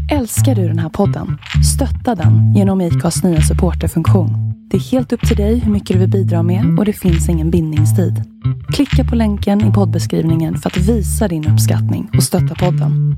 Älskar du den här podden? Stötta den genom IKAs nya supporterfunktion. Det är helt upp till dig hur mycket du vill bidra med och det finns ingen bindningstid. Klicka på länken i poddbeskrivningen för att visa din uppskattning och stötta podden.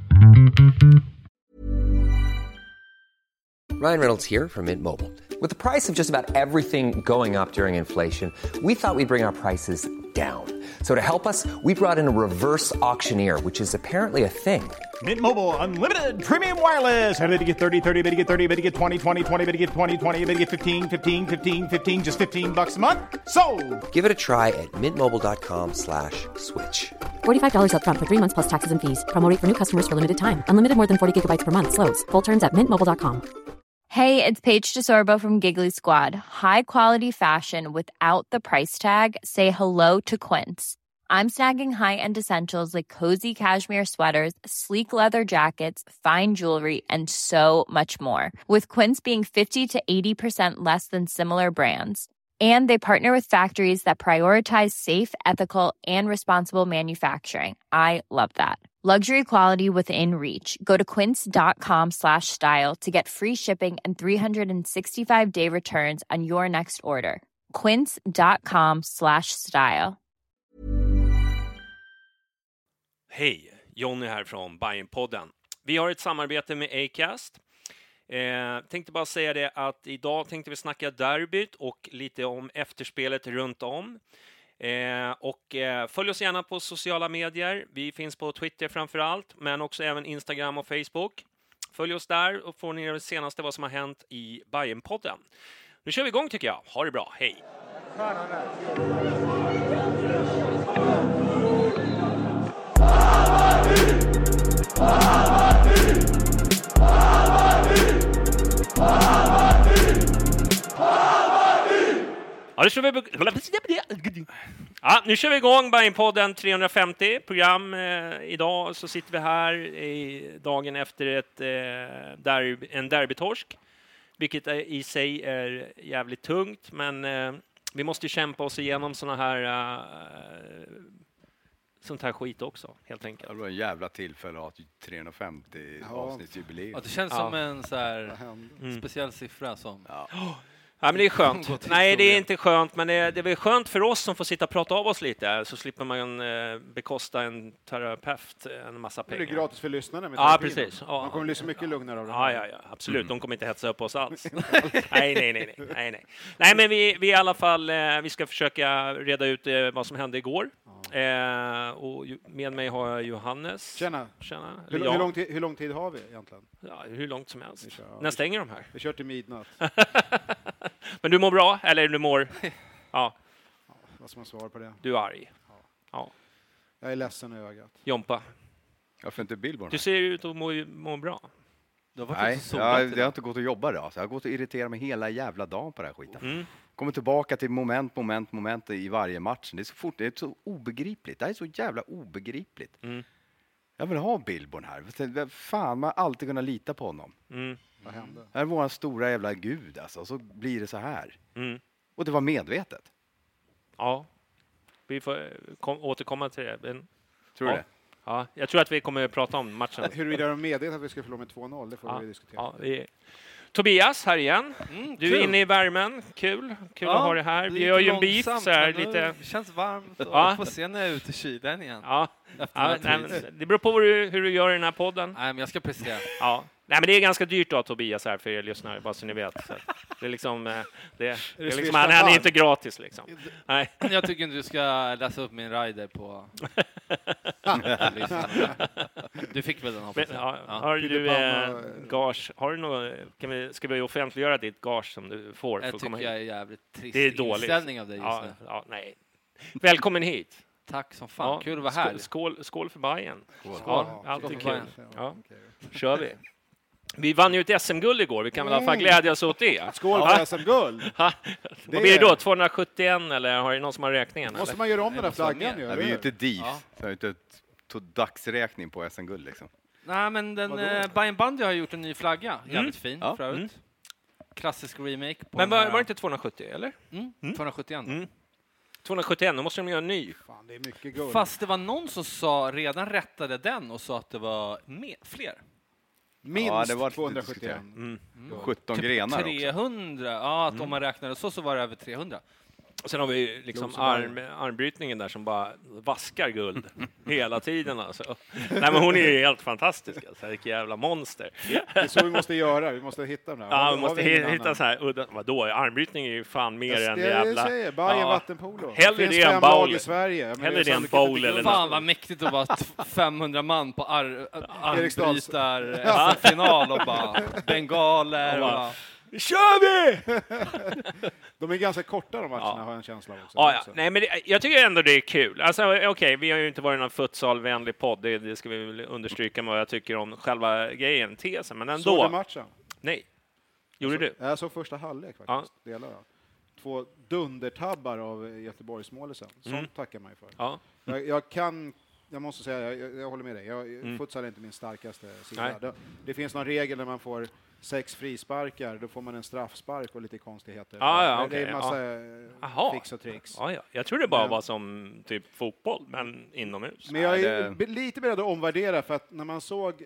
Ryan Reynolds here from Mint Mobile. With the price of just about everything going up during inflation, we thought we'd bring our prices down. So to help us, we brought in a reverse auctioneer, which is apparently a thing. Mint Mobile Unlimited Premium Wireless. How to get 30, 30, bit to get 30, bit to get 20, 20, 20, bit to get 20, 20, bit to get 15, 15, 15, 15, just $15 a month? Sold! Give it a try at mintmobile.com/switch. $45 up front for 3 months plus taxes and fees. Promo rate for new customers for limited time. Unlimited more than 40 gigabytes per month. Slows full terms at mintmobile.com. Hey, it's Paige DeSorbo from Giggly Squad. High quality fashion without the price tag. Say hello to Quince. I'm snagging high-end essentials like cozy cashmere sweaters, sleek leather jackets, fine jewelry, and so much more. With Quince being 50 to 80% less than similar brands. And they partner with factories that prioritize safe, ethical, and responsible manufacturing. I love that. Luxury quality within reach. Go to quince.com/style to get free shipping and 365-day returns on your next order. Quince.com/style. Hej, Jonny här från Bayern-podden. Vi har ett samarbete med Acast. Tänkte bara säga det att idag tänkte vi snacka derbyt och lite om efterspelet runt om. Följ oss gärna på sociala medier. Vi finns på Twitter framförallt, men också även Instagram och Facebook. Följ oss där och får ni det senaste vad som har hänt i Bayern-podden. Nu kör vi igång tycker jag. Ha det bra, hej! Nu kör vi igång Bayern-podden 350 program. Idag så sitter vi här dagen efter en derbytorsk. Vilket i sig är jävligt tungt. Men vi måste kämpa oss igenom sånt här skit också, helt enkelt. Det var en jävla tillfälle att ha 350 avsnittsjubileum. Ja, det känns som en så här speciell siffra som... Ja, men det är skönt. Nej, det är inte skönt, men det är väl skönt för oss som får sitta och prata av oss lite. Så slipper man bekosta en terapeut en massa pengar. Det är gratis för lyssnarna med ja, precis. Ja. Man kommer lyssna mycket lugnare av det. Ja, absolut. De kommer inte hetsa upp oss alls. Nej. Nej, men vi i alla fall, vi ska försöka reda ut vad som hände igår. Och med mig har jag Johannes. Tjena. Hur lång tid har vi egentligen? Ja, hur långt som helst. När stänger de här? Vi kör till midnatt. Men du mår bra? Eller du mår... Ja. Vad ska man svara på det? Du är arg. Ja. Jag är ledsen i ögat. Jompa. Varför inte Billborn? Du ser ut att må bra. Nej, jag har inte gått och jobbat idag. Så jag har gått och irriterat mig hela jävla dagen på det här skiten. Kommer tillbaka till moment i varje match. Det är så obegripligt. Det är så jävla obegripligt. Jag vill ha Billborn här. Fan, man har alltid kunnat lita på honom. Vad hände? Det här är vår stora jävla gud alltså. Och så blir det så här. Och det var medvetet. Ja. Vi får återkomma till det. Men, tror du det? Ja, jag tror att vi kommer att prata om matchen. Huruvida de medvetet att vi ska förlora med 2-0, det får vi diskutera. Ja, Tobias här igen. Du är inne i värmen. Kul att ha det här. Vi gör ju en beef så här lite. Det känns varmt och får se när jag är ute i kylen igen. Det beror på hur du gör i den här podden. Nej, men jag ska prestera. Ja. Nej, men det är ganska dyrt att ha Tobias här för er lyssnare, bara så ni vet. Så det är liksom, han är inte gratis liksom. Nej. Jag tycker inte du ska läsa upp min rider på... Du fick väl den, hoppas jag. Har du gage? Har du något, ska vi offentliggöra ditt gage som du får? Jag tycker jag är jävligt trist. Det är dåligt. Inställning av dig just nu. Ja, nej. Välkommen hit. Tack som fan. Kul att vara här. Skål för Bayern. Skål. Alltid kul. Ja. Kör vi. Vi vann ju ett SM-guld igår. Vi kan väl i alla fall glädjas åt det. Skål för SM-guld! Vad blir det då? 271 eller har det någon som har räkningen? Måste man göra om den där flaggan? Vi är ju inte DIF. Så är inte dagsräkning på SM-guld liksom. Nej, men Bayern Bandy har gjort en ny flagga. Jävligt fin förut. Klassisk remake. På men var det inte 270 eller? 271. 271, då måste de göra en ny. Fan, det är mycket guld. Fast det var någon som redan rättade den och sa att det var fler. Minst det var 271. 17 grenar 300, också. Ja, att om man räknade så var det över 300. Och sen har vi liksom armbrytningen där som bara vaskar guld hela tiden. Alltså. Nej, men hon är ju helt fantastisk. Alltså. Vilket jävla monster. Det är så vi måste göra. Vi måste hitta den här. Ja, vi måste hitta så här udda. Vadå? Armbrytning är ju fan mer än jävla... Jag säger, Bayern vattenpolo. Hellre det än bowl. I Sverige. Hellre det än bowl eller fan vad mäktigt att vara 500 man på armbrytar-final och bara bengaler och bara... Kör vi! De är ganska korta de matcherna, har jag en känsla av också. Ja. Nej, men jag tycker ändå det är kul. Alltså, okej, vi har ju inte varit någon futsalvänlig podd. Det ska vi väl understryka med vad jag tycker om själva grejen, tesen. Men ändå. Såg du matchen? Nej. Gjorde du? Jag såg första halvlek faktiskt. Delar jag. 2 dundertabbar av Göteborgsmålisen. Sånt tackar man ju för. Ja. Jag måste säga, jag håller med dig. Futsal är inte min starkaste sida. Det finns någon regel när man får 6 frisparkar, då får man en straffspark och lite konstigheter. Det är en massa fix och tricks. Ja. Jag tror det bara var som typ fotboll, men inomhus. Men jag är lite beredd att omvärdera, för att när man såg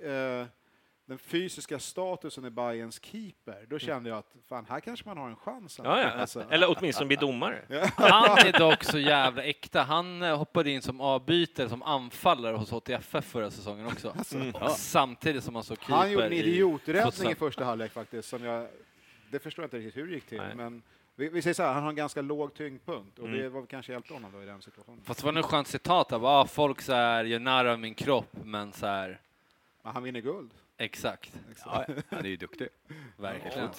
den fysiska statusen i Bayerns keeper, då kände jag att fan, här kanske man har en chans. Alltså. Eller åtminstone bli domare. Han är dock så jävla äkta. Han hoppade in som avbytare, som anfallare hos HTFF förra säsongen också. Samtidigt som han såg keeper. Han gjorde en idioträddning i första halvlek faktiskt, det förstår jag inte riktigt hur det gick till, men vi säger så här, han har en ganska låg tyngdpunkt och det var kanske hjälpt honom då i den situationen. Fast det var nog skönt citat av folk så här gör narr av min kropp, men så här... Han vinner guld. Exakt. Ja, han är ju duktig. Verkligen.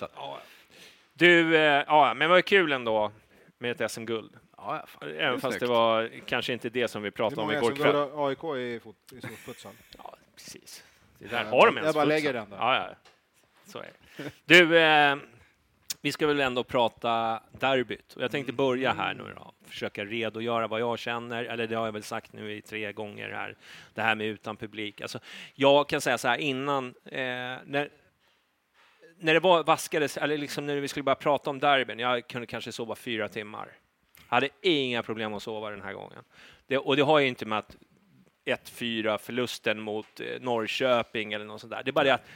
Du, men vad kul ändå med ett SM-guld. Ja, även fast det var kanske inte det som vi pratade om igår kväll. AIK i futsal. Ja, precis. Det där har de ens. Jag bara lägger den där. Ja. Så är det. Du, vi ska väl ändå prata derbyt. Och jag tänkte börja här nu då. Försöka redogöra vad jag känner. Eller det har jag väl sagt nu i 3 gånger här. Det här med utan publik. Alltså, jag kan säga så här innan. När det var vaskades, eller liksom när vi skulle börja prata om derbyn. Jag kunde kanske sova 4 timmar. Jag hade inga problem att sova den här gången. Och det har ju inte med att 1-4 förlusten mot Norrköping eller något sånt där. Det är bara det att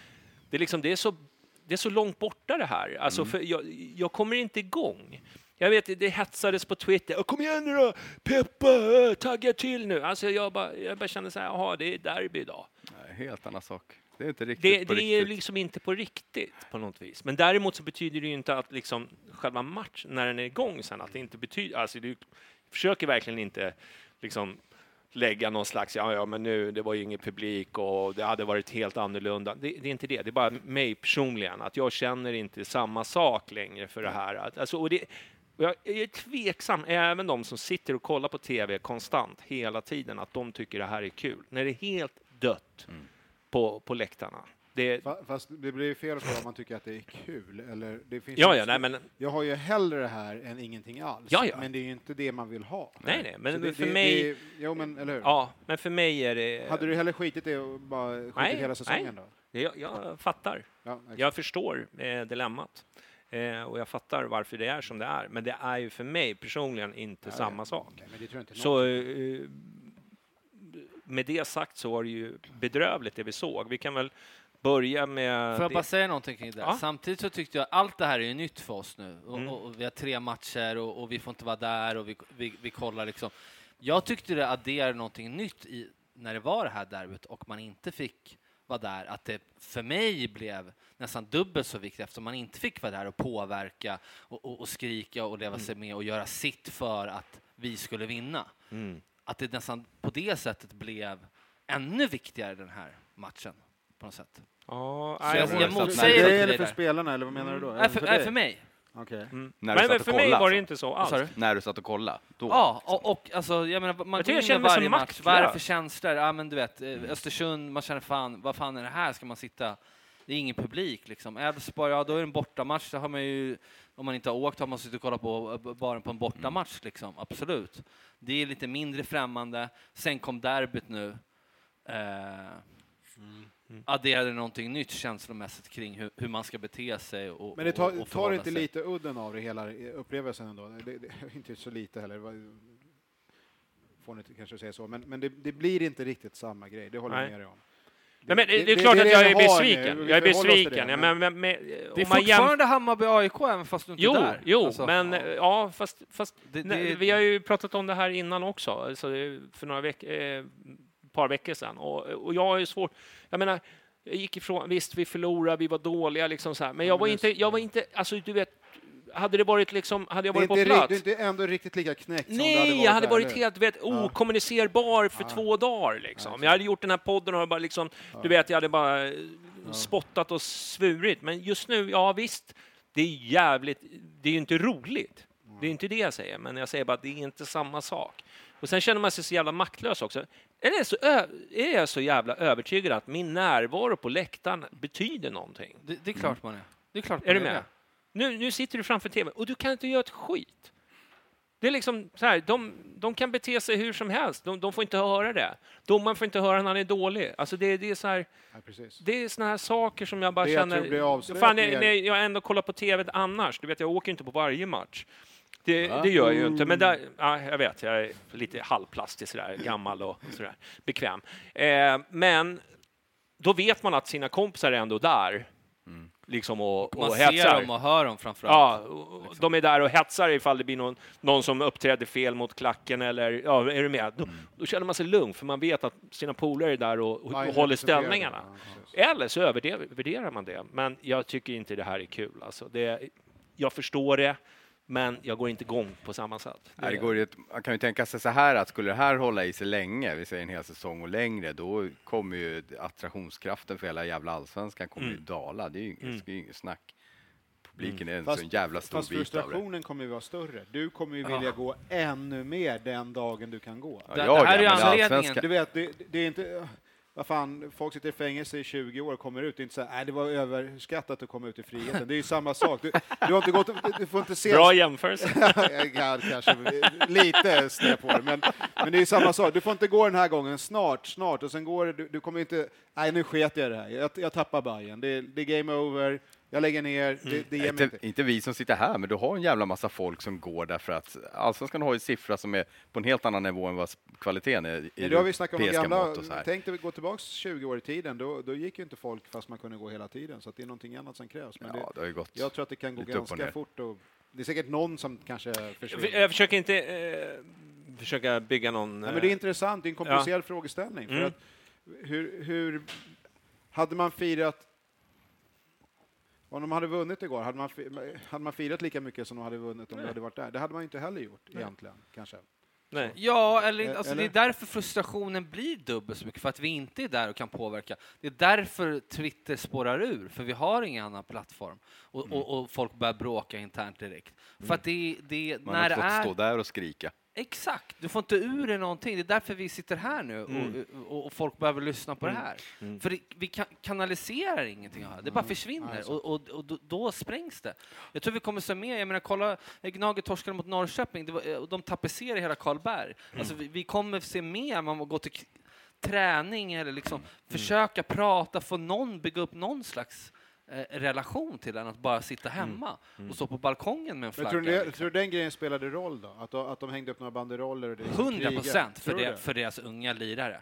det är så långt borta det här. Alltså för jag kommer inte igång. Jag vet, det hetsades på Twitter. Kom igen nu då! Peppa! Tagga till nu! Alltså jag bara känner så här, jaha, det är derby idag. Nej, helt annan sak. Det är inte riktigt på det riktigt. är liksom inte på riktigt på något vis. Men däremot så betyder det ju inte att liksom själva matchen, när den är igång sen, att det inte betyder... Alltså du försöker verkligen inte liksom lägga någon slags, men nu, det var ju ingen publik och det hade varit helt annorlunda. Det är inte det. Det är bara mig personligen, att jag känner inte samma sak längre för det här. Alltså, och jag är tveksam, även de som sitter och kollar på tv konstant hela tiden, att de tycker det här är kul. När det är helt dött på läktarna. Fast det blir fel för om man tycker att det är kul. Eller det finns men... Jag har ju hellre det här än ingenting alls. Ja. Men det är ju inte det man vill ha. Nej, men för mig... eller hur? Ja, men för mig är det... Hade du hellre skitit det och bara skitit hela säsongen då? Jag fattar. Ja, jag förstår dilemmat. Och jag fattar varför det är som det är. Men det är ju för mig personligen inte samma sak. Okay, men det tror jag inte så med det sagt så var det ju bedrövligt det vi såg. Vi kan väl börja med... Får jag bara säga någonting kring det? Ja. Samtidigt så tyckte jag allt det här är ju nytt för oss nu. Och vi har 3 matcher och vi får inte vara där och vi kollar liksom. Jag tyckte det adderade någonting nytt när det var det här derbyt och man inte fick vara där. Att det för mig blev nästan dubbelt så viktigt eftersom man inte fick vara där och påverka och skrika och leva sig med och göra sitt för att vi skulle vinna. Att det nästan på det sättet blev ännu viktigare den här matchen på något sätt. Ja, jag motsäger det eller för spelarna, eller vad menar du då? För mig. Okay. Men för mig var det inte så alls. När du satt och kollade? Då. Ja, och alltså, jag menar, man går in varje match. Vad är det för känslor? Ja, men du vet, Östersund, man känner vad fan är det här? Ska man sitta... Det är ingen publik liksom. Elfsborg, då är det en bortamatch. Så har man ju, om man inte har åkt har man suttit och kollat på bara på en bortamatch liksom. Absolut. Det är lite mindre främmande. Sen kom derbyt nu. Adderade någonting nytt känslomässigt kring hur man ska bete sig. Men det tar inte lite udden av det hela upplevelsen ändå? Det är inte så lite heller. Får ni kanske säga så. Men det blir inte riktigt samma grej. Det håller jag med dig om. Men det är klart att jag är besviken. Jag är besviken. Det är fortfarande Hammarby AIK även fast du inte är där. Jo, alltså, men ja, fast vi har ju pratat om det här innan också, alltså för några par veckor sedan. Och jag är ju svårt. Jag menar, jag gick ifrån, visst vi förlorade, vi var dåliga liksom så här, men jag var inte, alltså du vet, hade jag varit på plats. Du är inte ändå riktigt lika knäckt som jag hade varit helt, okommunicerbar för 2 dagar liksom. Jag hade gjort den här podden och bara liksom, du vet, jag hade bara spottat och svurit. Men just nu, ja visst, det är ju inte roligt. Det är inte det jag säger, men jag säger bara att det är inte samma sak. Och sen känner man sig så jävla maktlös också. Är jag så jävla övertygad att min närvaro på läktaren betyder någonting? Det är klart man är. Det är klart man är. Du med? Nu sitter du framför tv och du kan inte göra ett skit. Det är liksom så här, de kan bete sig hur som helst. De får inte höra det. Domaren får inte höra när han är dålig. Alltså det är så här, det är såna här saker som jag bara känner. Fan, när jag ändå kollar på tv annars. Du vet, jag åker inte på varje match. Det gör jag ju inte, men jag vet, jag är lite halvplastig sådär, gammal och sådär, bekväm. Men då vet man att sina kompisar är ändå där. Liksom och man hetsar. Ser dem och hör dem framförallt. Ja, liksom. De är där och hetsar ifall det blir någon som uppträder fel mot klacken eller, är du med? Då känner man sig lugn, för man vet att sina polare är där och håller ställningarna. Eller så övervärderar man det. Men jag tycker inte det här är kul. Alltså, jag förstår det. Men jag går inte igång på samma sätt. Man kan ju tänka sig så här att skulle det här hålla i sig länge, vi säger en hel säsong och längre, då kommer ju attraktionskraften för hela jävla allsvenskan kommer ju dala. Det är ju inget snack. Publiken är en sån jävla stor bit av det. Fast frustrationen kommer ju vara större. Du kommer ju vilja gå ännu mer den dagen du kan gå. Det här är ju anledningen. Du vet, det är inte... Vad fan, folk sitter i fängelse i 20 år och kommer ut. Det är inte så här, det var överskattat att komma ut i friheten. Det är ju samma sak. Du har inte gått, du får inte se... Bra jämförelse. Kanske lite snä på det. Men det är ju samma sak. Du får inte gå den här gången. Snart. Och sen går det, du kommer inte... Nej, nu sket jag det här. Jag tappar Bayern. Det är game over. Jag lägger ner. Det ger mig inte vi som sitter här, men du har en jävla massa folk som går därför att allsvenskan har ju siffra som är på en helt annan nivå än vad kvaliteten är i då har vi snackat om gamla, så här. Tänk dig gå tillbaka 20 år i tiden, då gick ju inte folk fast man kunde gå hela tiden, så att det är någonting annat som krävs. Men det har ju gått. Jag tror att det kan gå ganska fort och det är säkert någon som kanske försvinner. Jag försöker inte försöka bygga någon... Nej, men det är intressant, det är en komplicerad frågeställning. För att hur hade man firat... Om de hade vunnit igår, hade man firat lika mycket som de hade vunnit om de hade varit där? Det hade man inte heller gjort egentligen, kanske. Nej. Ja, eller? Det är därför frustrationen blir dubbelt så mycket, för att vi inte är där och kan påverka. Det är därför Twitter spårar ur, för vi har ingen annan plattform. Och folk börjar bråka internt direkt. För att man har fått stå där och skrika. Exakt, du får inte ur det någonting. Det är därför vi sitter här nu och folk behöver lyssna på det här. För vi kanaliserar ingenting här. Det bara försvinner och då sprängs det. Jag tror vi kommer se med. Jag menar, kolla, Gnaget torskade mot Norrköping. De tapetserar hela Karlberg. Alltså, vi kommer se mer. Man går till träning eller liksom försöka prata, få bygga upp någon slags relation till den, att bara sitta hemma och stå på balkongen med en flagga. Tror du den grejen spelade roll då? Att de hängde upp några banderoller? Och 100% för deras unga lirare.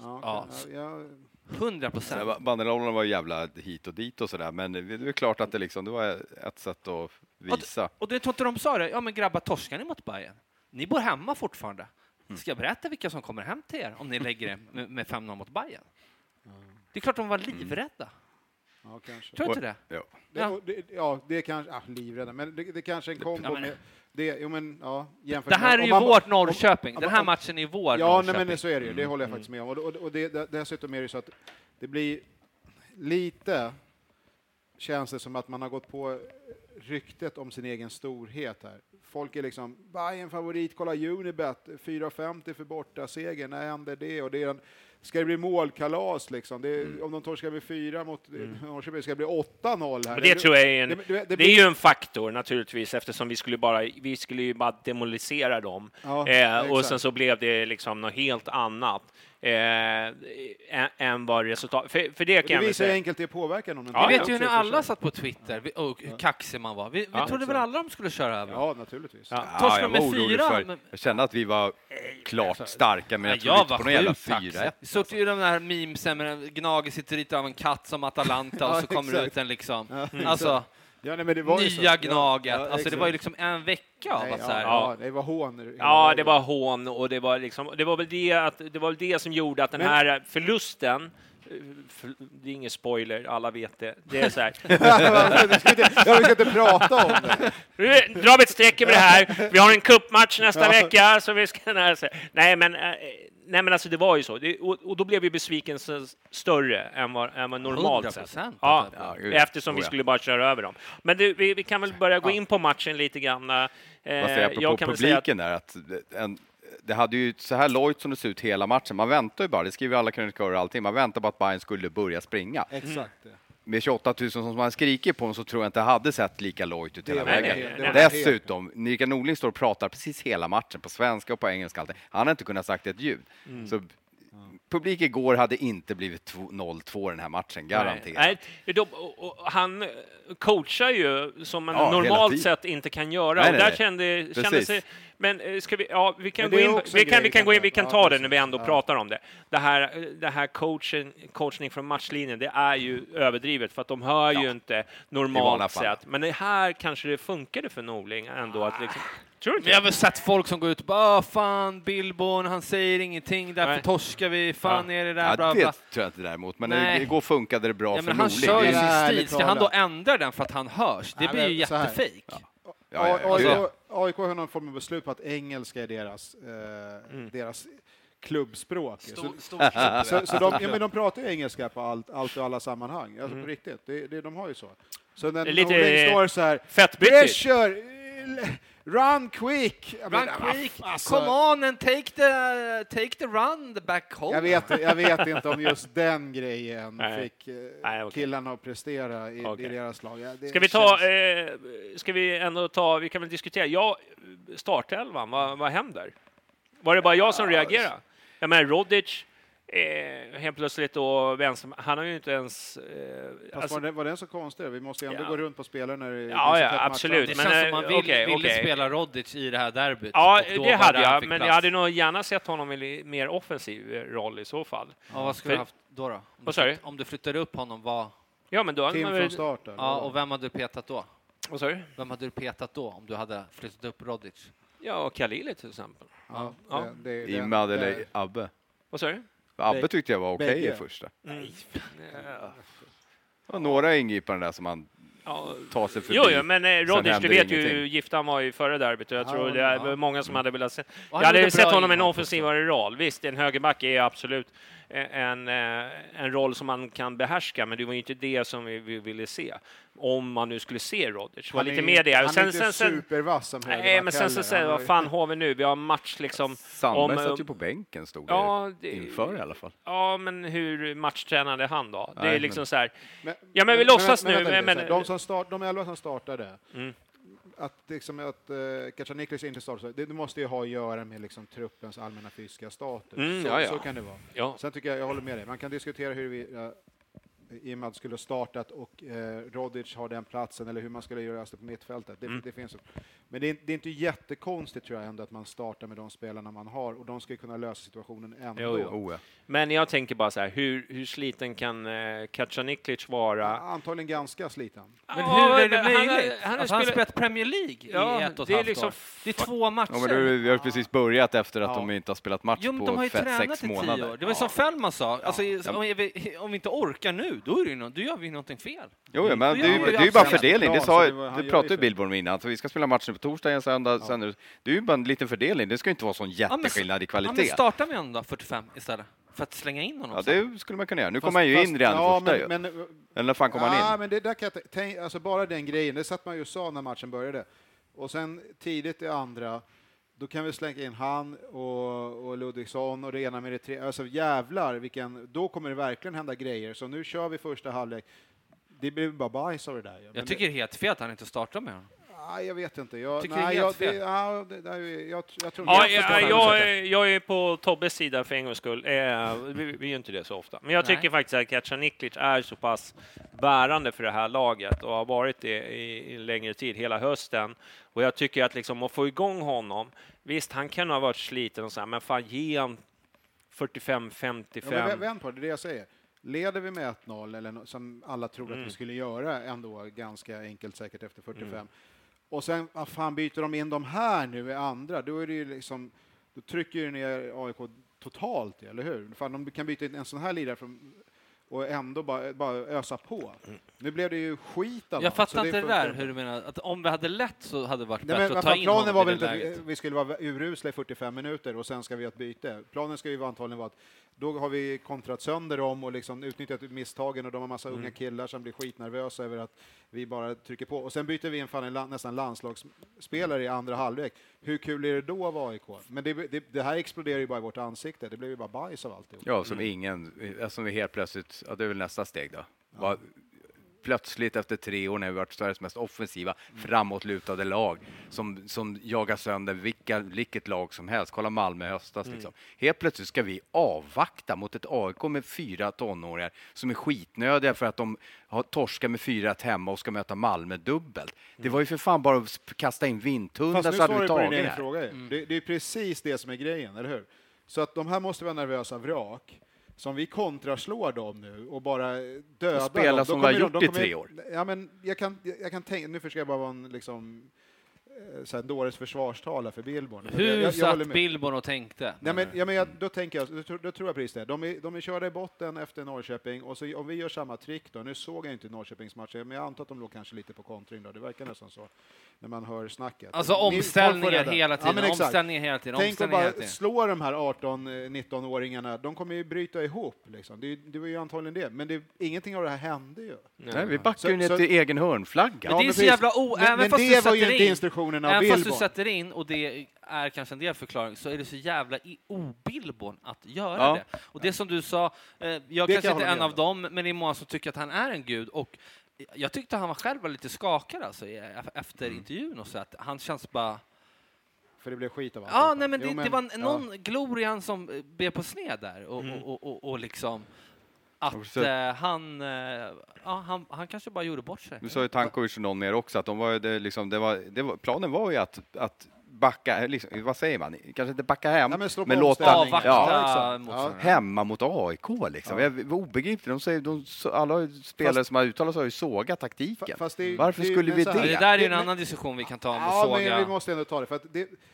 100%. Banderollerna var jävla hit och dit och sådär, men det är klart att det var ett sätt att visa. Och det tror inte de sa det. Ja, men grabbar, torskar ni mot Bayern? Ni bor hemma fortfarande. Ska jag berätta vilka som kommer hem till er om ni lägger det med 5-0 mot Bayern? Det är klart de var livrädda. Ja, kanske. Tror inte det? Det är kanske livrädda, men det kanske en kombo med det här är ju vårt Norrköping. Den här matchen är vår Norrköping. Nej, men så är det ju. Det håller jag faktiskt med om. Och dessutom är det så att det blir lite, känns det som att man har gått på ryktet om sin egen storhet här. Folk är liksom, Bayern favorit, kolla Unibet, 4,50 för borta seger, när händer det? Och det är ska det bli målkalas liksom? Om de torskar med 4 mot Norrköping, ska det bli 8-0 här? Men det tror jag är det är ju en faktor naturligtvis, eftersom vi skulle ju bara demolisera dem. Och sen så blev det liksom något helt annat än vad resultat. För det kan visar hur enkelt det påverkar någon. Vi vet ju när alla satt på Twitter och kaxig man var. Vi trodde väl alla de skulle köra över. Ja, naturligtvis. Torskade med 4. Jag kände att vi var klart starka, men jag var på någon jävla 4-1. Vi såg ju de här memesen med Gnage sitter lite av en katt som Atalanta och så kommer ut en liksom. Alltså, nej, men det var nya Gnaget. Alltså det var ju liksom en vecka av att så här. Det var hån. Ja, det var hån och det var liksom, det var väl det som gjorde att den här förlusten, det är ingen spoiler, alla vet det. Det är så här. Vi ska inte prata om det. Nu drar vi ett streck över det här. Vi har en cupmatch nästa vecka, så vi ska Nej, men alltså det var ju så. Och då blev ju besvikelsen större än vad normalt sett. Ja, eftersom vi skulle bara köra över dem. Men vi kan väl börja gå in på matchen lite grann. Jag kan publiken där att det hade ju så här lojt som det ser ut hela matchen. Man väntar ju bara, det skriver alla krönikörer och allting. Man väntar på att Bayern skulle börja springa. Exakt. Med 28 000 som man skriker på, så tror jag inte hade sett lika lojt ut hela vägen. Dessutom, Mikael Norling står och pratar precis hela matchen på svenska och på engelska. Han har inte kunnat sagt ett ljud. Så publik igår hade inte blivit 0-2 den här matchen, garanterat. Nej, han coachar ju som man normalt sett inte kan göra. Nej, och där kände sig... Men ska vi... Ja, vi kan gå in... Vi kan ta det när vi ändå pratar om det. Det här coachning från matchlinjen, det är ju överdrivet för att de hör ju inte normalt sett. Men det här kanske det funkade för Norling ändå att liksom... Jag har väl sett folk som går ut och bara, fan, Billborn, han säger ingenting, därför torskar vi, fan är det där, bla, bla. Det tror jag inte däremot, men igår funkade det bra för Norling. Han kör ju sin stil, ska han då ändra den för att han hörs? Det blir ju jättefejk. AIK har någon form av beslut på att engelska är deras klubbspråk. Så de pratar ju engelska på allt och alla sammanhang, alltså på riktigt. De har ju så. Så när Norling står så här, pressure, run quick! Come on and take the run the back home. Jag vet inte om just den grejen fick killarna att prestera i deras lag. Vi kan väl diskutera. Startelvan, vad händer? Var det bara jag som reagerade? Jag menar, Rodic helt plötsligt då vänster, han har ju inte ens var den så konstig? Vi måste ju ändå gå runt på spelare när det absolut. Det känns som man ville spela Rodic i det här derbyt. Ja, det hade jag, men jag hade nog gärna sett honom i mer offensiv roll i så fall. Ja, vad skulle du haft då? Om du flyttade upp honom, vad? Ja, men då Tim från start. Ja, och vem hade du petat då? Vad sa du? Vem hade du petat då om du hade flyttat upp Rodic? Ja, Khalili till exempel. Imad eller Abbe? Vad sa du? Abbe tyckte jag var okej i första. Och några ingripanden där som man tar sig förbi. Jo, men Rodic, du vet ju, gifta var i förra derbyt och jag tror det är många som hade velat se. Jag hade sett honom i en offensivare roll. Visst, en högerback är absolut en roll som man kan behärska, men det var ju inte det som vi ville se. Om man nu skulle se Rodic. Var lite mer det. Han är inte supervass som högerback. Nej, men sen vad fan har vi nu? Vi har match liksom... Sandberg satt ju på bänken, stod det inför i alla fall. Ja, men hur matchtränade han då? Det är liksom så här... Men vi låtsas nu... De 11 som startade... Att Kacaniklis inte startar, det måste ju ha att göra med liksom truppens allmänna fysiska status. Så kan det vara. Ja. Sen tycker jag håller med dig. Man kan diskutera hur Imad skulle ha startat och Rodic har den platsen eller hur man skulle göra det på mittfältet. Det finns. Men det är inte jättekonstigt tror jag ändå att man startar med de spelarna man har och de ska kunna lösa situationen ändå. Jo. Men jag tänker bara så här, hur sliten kan Kacaniklic vara? Antagligen ganska sliten. Men hur är det möjligt? Han har spelat Premier League i 1,5 år. Det är 2 matcher. Ja, men vi har precis börjat efter att de inte har spelat match på 6 månader. De har ju tränat i 10 år. Det var som Fällman sa. Alltså, om vi inte orkar nu, då gör vi någonting fel. Jo, men det är ju bara fördelning. Det pratade ju Billborn innan. Så vi ska spela matchen på torsdag, en söndag. Sen, det är ju bara en liten fördelning. Det ska inte vara sån jätteskillnad i kvalitet. Men startar vi ändå 45 istället? För att slänga in honom. Ja, det skulle man kunna göra. Nu kommer han ju in redan första. Eller när fan kommer han in? Ja, men det där kan jag tänka, alltså bara den grejen. Det satt man ju sa när matchen började. Och sen tidigt i andra, då kan vi slänga in han och Ludvigsson och det ena med det tre. Alltså jävlar, då kommer det verkligen hända grejer. Så nu kör vi första halvlek. Det blir bara bajs av det där. Jag tycker det är helt fel att han inte startar med honom. Jag vet inte. Jag tror jag är på Tobbes sida för en gångs skull. Vi är ju inte det så ofta. Men jag tycker faktiskt att Katja Niklic är så pass bärande för det här laget och har varit det i längre tid, hela hösten. Och jag tycker att liksom att få igång honom, visst han kan ha varit sliten och så här, men fan ge han 45-55. Vänd på det jag säger. Leder vi med 1-0 eller som alla tror att vi skulle göra ändå ganska enkelt säkert efter 45. Och sen fan byter de in de här nu i andra, då är det ju liksom, då trycker ju ner AIK totalt, eller hur? Fan, de kan byta in en sån här lirare och ändå bara ösa på. Nu blev det ju skit av. Jag fattar inte det där, hur du menar. Att om vi hade lätt så hade det varit bättre att ta in planen var väl inte att vi skulle vara urusla i 45 minuter och sen ska vi ha ett byte. Planen ska ju antagligen vara att då har vi kontrat sönder dem och liksom utnyttjat misstagen och de har massa unga killar som blir skitnervösa över att vi bara trycker på. Och sen byter vi in nästan landslagsspelare i andra halvlek. Hur kul är det då av AIK? Men det här exploderar ju bara i vårt ansikte. Det blir ju bara bajs av allt. Ja, som vi helt plötsligt, det är väl nästa steg då. Ja. Plötsligt efter 3 år när vi varit Sveriges mest offensiva, framåtlutade lag som jagar sönder vilket lag som helst. Kolla Malmö i höstas. Liksom. Helt plötsligt ska vi avvakta mot ett AIK med 4 tonåringar som är skitnödiga för att de har torskat med 4 hemma och ska möta Malmö dubbelt. Det var ju för fan bara att kasta in vindtunnlar så hade vi tagit det här. Det är precis det som är grejen, eller hur? Så att de här måste vara nervösa vrak. Som vi kontraslår dem nu och bara döda och spela dem. Som vi har gjort i 3 år. Ja, men jag kan tänka, nu försöker jag bara vara en liksom så här dåres försvarstalare för Billborn. Hur satt Billborn och tänkte? Nej, men då tänker jag, då tror jag precis det. De är körda i botten efter Norrköping och så om vi gör samma trick då. Nu såg jag inte Norrköpings matcher, men jag antar att de låg kanske lite på kontring då. Det verkar nästan så när man hör snacket. Alltså omställningar hela tiden. Ja, omställningar hela tiden. Tänk att bara slå de här 18-19-åringarna. De kommer ju bryta ihop. Liksom. Det var ju antagligen det. Men ingenting av det här hände ju. Nej, vi backar ju ner till egen hörnflagga. Men det är så jävla men det var ju inte instruktionen av Billborn. Fast du sätter in, och det är kanske en del förklaring, så är det så jävla o-Billborn att göra det. Och det som du sa, jag kanske inte är en av dem, men det är många som tycker att han är en gud. Och jag tyckte han själv var lite skakad alltså, efter intervjun och så att han känns bara... För det blev skit av allt. Ja, nej, men det var någon glorian som blev på sned där och liksom att han kanske bara gjorde bort sig. Du sa ju Tankovic och någon mer också att de var det liksom planen var ju att backa, liksom, vad säger man? Kanske inte backa hem, men låta hemma mot AIK liksom. Det var obegripligt. Alla spelare som har uttalat sig har ju sågat taktiken. Varför skulle vi det? Det där är en annan diskussion vi kan ta om och såga. Men vi måste ändå ta det för att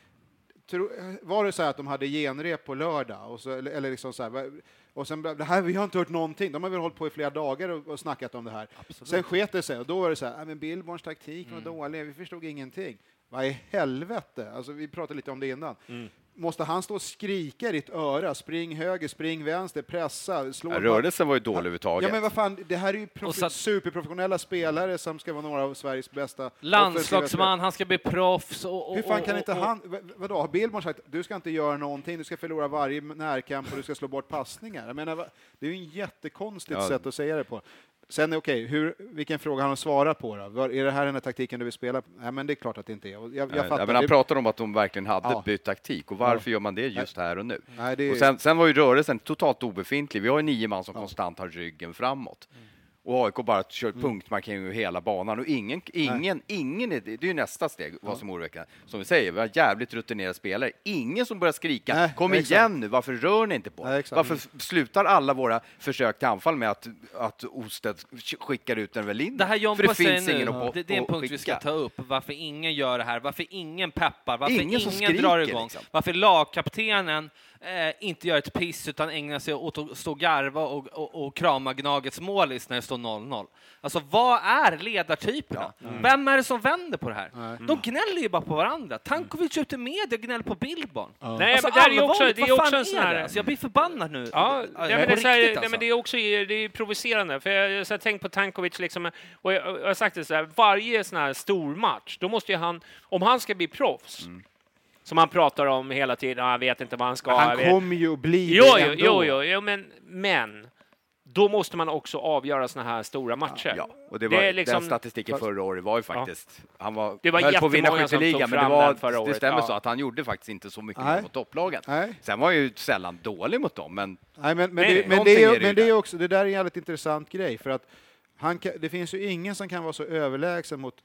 var det så här att de hade genrep på lördag och så, eller liksom så här, och sen det här, vi har inte hört någonting. De har väl hållit på i flera dagar och snackat om det här. Absolut. Sen sket det sig och då var det så här, men Billborns taktik var dålig, vi förstod ingenting. Vad i helvete? Alltså vi pratade lite om det innan. Måste han stå och skrika i ditt öra? Spring höger, spring vänster, pressa, slå. Rörelsen var ju dålig överhuvudtaget. Ja, men vad fan, det här är ju superprofessionella spelare som ska vara några av Sveriges bästa. Landslagsman, han ska bli proffs. Hur fan kan inte han... Vadå, har Billborn sagt du ska inte göra någonting, du ska förlora varje närkamp och du ska slå bort passningar? Jag menar, det är ju en jättekonstigt sätt att säga det på. Sen vilken fråga har han svarat på då? Är det här den här taktiken du vill spela? Nej, men det är klart att det inte är. Jag fattar. Men han pratar om att de verkligen hade bytt taktik. Och varför gör man det just här och nu? Och sen var ju rörelsen totalt obefintlig. Vi har ju 9 man som konstant har ryggen framåt. Och AIK bara kör punktmarkering över hela banan. Och ingen det är ju nästa steg, vad som oroväckande. Som vi säger, vi har jävligt rutinerade spelare. Ingen som börjar skrika, kom igen nu, varför rör ni inte på? Varför slutar alla våra försök till anfall med att Osted skickar ut en väl in? Det här John för det finns ingen att det är en punkt vi ska ta upp. Varför ingen gör det här, varför ingen peppar, varför ingen drar igång. Liksom. Varför lagkaptenen inte gör ett piss utan ägnar sig åt att stå garva och krama Gnagets målis när det står 0-0. Alltså vad är ledartyperna? Vem är det som vänder på det här? De gnäller ju bara på varandra. Tankovic ute med och gnäller på Billborn. Nej, alltså, men det är också en sån här... Alltså, jag blir förbannad nu. Ja, men det är också det är provocerande. För jag har tänkt på Tankovic liksom, och jag har sagt det så här, varje sån här stor match, då måste ju han, om han ska bli proffs, som han pratar om hela tiden, jag vet inte vad han ska. Han kommer ju att bli Jo, men då måste man också avgöra såna här stora matcher. Ja, och det var liksom, den statistiken förra året var ju faktiskt, han höll på att vinna skytteligan, men det stämmer så att han gjorde faktiskt inte så mycket mot topplagen. Sen var ju sällan dålig mot dem, men det är också, det där är en jävligt intressant grej, för att det finns ju ingen som kan vara så överlägsen mot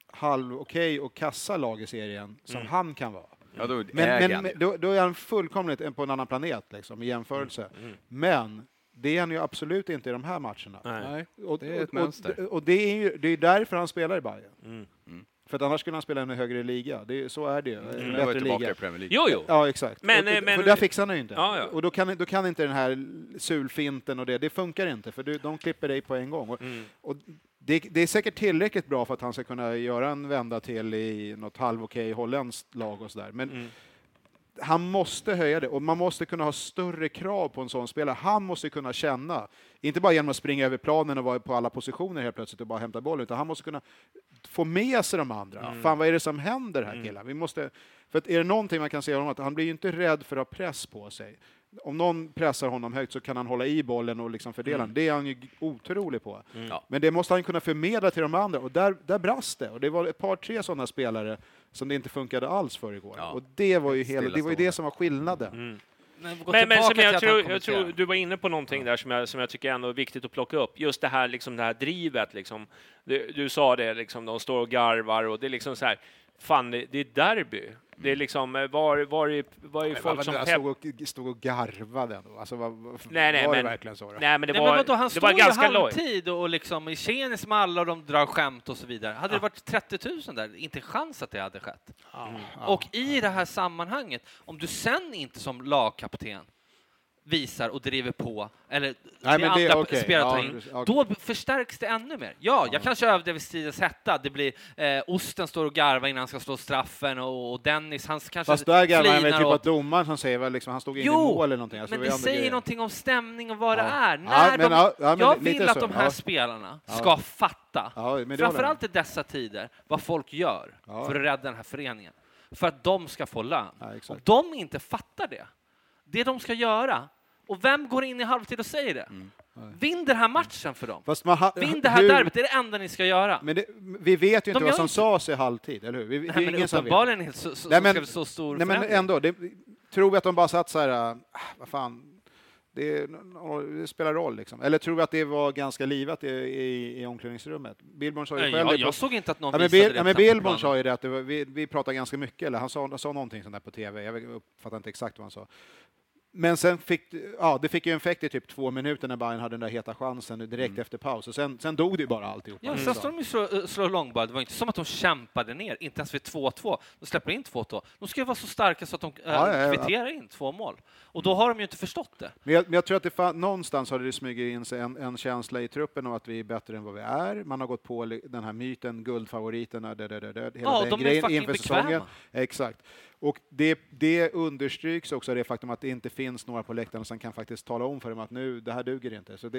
okej och kassa lag i serien som han kan vara. Ja, då är han fullkomligt på en annan planet liksom, i jämförelse. Men det är han ju absolut inte i de här matcherna. Nej, det är ett mönster. Och det är därför han spelar i Bayern. För att annars skulle han spela i en högre liga. Så är det. En bättre liga. I Premier League. Jo. Ja, exakt. Men för där fixar han ju inte. Ja. Och då kan inte den här sulfinten och det funkar inte. För de klipper dig på en gång. Och det är säkert tillräckligt bra för att han ska kunna göra en vända till i något halvokej holländskt lag och sådär. Men han måste höja det, och man måste kunna ha större krav på en sån spelare. Han måste kunna känna, inte bara genom att springa över planen och vara på alla positioner helt plötsligt och bara hämta bollen, utan han måste kunna få med sig de andra. Fan, vad är det som händer här, killar? Vi måste, för att är det någonting man kan säga om att han blir ju inte rädd för att ha press på sig. Om någon pressar honom högt så kan han hålla i bollen och liksom fördela den. Det är han ju otrolig på. Men det måste han kunna förmedla till de andra, och där brast det. Och det var ett par, tre sådana spelare som det inte funkade alls för igår. Och det var ju det var ju det som var skillnaden. Men som jag tror du var inne på någonting där som jag tycker ändå är viktigt att plocka upp. Just det här drivet liksom. Du sa det liksom, de står och garvar, och det är liksom så här, fan, det är derby. Det är liksom, var är folk som stod och garvade ändå. Alltså, var det verkligen så? Nej, men det var, han står ju halvtid och liksom i tjenis med alla, och de drar skämt och så vidare. Hade det varit 30 000 där, inte chans att det hade skett. Och i det här sammanhanget, om du sen inte som lagkapten visar och driver på, eller spelare tar in, då förstärks det ännu mer. Jag kanske övde vid stridens hetta. Det blir Osten står och garvar innan han ska slå straffen, och Dennis, han kanske fast där garvar han väl typ att domaren som säger väl liksom, han stod in i mål eller någonting. Alltså, men det säger någonting om stämning och vad det är. Jag vill att de här spelarna ska fatta, framförallt i dessa tider, vad folk gör för att rädda den här föreningen. För att de ska få lön. Om de inte fattar det de ska göra. Och vem går in i halvtid och säger det? Vinn den här matchen för dem. Vinn det här derbyt, det är det enda ni ska göra. Men vi vet ju inte vad som sades i halvtid, eller hur? Nej, men uppenbarligen inte så stor förändring. Men ändå, tror vi att de bara satt så här, vad fan, det spelar roll liksom. Eller tror vi att det var ganska livat i omklädningsrummet? Billborn sa ju själv... Jag såg inte att någon visade det. Men Billborn sa ju det att vi pratar ganska mycket, eller han sa någonting sånt där på TV. Jag uppfattar inte exakt vad han sa. Men sen det fick ju en effekt i typ 2 minuter när Bayern hade den där heta chansen direkt efter paus. Och sen dog det ju bara alltihop. Ja, sen står de ju slå långboll. Det var inte som att de kämpade ner. Inte ens vid 2-2. De släpper in 2-2. De ska ju vara så starka så att de kvitterar in 2 mål. Och då har de ju inte förstått det. Men jag tror att någonstans har det smugit in sig en känsla i truppen av att vi är bättre än vad vi är. Man har gått på den här myten, guldfavoriterna, hela den grejen inför säsongen. Exakt. Och det understryks också det faktum att det inte finns några på läktaren som kan faktiskt tala om för dem att nu, det här duger inte. Så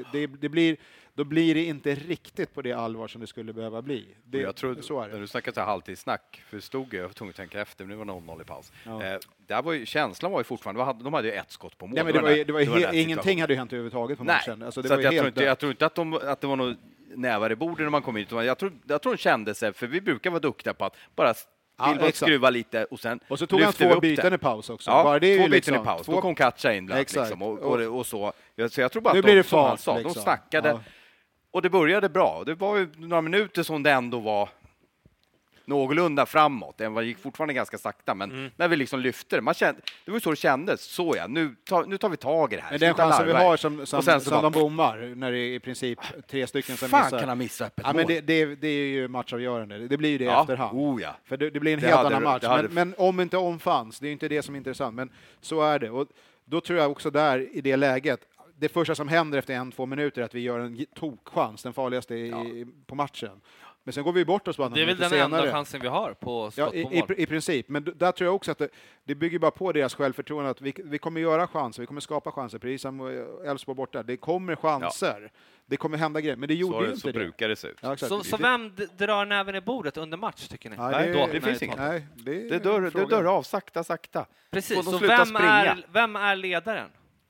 då blir det inte riktigt på det allvar som det skulle behöva bli. Jag tror, så är det. När du snackade så här halvtidssnack, för jag var tvungen att tänka efter, men det var 0-0 i paus. Där var ju, känslan var ju fortfarande, de hade ju 1 skott på mål. Ja, men det var ingenting hade ju hänt överhuvudtaget på matchen. Alltså, jag tror inte att det var något nävar i bordet när man kom hit. Jag tror de kände sig, för vi brukar vara duktiga på att bara skruva lite och så tog han 2 byten i paus också. Ja, bara det 2 byten i paus. Då kom Katja in liksom, och så. Så jag tror bara nu att blir det fart, de snackade och det började bra. Det var ju några minuter som det ändå var någorlunda framåt. Det gick fortfarande ganska sakta, men när vi liksom lyfter, det var ju så det kändes. Nu tar vi tag i det här. Men den chansen vi har som de bommar, när det är i princip 3 stycken som missar. Kan han missa öppet mål? Men det är ju matchavgörande. Det blir ju det efterhand. För det blir en helt annan match. Men om inte omfanns, det är ju inte det som är intressant. Men så är det. Och då tror jag också där, i det läget, det första som händer efter 1-2 minuter är att vi gör en tokchans, den farligaste på matchen. Men sen går vi bort oss bara. Det är väl den enda chansen vi har på skott på mål. I princip. Men där tror jag också att det bygger bara på deras självförtroende att vi kommer göra chanser, vi kommer skapa chanser. Precis som Elfsborg borta. Det kommer chanser. Det kommer hända grejer. Men det gjorde ju inte det. Så brukar det se ut. Ja, så vem drar näven i bordet under match, tycker ni? Det finns inget. Det dör av sakta. Precis. Så vem är ledaren?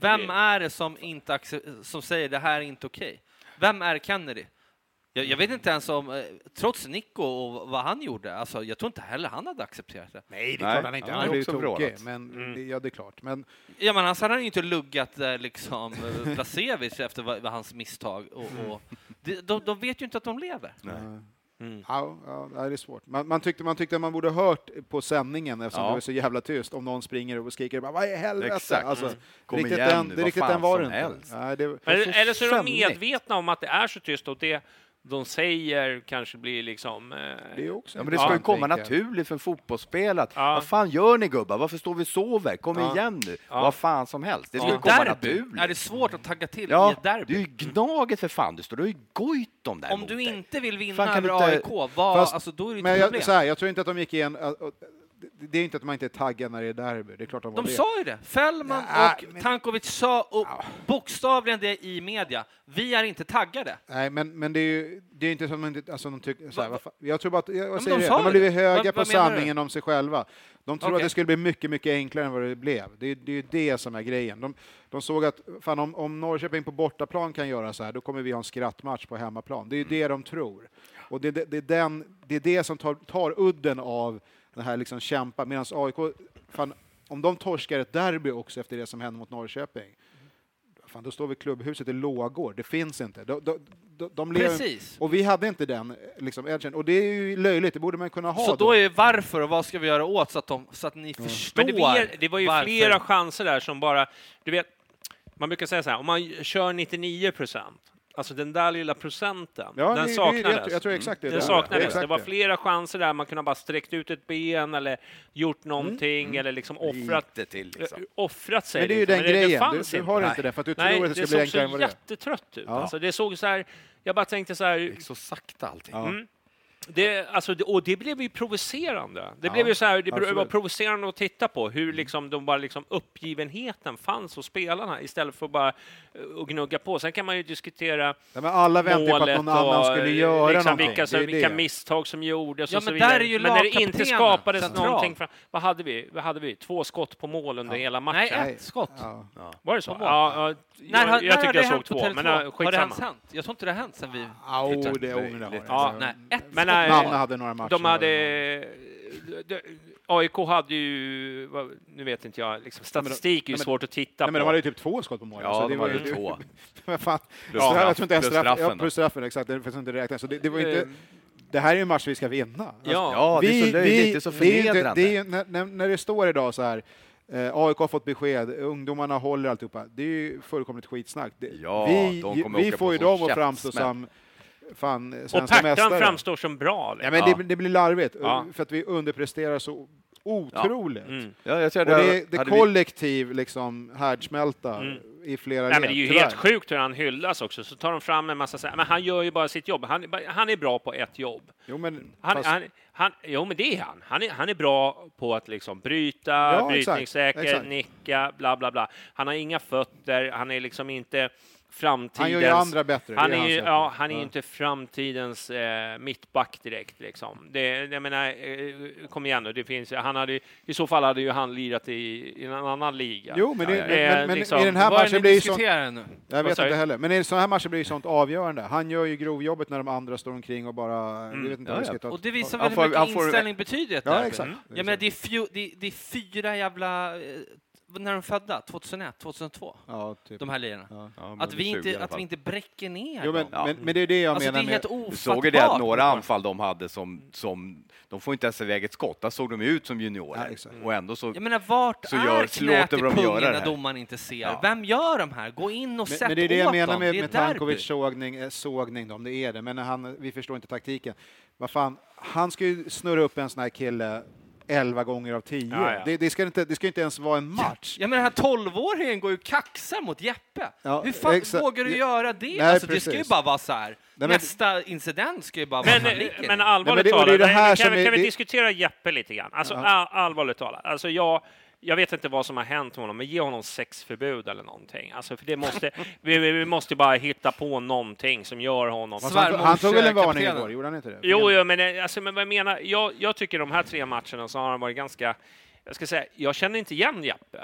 Vem är det som inte som säger det här är inte okej? Vem är Kennedy? Jag vet inte ens om, trots Nico och vad han gjorde, alltså, jag tror inte heller han hade accepterat det. Nej, det är klart han inte. Han är ju tokig, men ja, det är klart. Men ja, men han hade ju inte luggat liksom Placevic efter vad hans misstag. Och de vet ju inte att de lever. Ja, det är svårt. Man tyckte man borde hört på sändningen eftersom det var så jävla tyst om någon springer och skriker bara, vad i helvete? Exakt. Alltså, Kom riktigt igen, det riktigt den var det inte. Nej, eller så är de medvetna om att det är så tyst och det de säger kanske blir liksom... det är också men det ska ju komma naturligt för en fotbollsspelare. Vad fan gör ni gubbar? Varför står vi sover? Kom igen nu. Vad fan som helst. Det ska ju komma naturligt. Är det svårt att tagga till i ett derby? Det är ju Gnaget för fan. Du har ju Goitom där. Om du inte vill vinna över AIK, alltså, då är det inte problem. Jag tror inte att de gick igen... Det är inte att man inte är taggad när det är derby. Det är klart de sa ju det. Fällman och Tankovic sa och bokstavligen det i media. Vi är inte taggade. Nej, men det är ju inte som alltså, de tycker så här, jag tror bara att de har blivit höga på sanningen om sig själva. De tror att det skulle bli mycket, mycket enklare än vad det blev. Det är ju det som är grejen. De såg att fan, om Norrköping på bortaplan kan göra så här, då kommer vi ha en skrattmatch på hemmaplan. Det är ju det de tror. Och det är det som tar udden av det här liksom kämpa, medan AIK, fan, om de torskar ett derby också efter det som hände mot Norrköping, fan, då står vi klubbhuset i lågor. Det finns inte. De lever, precis. Och vi hade inte den liksom, edgen. Och det är ju löjligt, det borde man kunna ha. Så då är varför och vad ska vi göra åt så att ni förstår. Men det var ju flera chanser där som bara, du vet, man brukar säga så här, om man kör 99%, alltså den där lilla procenten, den saknades. Jag tror exakt det. Den saknades. Det var flera chanser där man kunde bara sträckt ut ett ben eller gjort någonting eller liksom offrat sig. Men det är ju den grejen. Du har inte det för att du tror att det ska bli enklare än vad det är. Det såg så jättetrött ut. Alltså, det såg så här, jag bara tänkte så här. Det gick så sakta allting. Och det blev ju provocerande. Det blev ju så här, det var provocerande att titta på hur liksom de bara liksom uppgivenheten fanns hos spelarna istället för bara att gnugga på. Sen kan man ju diskutera men alla väntar på att någon annan skulle göra liksom någonting. Vilka misstag som gjordes och så men vidare. där är ju men när det inte skapades central. någonting vad hade vi? 2 skott på mål under hela matchen. Nej, 1 skott. Var det så? Jag tyckte jag såg 2, men har det ens hänt? Jag tror inte det har hänt sen vi Malmö hade några matcher. AIK hade ju, nu vet inte jag, liksom, statistik är ju svårt att titta på. Men de hade ju typ 2 skott på mål. Ja, de hade 2. Plus straffen. Plus straffen, exakt. Det finns inte räkna. Så det var inte... Det här är ju en match vi ska vinna. Ja, det är så löjligt, det är så förnedrande. När det står idag så här, AIK har fått besked, ungdomarna håller alltihopa. Det är ju fullkomligt skitsnack. Vi får ju dem att framstå som fan, och Pärtan framstår som bra. Ja, men det blir larvigt för att vi underpresterar så otroligt. Jag och det är kollektiv liksom härdsmälta i flera led. Men det är ju helt sjukt hur han hyllas också. Så tar de fram en massa, men han gör ju bara sitt jobb. Han är bra på ett jobb. Jo, men det är han. Han är bra på att liksom bryta, brytningssäker, nicka, bla bla bla. Han har inga fötter, han är liksom inte framtidens... Han gör ju andra bättre. Han är ju inte framtidens mittback direkt liksom. Jag menar, kom igen nu, det finns, i så fall hade ju han lirat i en annan liga. Jo, men liksom, i den här matchen blir ju sånt... Jag vet inte heller. Men i sån här matchen blir ju sånt avgörande. Han gör ju grovjobbet när de andra står omkring och bara... Vet inte vad det ska ta. Och det visar väl hur mycket inställning betyder det. Ja, exakt. Jag menar, det är 4 jävla... När de födda? 2001, 2002? Ja, typ. De här lirarna. Att vi inte bräcker ner dem. Men det är det jag menar. Det är helt ofattbart. Du såg det att några anfall de hade som de får inte ens iväg ett skott. Där såg de ut som juniorer. Och ändå så... Jag menar, vart så är knät i pungen när domaren inte ser? Vem gör de här? Gå in och sätt åt dem. Men det är det jag menar med Tankovic sågning dem. Det är det. Men vi förstår inte taktiken. Vad fan, han ska ju snurra upp en sån här kille 11 gånger av 10. Det ska inte ens vara en match. Ja, men den här 12-åringen går ju kaxa mot Jeppe. Hur fan vågar du göra det? Nej, alltså, det ska ju bara vara så här. Nästa incident ska ju bara vara men allvarligt talat, kan vi diskutera Jeppe lite grann? Alltså, allvarligt talat. Alltså, jag vet inte vad som har hänt med honom, men ge honom 6 förbud eller någonting. Alltså, för det måste, vi måste bara hitta på någonting som gör honom... Han tog väl en varning igår, gjorde han inte det? Jo, men vad jag menar, jag tycker de här 3 matcherna så har han varit ganska... Jag ska säga, jag känner inte igen Jeppe.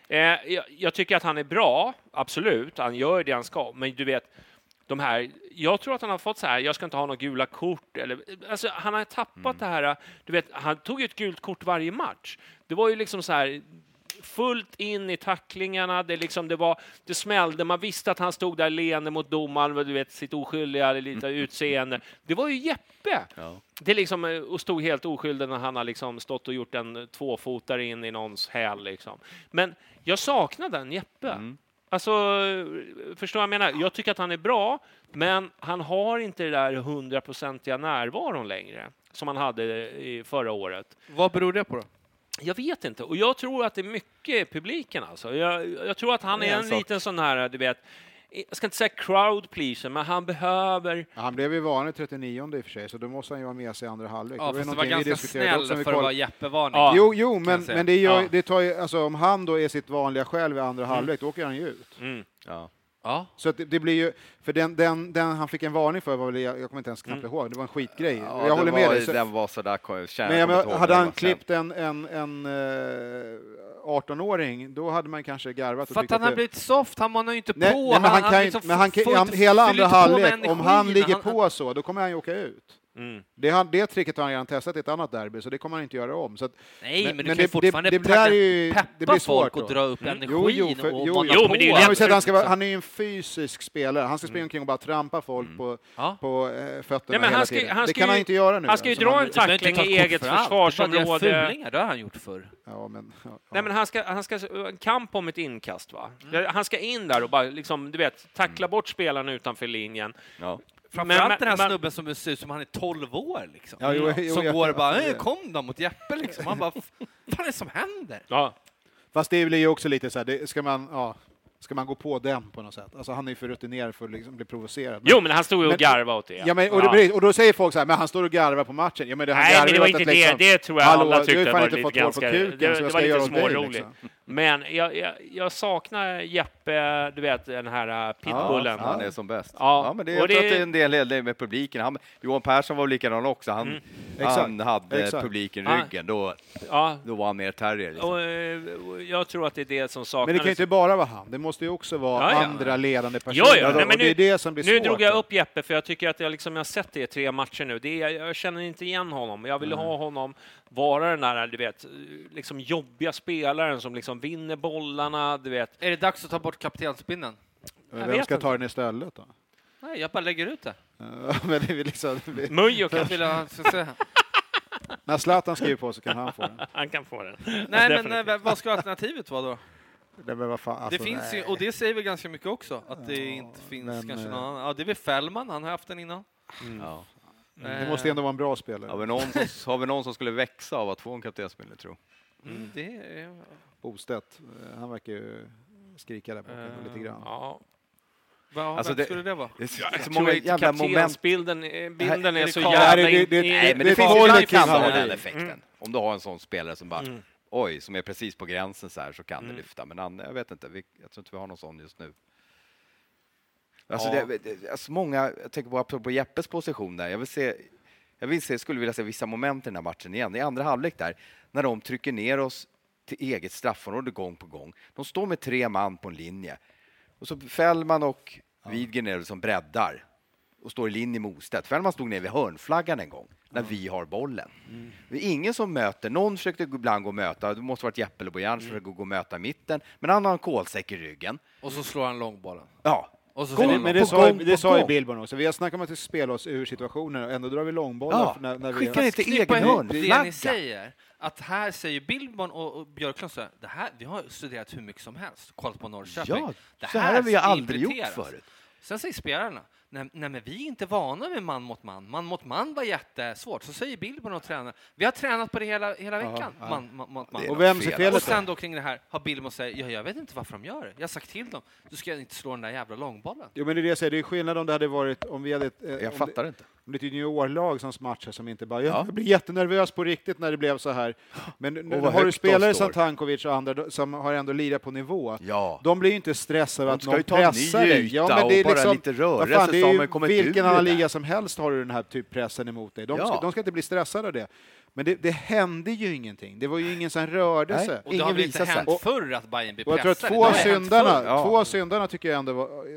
Jag tycker att han är bra, absolut. Han gör det han ska. Men du vet, de här, jag tror att han har fått så här, jag ska inte ha några gula kort. Alltså, han har tappat det här. Du vet, han tog ju ett gult kort varje match. Det var ju liksom så här fullt in i tacklingarna. Det smällde. Man visste att han stod där leende mot domaren, du vet, sitt oskyldiga lite utseende. Det var ju Jeppe. Ja. Det liksom, och stod helt oskyldig när han har liksom stått och gjort en 2-fotare in i någons häl liksom. Men jag saknar den Jeppe. Alltså, förstår jag menar? Jag tycker att han är bra, men han har inte det där 100-procentiga närvaron längre som han hade i förra året. Vad beror det på då? Jag vet inte. Och jag tror att det är mycket publiken alltså. Jag tror att han är en liten sån här, du vet, jag ska inte säga crowd pleaser, men han behöver... Ja, han blev ju vanlig 39 i och för sig, så då måste han ju vara med sig i andra halvlek. Ja, fast det var ganska snäll för att vara Jeppe-varning. Ja. Jo, men det tar ju, alltså om han då är sitt vanliga själv i andra halvlek, då åker han ju ut. Ja. Så att det blir ju, för den han fick en varning för var väl, jag kommer inte ens knappt ihåg, det var en skitgrej. Ja, jag håller med dig. Den var så där, men hade han klippt en 18-åring, då hade man kanske garvat. För att han har blivit soft, han manar ju inte på. Nej, men han kan hela andra halvlek, om han ligger på så, då kommer han ju åka ut. Det tricket har han redan testat i ett annat derby, så det kommer han inte göra om. Så att, nej, men du kan fortfarande peppa folk och dra upp energin han är ju en fysisk spelare. Han ska springa omkring och bara trampa folk på fötterna hela tiden. Det kan han inte göra nu. Han ska ju dra en tackling i eget försvarsområde. Det har han gjort förr. Nej, men han ska kamp om ett inkast, va? Han ska in där och bara liksom, du vet, tackla bort spelarna utanför linjen. Ja. Framförallt den här snubben som ser ut som han är 12 år liksom. Som går bara, kom då mot Jeppe liksom. Man bara, vad är det som händer? Ja. Fast det blir ju också lite så här, ska man gå på den på något sätt? Alltså han är ju för rutinerad för att liksom bli provocerad. Men han stod ju och garvade åt det. Ja, och då säger folk så här, men han står och garvar på matchen. Ja, men det var inte det. Liksom, det tror jag alla tyckte det var lite ganska... Det var lite småroligt. Liksom. Men jag saknar Jeppe, du vet, den här pitbullen. Ja, han är som bäst. Ja, men jag tror att det är en del med publiken. Johan Persson var likadan också. Han hade publiken i ryggen. Då var han mer terrier. Liksom. Och jag tror att det är det som saknas. Men det kan inte bara vara han. Det måste ju också vara andra ledande personer. Nej, men det är det som blir svårt. Nu drog jag upp Jeppe, för jag tycker att jag har sett det i 3 matcher nu. Jag känner inte igen honom. Jag vill ha honom vara den där, du vet, liksom jobbiga spelaren som liksom vinner bollarna, du vet. Är det dags att ta bort kaptensbindeln? Vem ska ta den istället då? Nej, jag bara lägger ut det. Men det är liksom... Mujo kanske. När Zlatan skriver på så kan han få den. Han kan få den. Nej, men vad ska alternativet vara då? Det finns ju, och det säger väl ganska mycket också, att det inte finns kanske någon annan. Ja, det är väl Fällman, han har haft den innan. Ja. Det måste ändå vara en bra spelare. Har vi någon som skulle växa av att få en kaptensspelare, tror det är... Bostedt, han verkar ju skrika där bakom lite grann. Ja. Vad skulle det vara? Det är så många jävla moment. Bilden är så jävla... Nej, men det finns ju kan ha den effekten. Om du har en sån spelare som bara, som är precis på gränsen så här, så kan det lyfta. Men jag vet inte, jag tror inte vi har någon sån just nu. Alltså många, jag tänker på Jeppes position där. Jag skulle vilja se vissa moment i den här matchen igen. I andra halvlek där, när de trycker ner oss till eget straffområde gång på gång. De står med 3 man på en linje. Och så Fällman och Widgren är som breddar och står i linje med Ostedt. Fällman stod ner vid hörnflaggan en gång när vi har bollen. Det är ingen som möter. Någon försökte ibland gå och möta. Det måste varit Jeppe eller Bojan som försökte gå och möta i mitten. Men han har en kolsäck i ryggen. Och så slår han långbollen. Ja. Men det sa ju Billborn också. Vi har snackat om att spela oss ur situationer och ändå drar vi långbollar. När vi skickar inte egen hörnflagga. Det ni säger, att här säger Billborn och Björklund så här, det här, vi har studerat hur mycket som helst. Kollat på Norrköping. Ja, det här har vi aldrig gjort förut. Sen säger spelarna, nej, men vi är inte vana med man mot man. Man mot man var jättesvårt. Så säger Billborn och tränaren, vi har tränat på det hela veckan. Man mot man. Och vem ser felet? Och sen då kring det här har Billborn säger, jag vet inte varför de gör det. Jag har sagt till dem, du ska inte slå den där jävla långbollen. Jo, men det är det jag säger, det är skillnad om det hade varit, om vi hade... jag fattar inte. Det är ett juniorlag som matcher som inte bara... Jag blir jättenervös på riktigt när det blev så här. Men nu har du spelare som Tankovic och andra som har ändå lirat på nivå. Ja. De blir ju inte stressade att någon pressar dig. Ja, men det är liksom, lite rörelse. Det är ju vilken annan liga som helst har du den här typ pressen emot dig. De ska inte bli stressade av det. Men det hände ju ingenting. Det var ju ingen som rörde sig. Och det har inte hänt förr att Bayern blir pressade. Jag tror att två syndarna tycker jag ändå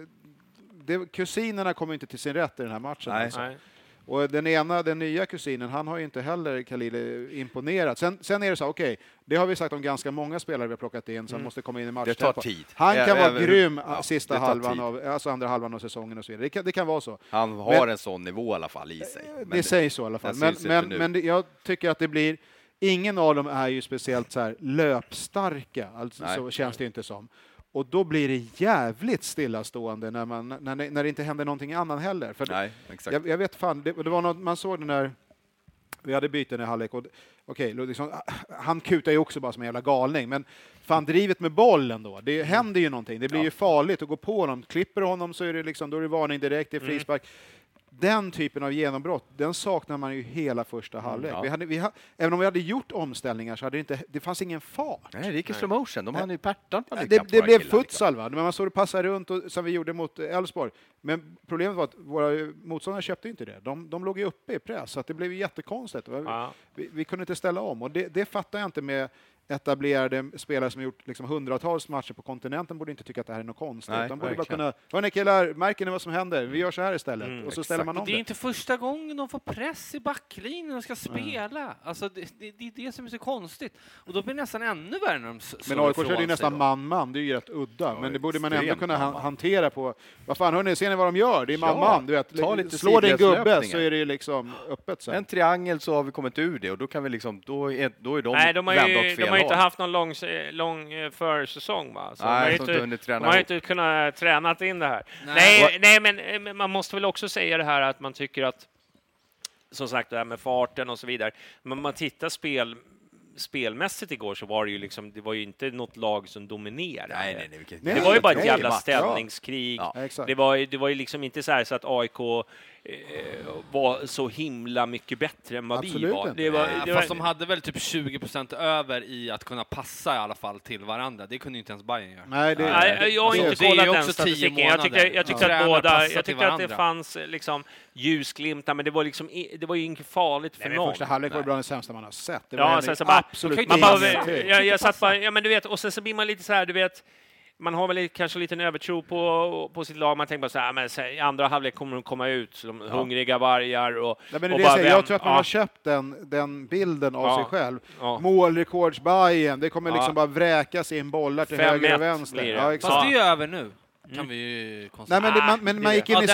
var... kusinerna kommer inte till sin rätt i den här matchen. Nej. Alltså. Och den nya kusinen, han har ju inte heller Khalil imponerat. Sen är det så, okej, det har vi sagt om ganska många spelare vi har plockat in som måste komma in i matchen. Det tar tid. Han kan vara grym sista halvan alltså andra halvan av säsongen och så vidare. Det kan vara så. Han har en sån nivå i alla fall i sig. Det sägs så i alla fall. Men jag tycker att det blir... Ingen av dem är ju speciellt så här löpstarka, alltså, så känns det inte som. Och då blir det jävligt stillastående när det inte händer någonting annat heller. För nej, exakt. Jag vet fan, det var något, man såg det när vi hade byten i halvlek. Liksom, han kutar ju också bara som en jävla galning. Men fan, drivet med bollen då. Det händer ju någonting. Det blir ju farligt att gå på honom. Klipper honom så är det liksom, då är det varning direkt, det är frispark. Den typen av genombrott, den saknar man ju hela första halvlek. Även om vi hade gjort omställningar så hade det fanns ingen fart. Nej, det gick i slow motion. De hade ju pärtan. Det blev futsal, va? Men man såg det passa runt som vi gjorde mot Elfsborg. Men problemet var att våra motståndare köpte inte det. De låg ju uppe i press, så att det blev jättekonstigt. Vi kunde inte ställa om. Och det fattar jag inte med etablerade spelare som har gjort liksom hundratals matcher på kontinenten borde inte tycka att det här är något konstigt. De borde bara kunna, hörni killar, märker ni vad som händer? Vi gör så här istället. Och så ställer man om det. Det är inte första gången de får press i backlinjen och ska spela. Alltså, det är det som är så konstigt. Och då blir det nästan ännu värre när de men AIK är det nästan man-man, det är ju rätt udda. Men det borde man ändå kunna hantera på... Vad fan, hörni, ser ni vad de gör? Det är man-man, du vet. Slår det en gubbe så är det ju liksom öppet sen. En triangel så har vi kommit ur det och då kan vi liksom... Då är de vända åt fel håll. Inte haft någon lång försäsong, va? Så nej, de har inte kunnat träna in det här. Nej, men man måste väl också säga det här att man tycker att, som sagt, det här med farten och så vidare. Men man tittar spelmässigt igår så var det ju liksom, det var ju inte något lag som dominerade. Nej, det var ju bara ett jävla ställningskrig. Ja, det var ju liksom inte så här så att AIK var så himla mycket bättre än vad vi var. Fast de hade väl typ 20% över i att kunna passa i alla fall till varandra. Det kunde inte ens Bayern göra. Nej, jag har inte kollat den statistiken. Jag tyckte att det fanns liksom ljusglimtar, men det var ju inte farligt för någon. Första halvlek var det bland det sämsta man har sett. Det var absolut jag satt bara, ja men du vet, och sen så blir man lite så här, du vet, man har väl kanske lite en övertro på sitt lag. Man tänker bara så här, men i andra halvlek kommer de komma ut som hungriga vargar och jag tror att man har köpt den bilden av sig själv. Målrekords Bayern, det kommer liksom bara vräkas in bollar till höger och vänster. Fast det är över nu. Kan vi ju konstatera. Men man gick in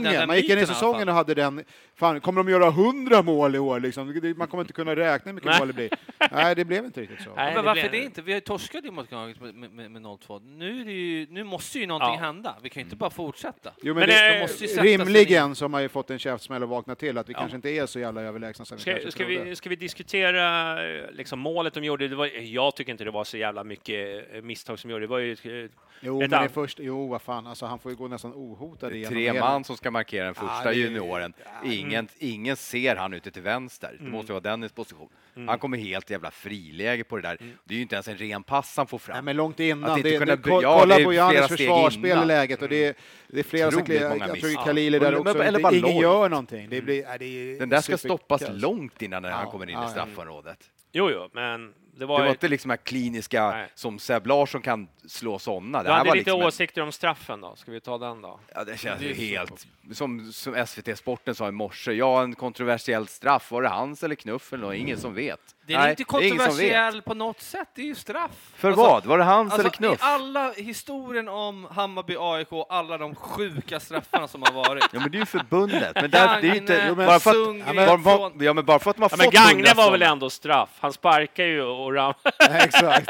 i säsongen och hade den. Fan, kommer de göra 100 mål i år liksom? Man kommer inte kunna räkna hur mycket mål det blir. Nej, det blev inte riktigt så. Nej, men varför det inte? Vi har ju torskat mot Gnaget med 0-2. Nu måste ju någonting hända. Vi kan ju inte bara fortsätta. Jo, men rimligen så har man ju fått en käftsmäll och vaknat till att vi kanske inte är så jävla överlägsna som ska vi diskutera liksom målet de gjorde? Jag tycker inte det var så jävla mycket misstag som gjorde. Det var ju vad fan, alltså han får ju gå nästan ohotad igen. 3 man som ska markera den första junioren. Ingen ser han ute till vänster. Det måste vara Dennis position. Han kommer helt jävla friläge på det där. Det är ju inte ens en ren pass han får fram. Nej, men långt innan. Kolla på Jannes försvarsspel i läget. Och det är flera som jag tror Khalil är där också. Ingen gör någonting. Den där ska stoppas långt innan han kommer in i straffområdet. Jo, men det var inte liksom här kliniska som Seb Larsson kan slå sådana. Du hade lite åsikter om straffen då. Ska vi ta den då? Ja, det känns ju helt... Som SVT-sporten sa i morse. En kontroversiell straff. Var det hans eller Knuff eller något? Ingen som vet. Det är inte kontroversiell på något sätt. Det är ju straff. För vad? Var det hans eller Knuff? I alla historien om Hammarby AIK, alla de sjuka straffarna som har varit. Ja, men det är ju förbundet. Men det är inte... Bara för att man fått... Men Gagne var väl ändå straff? Han sparkar ju och ram. Exakt.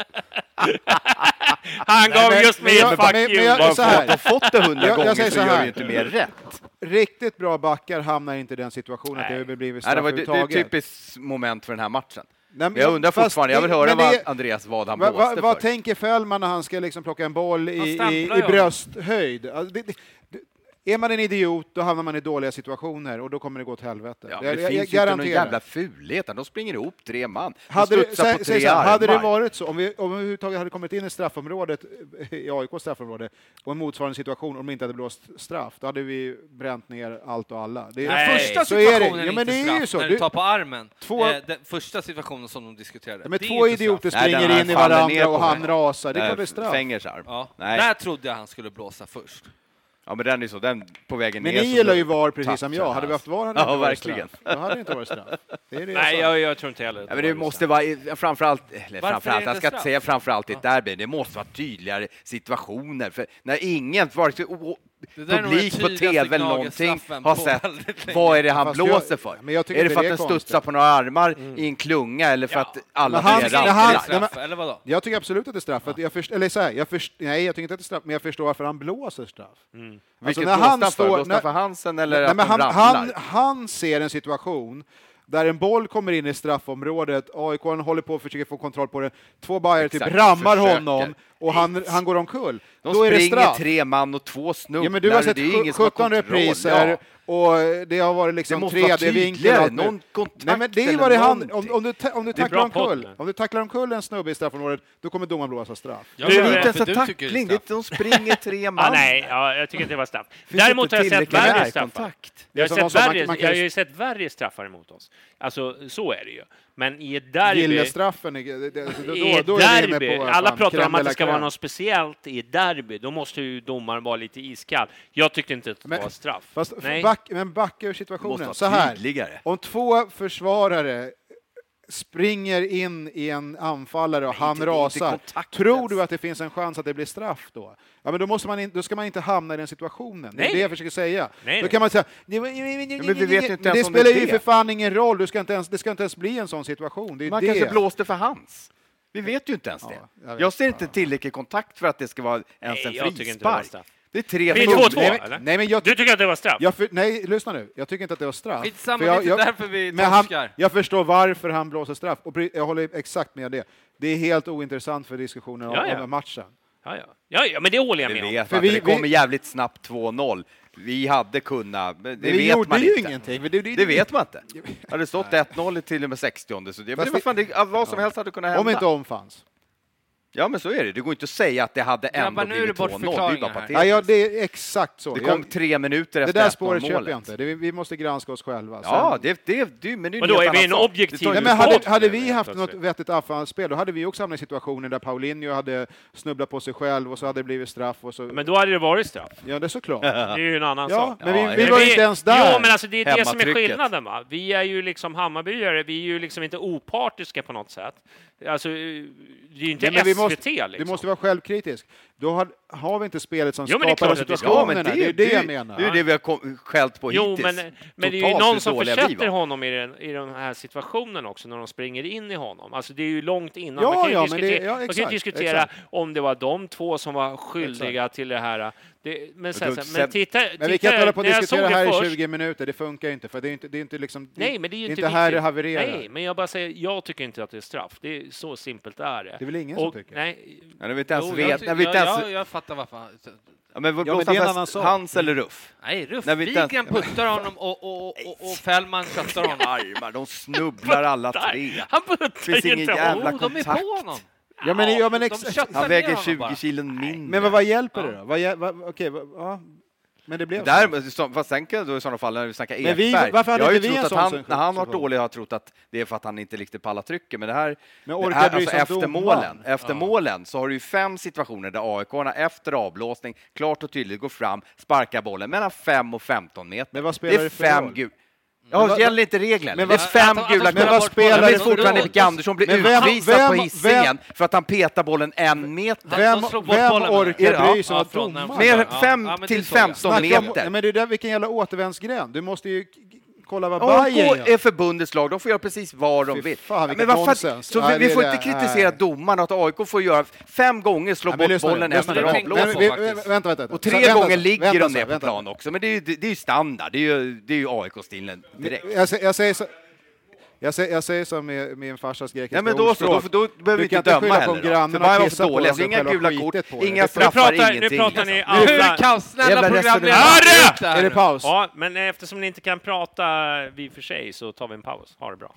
Han gav just mig en fuck you. Bara för att de fått det 100 gånger så gör det inte mer rätt. Riktigt bra backar hamnar inte i den situationen att det blivit straff uttaget. Det är ett typiskt moment för den här matchen. Jag undrar fortfarande, jag vill höra vad han blåste för. Vad tänker Fällman när han ska liksom plocka en boll i brösthöjd? är man en idiot, då hamnar man i dåliga situationer och då kommer det gå åt helvete. Ja, det finns ju inte någon jävla fulhet. De springer ihop 3 man. Hade det varit så, om vi överhuvudtaget hade kommit in i straffområdet, i AIKs straffområde, och en motsvarande situation om de inte hade blåst straff, då hade vi bränt ner allt och alla. Det är första situationen är inte straff, när du tar på armen. Den första situationen som de diskuterade. Men 2 idioter springer in i varandra och han rasar. Det är straff. Fängersarm. Ja. Där trodde jag han skulle blåsa först. Ja, men den är så, den på vägen ner. Men ni gillar ju VAR precis som jag. Hade vi haft VAR hade det inte varit verkligen. Straff. Då hade det inte varit straff. Nej, jag tror inte heller. Ja, men det måste vara framförallt, jag ska inte säga framförallt i ett derby. Det måste vara tydligare situationer. För när ingen, vare sig publik på TV eller någonting har sett, vad är det han blåser för? Är det för att den studsar på några armar i en klunga eller för att alla eller vadå? Jag tycker absolut att det är straff. Jag tycker inte att det är straff, men jag förstår varför han blåser straff. Vilket blåstar för Hansen eller att de ramlar? Han ser en situation där en boll kommer in i straffområdet, AIK håller på att försöka få kontroll på det, 2 bajare typ rammar honom och han går omkull. Då är det straff. 3 man och 2 snubblar. Ja, men du har sett 17 repriser och det har varit liksom 3D-vinkel. Nej, men det är vad det handlar om. Du tacklar omkull en snubbe i straffområdet, då kommer domaren blåsa straff. Det är inte ens en tackling, de springer 3 man. Jag tycker inte det var straff. Däremot har jag sett värre straffar. Jag har ju sett värre straffar emot oss. Alltså, så är det ju. Men i ett derby... Gillestraffen, alla pratar om att det ska vara något speciellt i ett derby. Då måste ju domaren vara lite iskall. Jag tyckte inte att det var straff. Men backa ur situationen. Så här, om 2 försvarare springer in i en anfallare och han rasar. Tror du att det finns en chans att det blir straff då? Ja, men då ska man inte hamna i den situationen. Det är det jag försöker säga. Då kan man säga, det spelar ju för fan ingen roll. Det ska inte ens bli en sån situation. Man kanske blåste för hans. Vi vet ju inte ens det. Jag ser inte tillräcklig kontakt för att det ska vara ens en frispark. Det är 3-2, nej, men du tycker att det var straff? Nej, lyssna nu. Jag tycker inte att det var straff. Därför vi torskar. Jag förstår varför han blåser straff. Och jag håller exakt med det. Det är helt ointressant för diskussionen om matchen. Ja, men det håller jag med om. För det kommer jävligt snabbt 2-0. Vi hade kunnat, vi gjorde ju ingenting. Det vet man inte. Det hade stått 1-0 till och med 60. Så vad som helst hade kunnat hända. Om inte omfanns. Ja, men så är det. Det går inte att säga att det hade ändå blivit 2-0. Det är bara patetiskt. Ja, det är exakt så. Det kom 3 minuter efter 1-0-målet. Det där spåret köper jag inte. Vi måste granska oss själva. Ja, men då är vi en objektiv. Men hade vi haft något vettigt anfallsspel, då hade vi också hamnat i situationer där Paulinho hade snubblat på sig själv och så hade det blivit straff. Och så... Men då hade det varit straff. Ja, det är såklart. Det är ju en annan sak. Men vi var inte ens där. Ja, men alltså det är det som är skillnaden, va? Vi är ju liksom Hammarbyare. Vi är ju liksom inte opartiska på något sätt. Alltså, det är ju inte SVT liksom. Du måste vara självkritisk. Då har vi inte spelet som skapar situationerna. Det är det jag menar. Det är det vi har skällt på hittills. Men det är ju någon som försätter honom i den här situationen också, när de springer in i honom. Alltså det är ju långt innan. Man kan ju diskutera om det var de 2 som var skyldiga till det här. Men vi kan inte hålla på och diskutera här i 20 minuter. Det funkar inte, för det är inte liksom... Nej, men det är ju inte här det havererar. Nej, men jag bara säger, jag tycker inte att det är straff. Det är så simpelt är det. Det är väl ingen som tycker. Nej. Jag fattar varför. Ja, men det är en annan sak. Hans eller Ruff? Nej, Ruff. Wigren puttar honom och Fällman köttar honom. Armar, de snubblar alla 3. Han puttar ju inte jävla de är på honom. Han väger 20 kilon mindre. Men vad hjälper det då? Men det blev fast sen kan då i sådana fall när vi snackar Ekberg. Varför hade vi en sån när han var dålig har jag trott att det är för att han inte riktigt pallar trycket. Men det här alltså efter målen så har du ju 5 situationer där AIK efter avblåsning klart och tydligt går fram, sparkar bollen mellan 5 och 15 meter. Men vad spelar det är 5 gul. Ja, gäller inte reglerna. Det är 5 gula. Men vad spelar det fortfarande? Micke Andersson blir utvisad på Hisingen för att han petar bollen 1 meter. Vem orkar bry sig om att domaren? 5 till 15 meter. Men det är där vilken jävla återvändsgränd. Du måste ju kolla vad Bayern är förbundets lag. De får göra precis vad de vill. Men varför? Så vi får inte kritisera domarna att AIK får göra 5 gånger slå bort bollen efter avblåsning. Vänta. Och 3 gånger ligger de ner på plan också. Men det är ju standard. Det är ju AIK-stilen direkt. Jag säger så. Jag säger som med min farsas grekiska men då behöver vi inte döma heller. För bara var för dåliga, inga gula kort, inga straffar, ingenting. Nu pratar ni alla... Hur kan snälla programledare... Är det paus? Ja, men eftersom ni inte kan prata vid för sig så tar vi en paus. Ha det bra.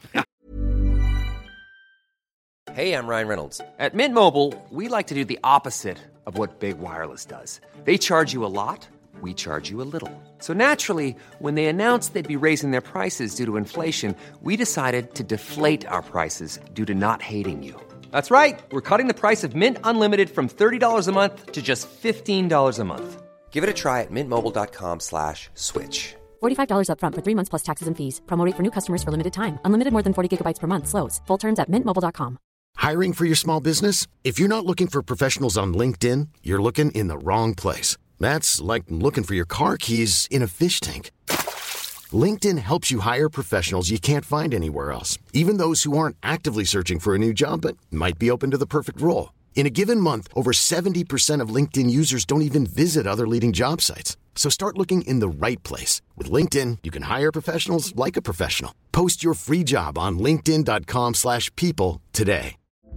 Hey, I'm Ryan Reynolds. At Mint Mobile, we like to do the opposite of what Big Wireless does. They charge you a lot, we charge you a little. So naturally, when they announced they'd be raising their prices due to inflation, we decided to deflate our prices due to not hating you. That's right. We're cutting the price of Mint Unlimited from $30 a month to just $15 a month. Give it a try at mintmobile.com/switch. $45 up front for 3 months plus taxes and fees. Promo rate for new customers for limited time. Unlimited more than 40 gigabytes per month. Slows full terms at mintmobile.com. Hiring for your small business? If you're not looking for professionals on LinkedIn, you're looking in the wrong place. That's like looking for your car keys in a fish tank. LinkedIn helps you hire professionals you can't find anywhere else, even those who aren't actively searching for a new job but might be open to the perfect role. In a given month, over 70% of LinkedIn users don't even visit other leading job sites. So start looking in the right place. With LinkedIn, you can hire professionals like a professional. Post your free job on linkedin.com/people today.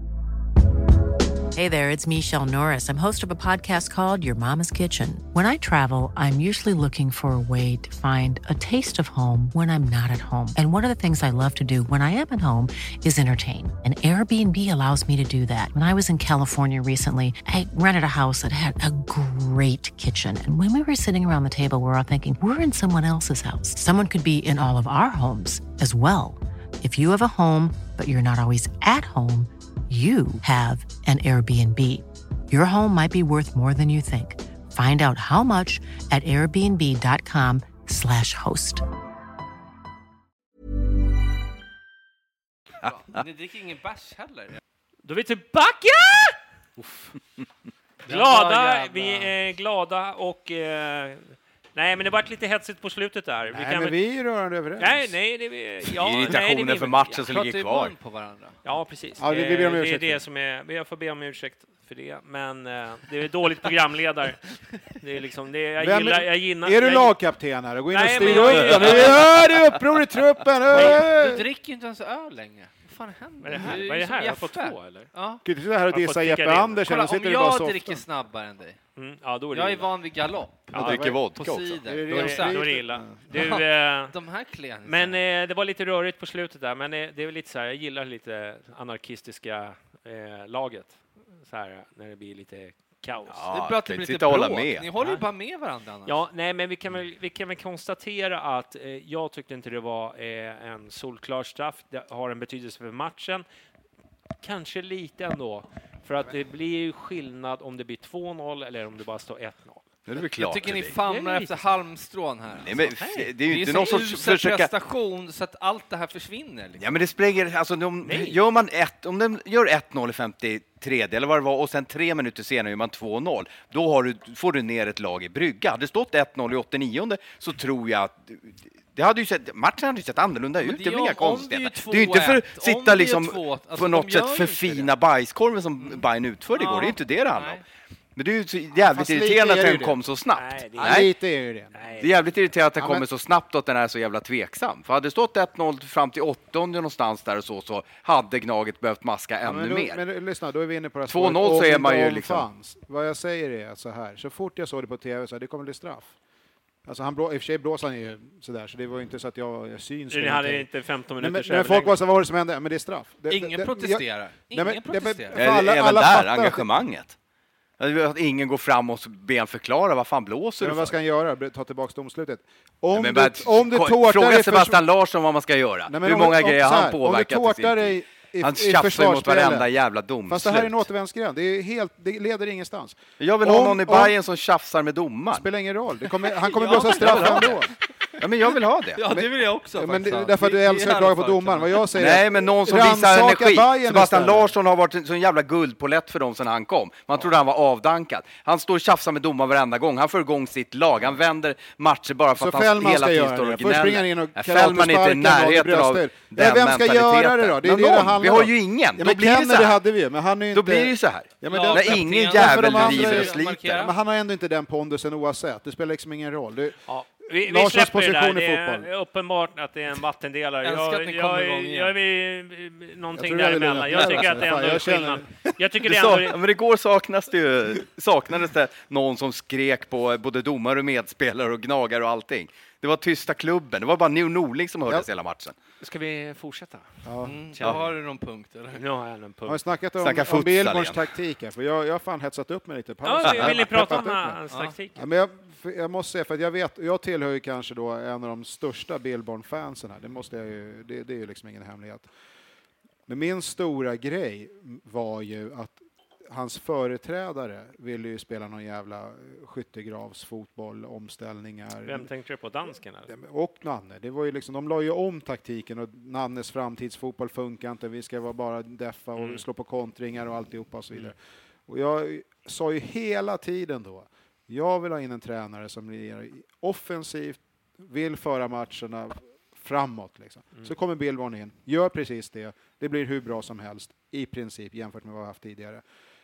Hey there, it's Michelle Norris. I'm host of a podcast called Your Mama's Kitchen. When I travel, I'm usually looking for a way to find a taste of home when I'm not at home. And one of the things I love to do when I am at home is entertain. And Airbnb allows me to do that. When I was in California recently, I rented a house that had a great kitchen. And when we were sitting around the table, we were all thinking, we're in someone else's house. Someone could be in all of our homes as well. If you have a home, but you're not always at home, you have an Airbnb. Your home might be worth more than you think. Find out how much at airbnb.com/host. Ni dricker ingen bärs heller. Då är vi tillbaka! Glada, vi är glada och... nej, men det var lite hetsigt på slutet där. Vi är rörande överens. Nej, det är... Ja, irritationen för matchen som ligger kvar. På varandra. Ja, precis. Ja, vi ber om ursäkt. Det är det som är... Vi får be om ursäkt för det. Men det är dåligt programledare. Det är liksom... Det är, jag gillar... Är du lagkapten här? Gå in och styr upp den. Det är uppror i truppen. Du dricker inte ens öl längre. Vad fan händer? Vad är det här? Jag har fått 2, eller? Ja. Ska du sitta här och dissa Jeppe Andersen? Kolla, om jag dricker snabbare än dig. Ja, då är det jag är van vid galopp. Jag dricker vodka också. Då är det illa. De här klen. Men det var lite rörigt på slutet där. Men det är lite så här, jag gillar lite anarkistiska laget. Så här, när det blir lite kaos. Ja, det är bra att det blir lite bråk. Ni håller ju bara med varandra annars. Ja, nej, men vi kan väl konstatera att jag tyckte inte det var en solklar straff. Det har en betydelse för matchen. Kanske lite ändå. För att det blir ju skillnad om det blir 2-0 eller om det bara står 1-0. Det är väl klart. Jag tycker ni famlar efter halmstrån här. Nej, men det är ju inte någon sorts prestation så att allt det här försvinner. Liksom. Ja, men det spränger, alltså gör man om de gör 1-0 i 53 eller vad det var och sen 3 minuter senare gör man 2-0, då får du ner ett lag i brygga. Hade det stått 1-0 i 89 så tror jag att matchen hade ju sett annorlunda ut. Det är inga konstigheter. Det är ju inte för att sitta liksom på något sätt för fina bajskorven som Bayern utförde igår. Det är inte det handlar om. Men det är ju så jävligt irriterande att den kom så snabbt. Nej, lite är det. Det är jävligt irriterande att den kommer så snabbt och att den är så jävla tveksam. För hade det stått 1-0 fram till 8 någonstans där och så hade Gnaget behövt maska ännu mer. Men lyssna, då är vi inne på det. 2-0 så är man ju liksom... Vad jag säger är så här, så fort jag såg det på tv så det kommer bli straff. Alltså i och för sig blåser han ju sådär, så det var inte så att jag syns. Det hade inte 15 minuter. Men folk var så, vad var det som hände? Men det är straff. Ingen protesterar. Ingen protesterar. Även där, engagemanget. Att ingen går fram och ber han förklara vad fan blåser du för? Vad ska han göra? Ta tillbaka domslutet. Fråga Sebastian Larsson vad man ska göra. Hur många grejer han påverkat i sin tid. Han tjafsar mot varenda jävla domslut. Fast det här är en återvändsgränd. Det leder ingenstans. Jag vill ha någon i Bayern som tjafsar med domaren. Spelar ingen roll. Han kommer blåsa straff ändå. Ja, men jag vill ha det. Ja, det vill jag också. Men därför att du älskar att klaga på domaren. Vad jag säger. Nej, men någon som visar energi. Sebastian Larsson har varit en sån jävla guldpolett för dem sedan han kom. Man trodde han var avdankad. Han står och tjafsar med domaren varenda gång. Han får igång sitt lag. Han vänder matcher bara för att han hela tiden står och gnäller. Fällman är inte i närheten av den mentaliteten. Vem ska göra det då? Det är det det handlar om. Vi har ju ingen. Då blir det så här. Hade vi, men han är inte... Då blir det ju så här. Ja, men när ingen jävel driver och sliter. Men han har ändå inte den pondusen oavsett. Det spelar liksom ingen roll. Vi släpper det där. Det är uppenbart att det är en vattendelare. Jag vill någonting däremellan. Jag tycker att det ändå är skillnad. Jag tycker det ändå... Men igår saknades det någon som skrek på både domare och medspelare och gnagare och allting. Det var tysta klubben. Det var bara Neo Norling som hördes hela matchen. Ska vi fortsätta? Jag har någon punkt. Eller? Nu har jag någon punkt. Jag har snackat om Billborns taktik här, för jag har fan hetsat upp mig lite. Vill ni prata om hans taktik? Ja, men jag måste säga, för att jag tillhör ju kanske då en av de största Billborn-fansen här. Det måste jag ju, det är ju liksom ingen hemlighet. Men min stora grej var ju att hans företrädare ville ju spela någon jävla skyttegravsfotboll, omställningar. Vem tänkte du på, dansken eller? Och Nanne. Det var ju liksom, de la ju om taktiken och Nannes framtidsfotboll funkar inte. Vi ska vara bara deffa och slå på kontringar och alltihopa och så vidare. Och jag sa ju hela tiden då, jag vill ha in en tränare som blir offensivt, vill föra matcherna framåt. Liksom. Så kommer Billborn in, gör precis det. Det blir hur bra som helst i princip jämfört med vad vi haft tidigare.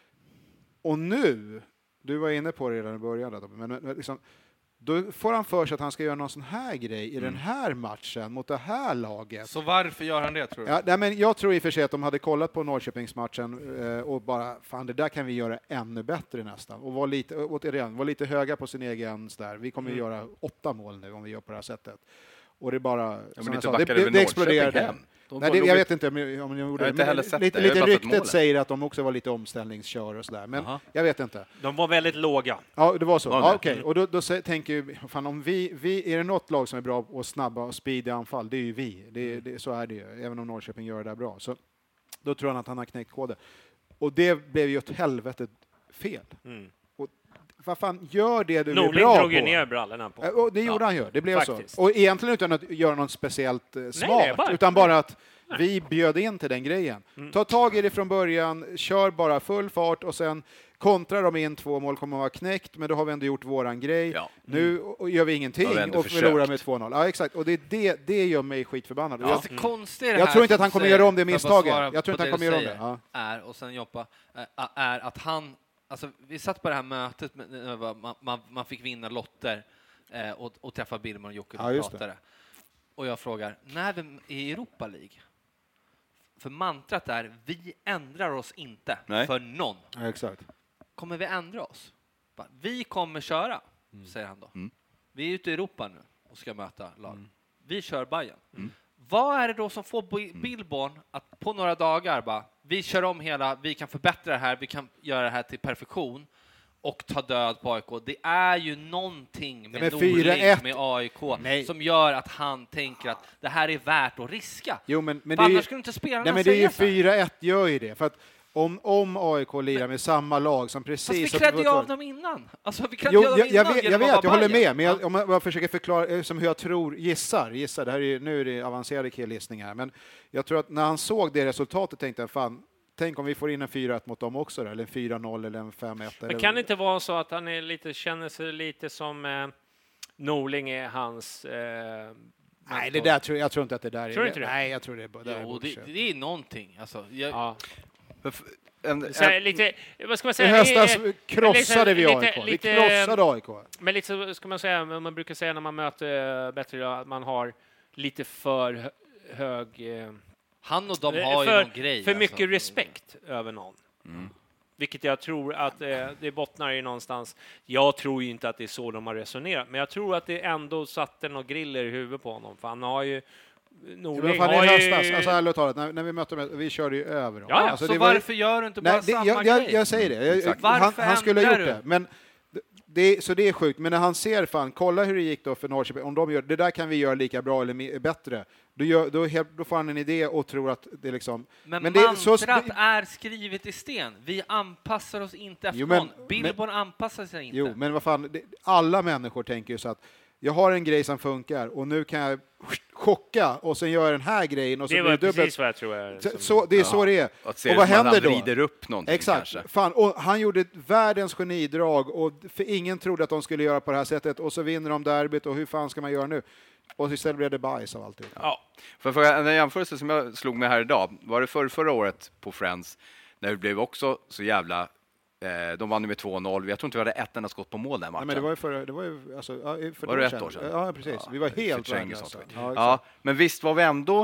Och nu, du var inne på det redan i början, men liksom, då får han för sig att han ska göra någon sån här grej i den här matchen mot det här laget. Så varför gör han det, tror du? Ja, nej, men jag tror i och för sig att de hade kollat på Norrköpingsmatchen och bara, fan, det där kan vi göra ännu bättre nästan. Och var lite höga på sin egen där. Vi kommer göra 8 mål nu om vi gör på det här sättet. Och det bara, det exploderade. Nej, jag vet inte om jag gjorde det. Lite ryktet säger att de också var lite omställningskör och sådär. Men jag vet inte. De var väldigt låga. Ja, det var så. Ja, okej. Och då tänker jag, fan, om vi är det något lag som är bra och snabba och speedy anfall, det är ju vi. Så är det ju, även om Norrköping gör det där bra. Så då tror han att han har knäckt koden. Och det blev ju ett helvete fel. Vad fan, gör det du är bra på. Norling drog ju ner brallorna på. Och det gjorde han ju. Det blev faktiskt så. Och egentligen utan att göra något speciellt smart. Utan bara att vi bjöd in till den grejen. Ta tag i det från början, kör bara full fart och sen kontrar de in 2 mål, kommer att vara knäckt, men då har vi ändå gjort våran grej. Nu gör vi ingenting och förlorar med 2-0. Ja, exakt. Och det gör mig skitförbannad. Jag tror inte att han kommer göra om det misstaget. Jag tror inte han kommer göra om det. Och sen Joppa, är att han... Alltså, vi satt på det här mötet, man fick vinna lotter och träffa Billborn och Jocke och pratade. Och jag frågar, när vi är i Europa League? För mantrat är, vi ändrar oss inte för någon. Ja, exakt. Kommer vi ändra oss? Vi kommer köra, säger han då. Vi är ute i Europa nu och ska möta lag. Vi kör Bayern. Vad är det då som får Billborn att på några dagar bara, vi kör om hela, vi kan förbättra det här, vi kan göra det här till perfektion och ta död på AIK. Det är ju någonting med Norling, med AIK som gör att han tänker att det här är värt att riska. Jo, men det annars skulle inte spela. Nej, men det är ju 4-1 gör ju det. För att om AIK lirar med samma lag som precis... Fast vi krävde ju av dem innan. Alltså, vi krävde av dem innan. Jag vet, jag håller med. Men om jag försöker förklara som hur jag tror, gissar. Det här är, nu är det avancerade killgissning här. Men jag tror att när han såg det resultatet tänkte jag, fan, tänk om vi får in en 4-1 mot dem också då, eller en 4-0 eller en 5-1. Men kan det inte vara så att han är lite, känner sig lite som Norling är hans... nej, det där jag tror inte att det där tror är... Inte det? Nej, jag tror det är... det är någonting. Alltså, lite, vad ska man säga? I höstas krossade vi AIK. Vi krossade AIK. Men lite så ska man säga, man brukar säga när man möter bättre att man har lite för hög... Han och de har ju någon grej. För mycket respekt över någon. Vilket jag tror att det bottnar i någonstans. Jag tror ju inte att det är så de har resonerat. Men jag tror att det ändå satte några griller i huvudet på honom. För han har ju... Norling har ju... Alltså, när vi mötte vi körde ju över dem. Ja, alltså, så varför gör du inte bara samma grej? Jag säger det. Han skulle ha gjort det. Men så det är sjukt. Men när han ser, fan, kolla hur det gick då för Norrköping. Om de gör det där kan vi göra lika bra eller bättre. Då får han en idé och tror att det är liksom... Men mantrat är skrivet i sten. Vi anpassar oss inte efter någon. Billborn anpassar sig inte. Jo, men vad fan, alla människor tänker ju så att jag har en grej som funkar och nu kan jag chocka och sen gör jag den här grejen och så det blir var precis vad jag tror är. Det är så det är. Och vad händer då? Vrider upp någonting. Exakt. Fan, och han gjorde världens genidrag och för ingen trodde att de skulle göra på det här sättet och så vinner de derbyt och hur fan ska man göra nu? Och istället blev det bajs av allt. Ja. För en jämförelse som jag slog med här idag, var det förra året på Friends när det blev också så jävla De vann med 2-0. Jag tror inte vi hade ett enda skott på mål den matchen. Nej, men det var ju alltså, för var det ett år sedan? Ja, precis. Vi var helt värdelösa. Ja, men visst var vi ändå...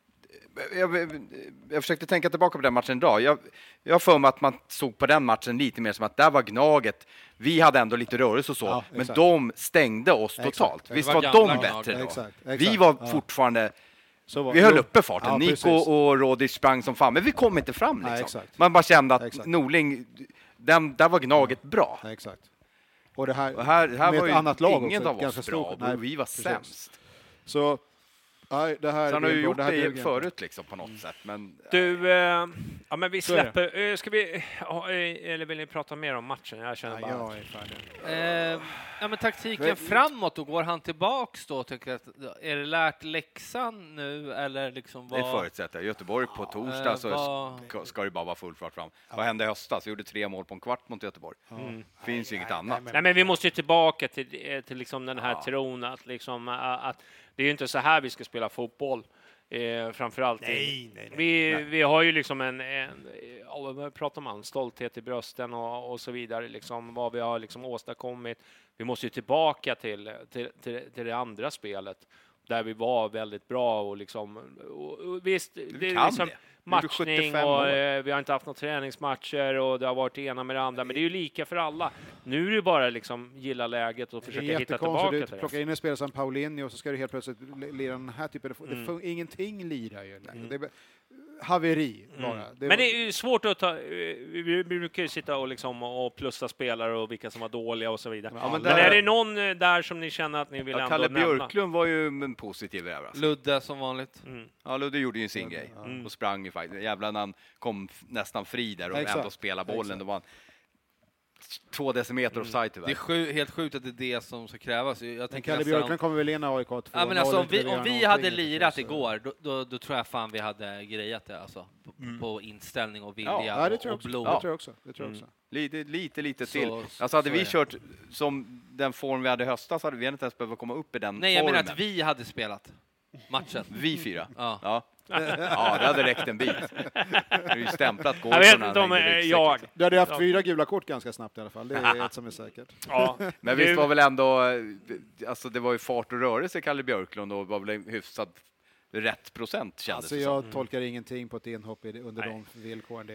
Jag försökte tänka tillbaka på den matchen idag. Jag för mig att man såg på den matchen lite mer som att där var Gnaget. Vi hade ändå lite rörelse och så, men de stängde oss totalt. Visst var de bättre då? Exakt. Vi var fortfarande... vi höll uppe farten. Nico och Rodic sprang som fan, men vi kom inte fram. Liksom. Man bara kände att Norling, där var Gnaget bra. Exakt. Och det här var ju annat lag ingen också, av oss bra. Nej, vi var sämst. Så det här... Så han har ju gjort det förut liksom, på något sätt. Men, du, ja men vi släpper... Ska vi... Eller vill ni prata mer om matchen? Jag känner bara... Jag är färdig. Ja, men taktiken framåt, då går han tillbaks då, tycker jag. Är det lärt läxan nu, eller liksom vad... Det förutsätter jag. Göteborg på torsdag så ska det bara vara full fart fram. Vad hände i höstas? Vi gjorde 3 mål på en kvart mot Göteborg. Finns ju inget annat. Nej, men vi måste ju tillbaka till liksom den här tron att liksom att det är ju inte så här vi ska spela fotboll. Framförallt. Nej. Vi har ju liksom vad pratar man, stolthet i brösten och så vidare, liksom vad vi har liksom åstadkommit. Vi måste ju tillbaka till det andra spelet där vi var väldigt bra och liksom och visst det är liksom matchning och vi har inte haft några träningsmatcher och det har varit det ena med det andra, men det är ju lika för alla. Nu är det bara liksom gilla läget och försöka hitta tillbaka till det. Du plockar in en spelare som Paulinho och så ska du helt plötsligt lira den här typen av... Ingenting lirar ju. Det är haveri bara. Men det är ju svårt att ta... Vi brukar ju sitta och liksom och plussa spelare och vilka som var dåliga och så vidare. Men är det någon där som ni känner att ni vill ändå Kalle nämna? Björklund var ju en positiv överraskning. Ludde som vanligt. Ja, Ludde gjorde ju sin grej och sprang i fight. Jävlar när han kom nästan fri där och ändå spelade bollen. Då var han 2 decimeter offside tyvärr. Det är helt sjukt att det är det som ska krävas. Jag tänker Kalle Björklund kommer väl in i AIK 2. Ja, men alltså, om vi hade lirat igår, då tror jag fan vi hade grejat det alltså, på inställning och vilja och blod. Det tror jag också. Lite till. Alltså hade vi kört som den form vi hade i höstas hade vi inte ens behövt komma upp i den formen. Jag menar att vi hade spelat matchen. Vi 4? Ja. Ja, det hade räckt en bit. Det är ju stämplat går. Jag vet inte om jag... Du hade haft 4 gula kort ganska snabbt i alla fall. Det är ett som är säkert. Ja. Men visst var väl ändå... Alltså det var ju fart och rörelse Kalle Björklund och var väl en hyfsad rätt procent kändes alltså jag tolkar ingenting på ett inhopp under de villkoren.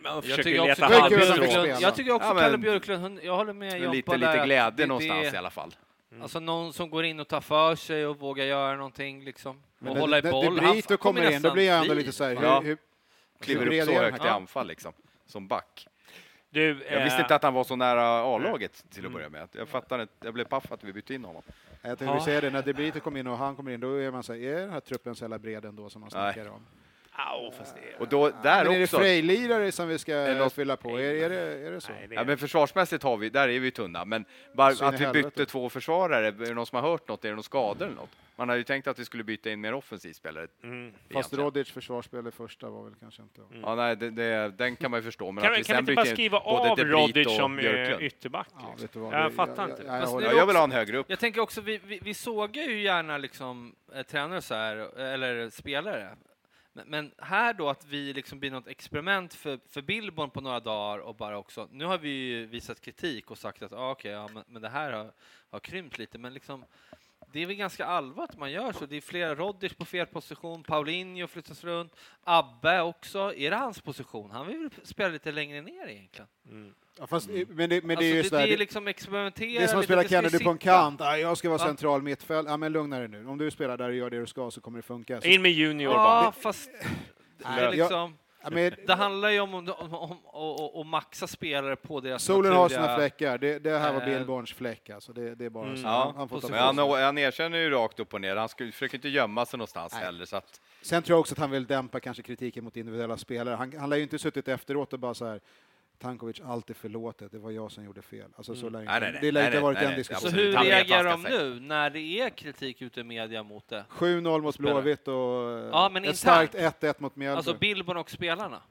Jag tycker också Kalle Björklund, jag håller med Joppa lite glädje någonstans i alla fall. Alltså någon som går in och tar för sig och vågar göra någonting liksom. Och hålla i boll. Brito kommer in, då blir jag ändå lite så här... Kliver upp så högt i anfall liksom, som back. Jag visste inte att han var så nära A-laget till att börja med. Jag fattar inte, jag blev paff att vi bytte in honom. Jag tänkte vi säger det, när Brito kommer in och han kommer in, då är man så här, är den här truppen så jävla bred ändå som man snackar om? Och då, där men är också, det frejlirare som vi ska fylla på? Är det så? Ja, men försvarsmässigt har vi, där är vi tunna. Men bara att vi bytte 2 försvarare, är det någon som har hört något? Är det någon skador eller något? Man har ju tänkt att vi skulle byta in mer offensivspelare. Fast Rodic försvarsspelare första var väl kanske inte... Ja, nej, den kan man ju förstå. Men kan vi inte bara skriva av Rodic som ytterback? Liksom? Jag fattar inte. Jag vill ha en högre upp. Jag tänker också, vi sågar ju gärna liksom tränare så här, eller spelare. Men här då att vi liksom blir något experiment för Billborn på några dagar och bara också, nu har vi ju visat kritik och sagt att men det här har krympt lite, men liksom det är väl ganska allvarligt att man gör så. Det är flera Rodic på fel position, Paulinho flyttas runt, Abbe också, är det hans position? Han vill spela lite längre ner egentligen. Ja, fast, men det är ju det är liksom experimentera. Det är som att spela Kennedy på en kant. Jag ska vara central mittfält. Ja, men lugna dig nu. Om du spelar där och gör det du ska så kommer det funka. In med Junior bara. Ja, fast liksom... Det handlar ju om att maxa spelare på deras solen har sina fläckar. Det här var Billborns fläck. Alltså. Det är bara så. Han erkänner ju rakt upp och ner. Han försöker inte gömma sig någonstans heller. Så att... Sen tror jag också att han vill dämpa kanske kritiken mot individuella spelare. Han lär ju inte suttit efteråt och bara så här... Tankovic, allt är förlåtet. Det var jag som gjorde fel. Alltså, så det lär inte varit den diskussionen. Så hur reagerar de nu när det är kritik ute i media mot det? 7-0 mot Blåvitt och men ett starkt 1-1 mot Mjällby. Alltså Billborn och spelarna.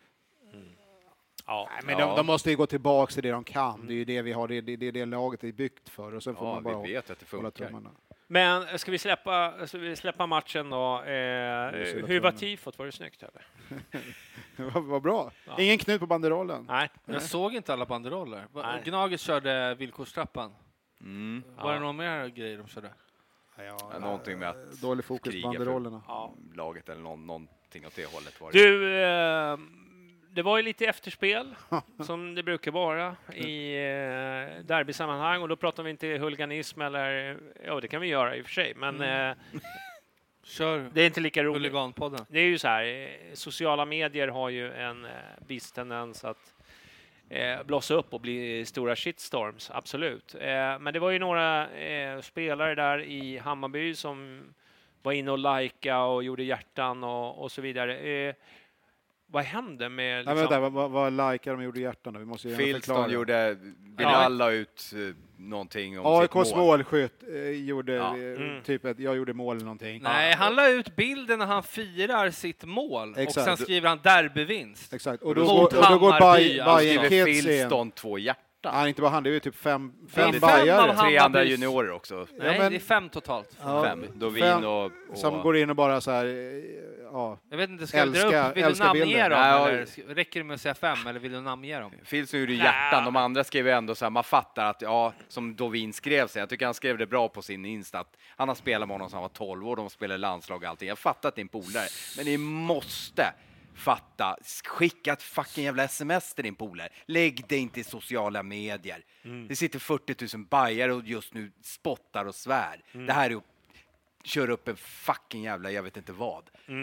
Men de måste ju gå tillbaka till det de kan. Det är ju det vi har. Det är det laget är byggt för. Och sen får man bara vet att det hålla tummarna. Men ska vi släppa matchen då? Hur var tifot? Var det snyggt eller? Vad bra. Ja. Ingen knut på banderollen. Nej. Jag såg inte alla banderoller. Gnaget körde villkorstrappan. Var det någon mer grejer de körde? Ja, någonting med att dålig fokus på banderollerna. Laget eller någonting åt det hållet var det. Du, det var ju lite efterspel som det brukar vara i derbysammanhang, och då pratar vi inte huliganism eller, ja det kan vi göra i och för sig, men kör. Det är inte lika roligt. Huliganpodden. Det är ju så här, sociala medier har ju en viss tendens att blossa upp och bli stora shitstorms, absolut. Men det var ju några spelare där i Hammarby som var inne och likea och gjorde hjärtan och så vidare. Vad hände med... Liksom... Vad likar de gjorde hjärtan då? Vi måste ju Filston gjorde... Bilal la ut någonting om sitt mål. AIKs målskytt gjorde typ jag gjorde mål eller någonting. Nej, han la ut bilden när han firar sitt mål. Exakt. Och sen skriver han derbyvinst. Exakt. Och då går Bayern Kids Filston 2 hjärtan. Nej, inte bara han, det är ju typ fem bajare. 3 andra juniorer också. Nej, det är 5 totalt. 5. Dovin och... Som går in och bara så här... Jag vet inte, ska jag dra upp, vill du namnge dem? Eller räcker det med att säga 5 eller vill du namnge dem? Filsson gjorde hjärtan, de andra skrev ändå så här, man fattar att, som Dovin skrev sig, jag tycker han skrev det bra på sin Insta, att han har spelat med honom som han var 12 år, de spelar landslag och allting. Jag fattar att det är en polare, men ni måste fatta, skicka ett fucking jävla sms till din polare. Lägg det inte i sociala medier. Det sitter 40 000 bajare och just nu spottar och svär. Det här är att köra upp en fucking jävla, jag vet inte vad.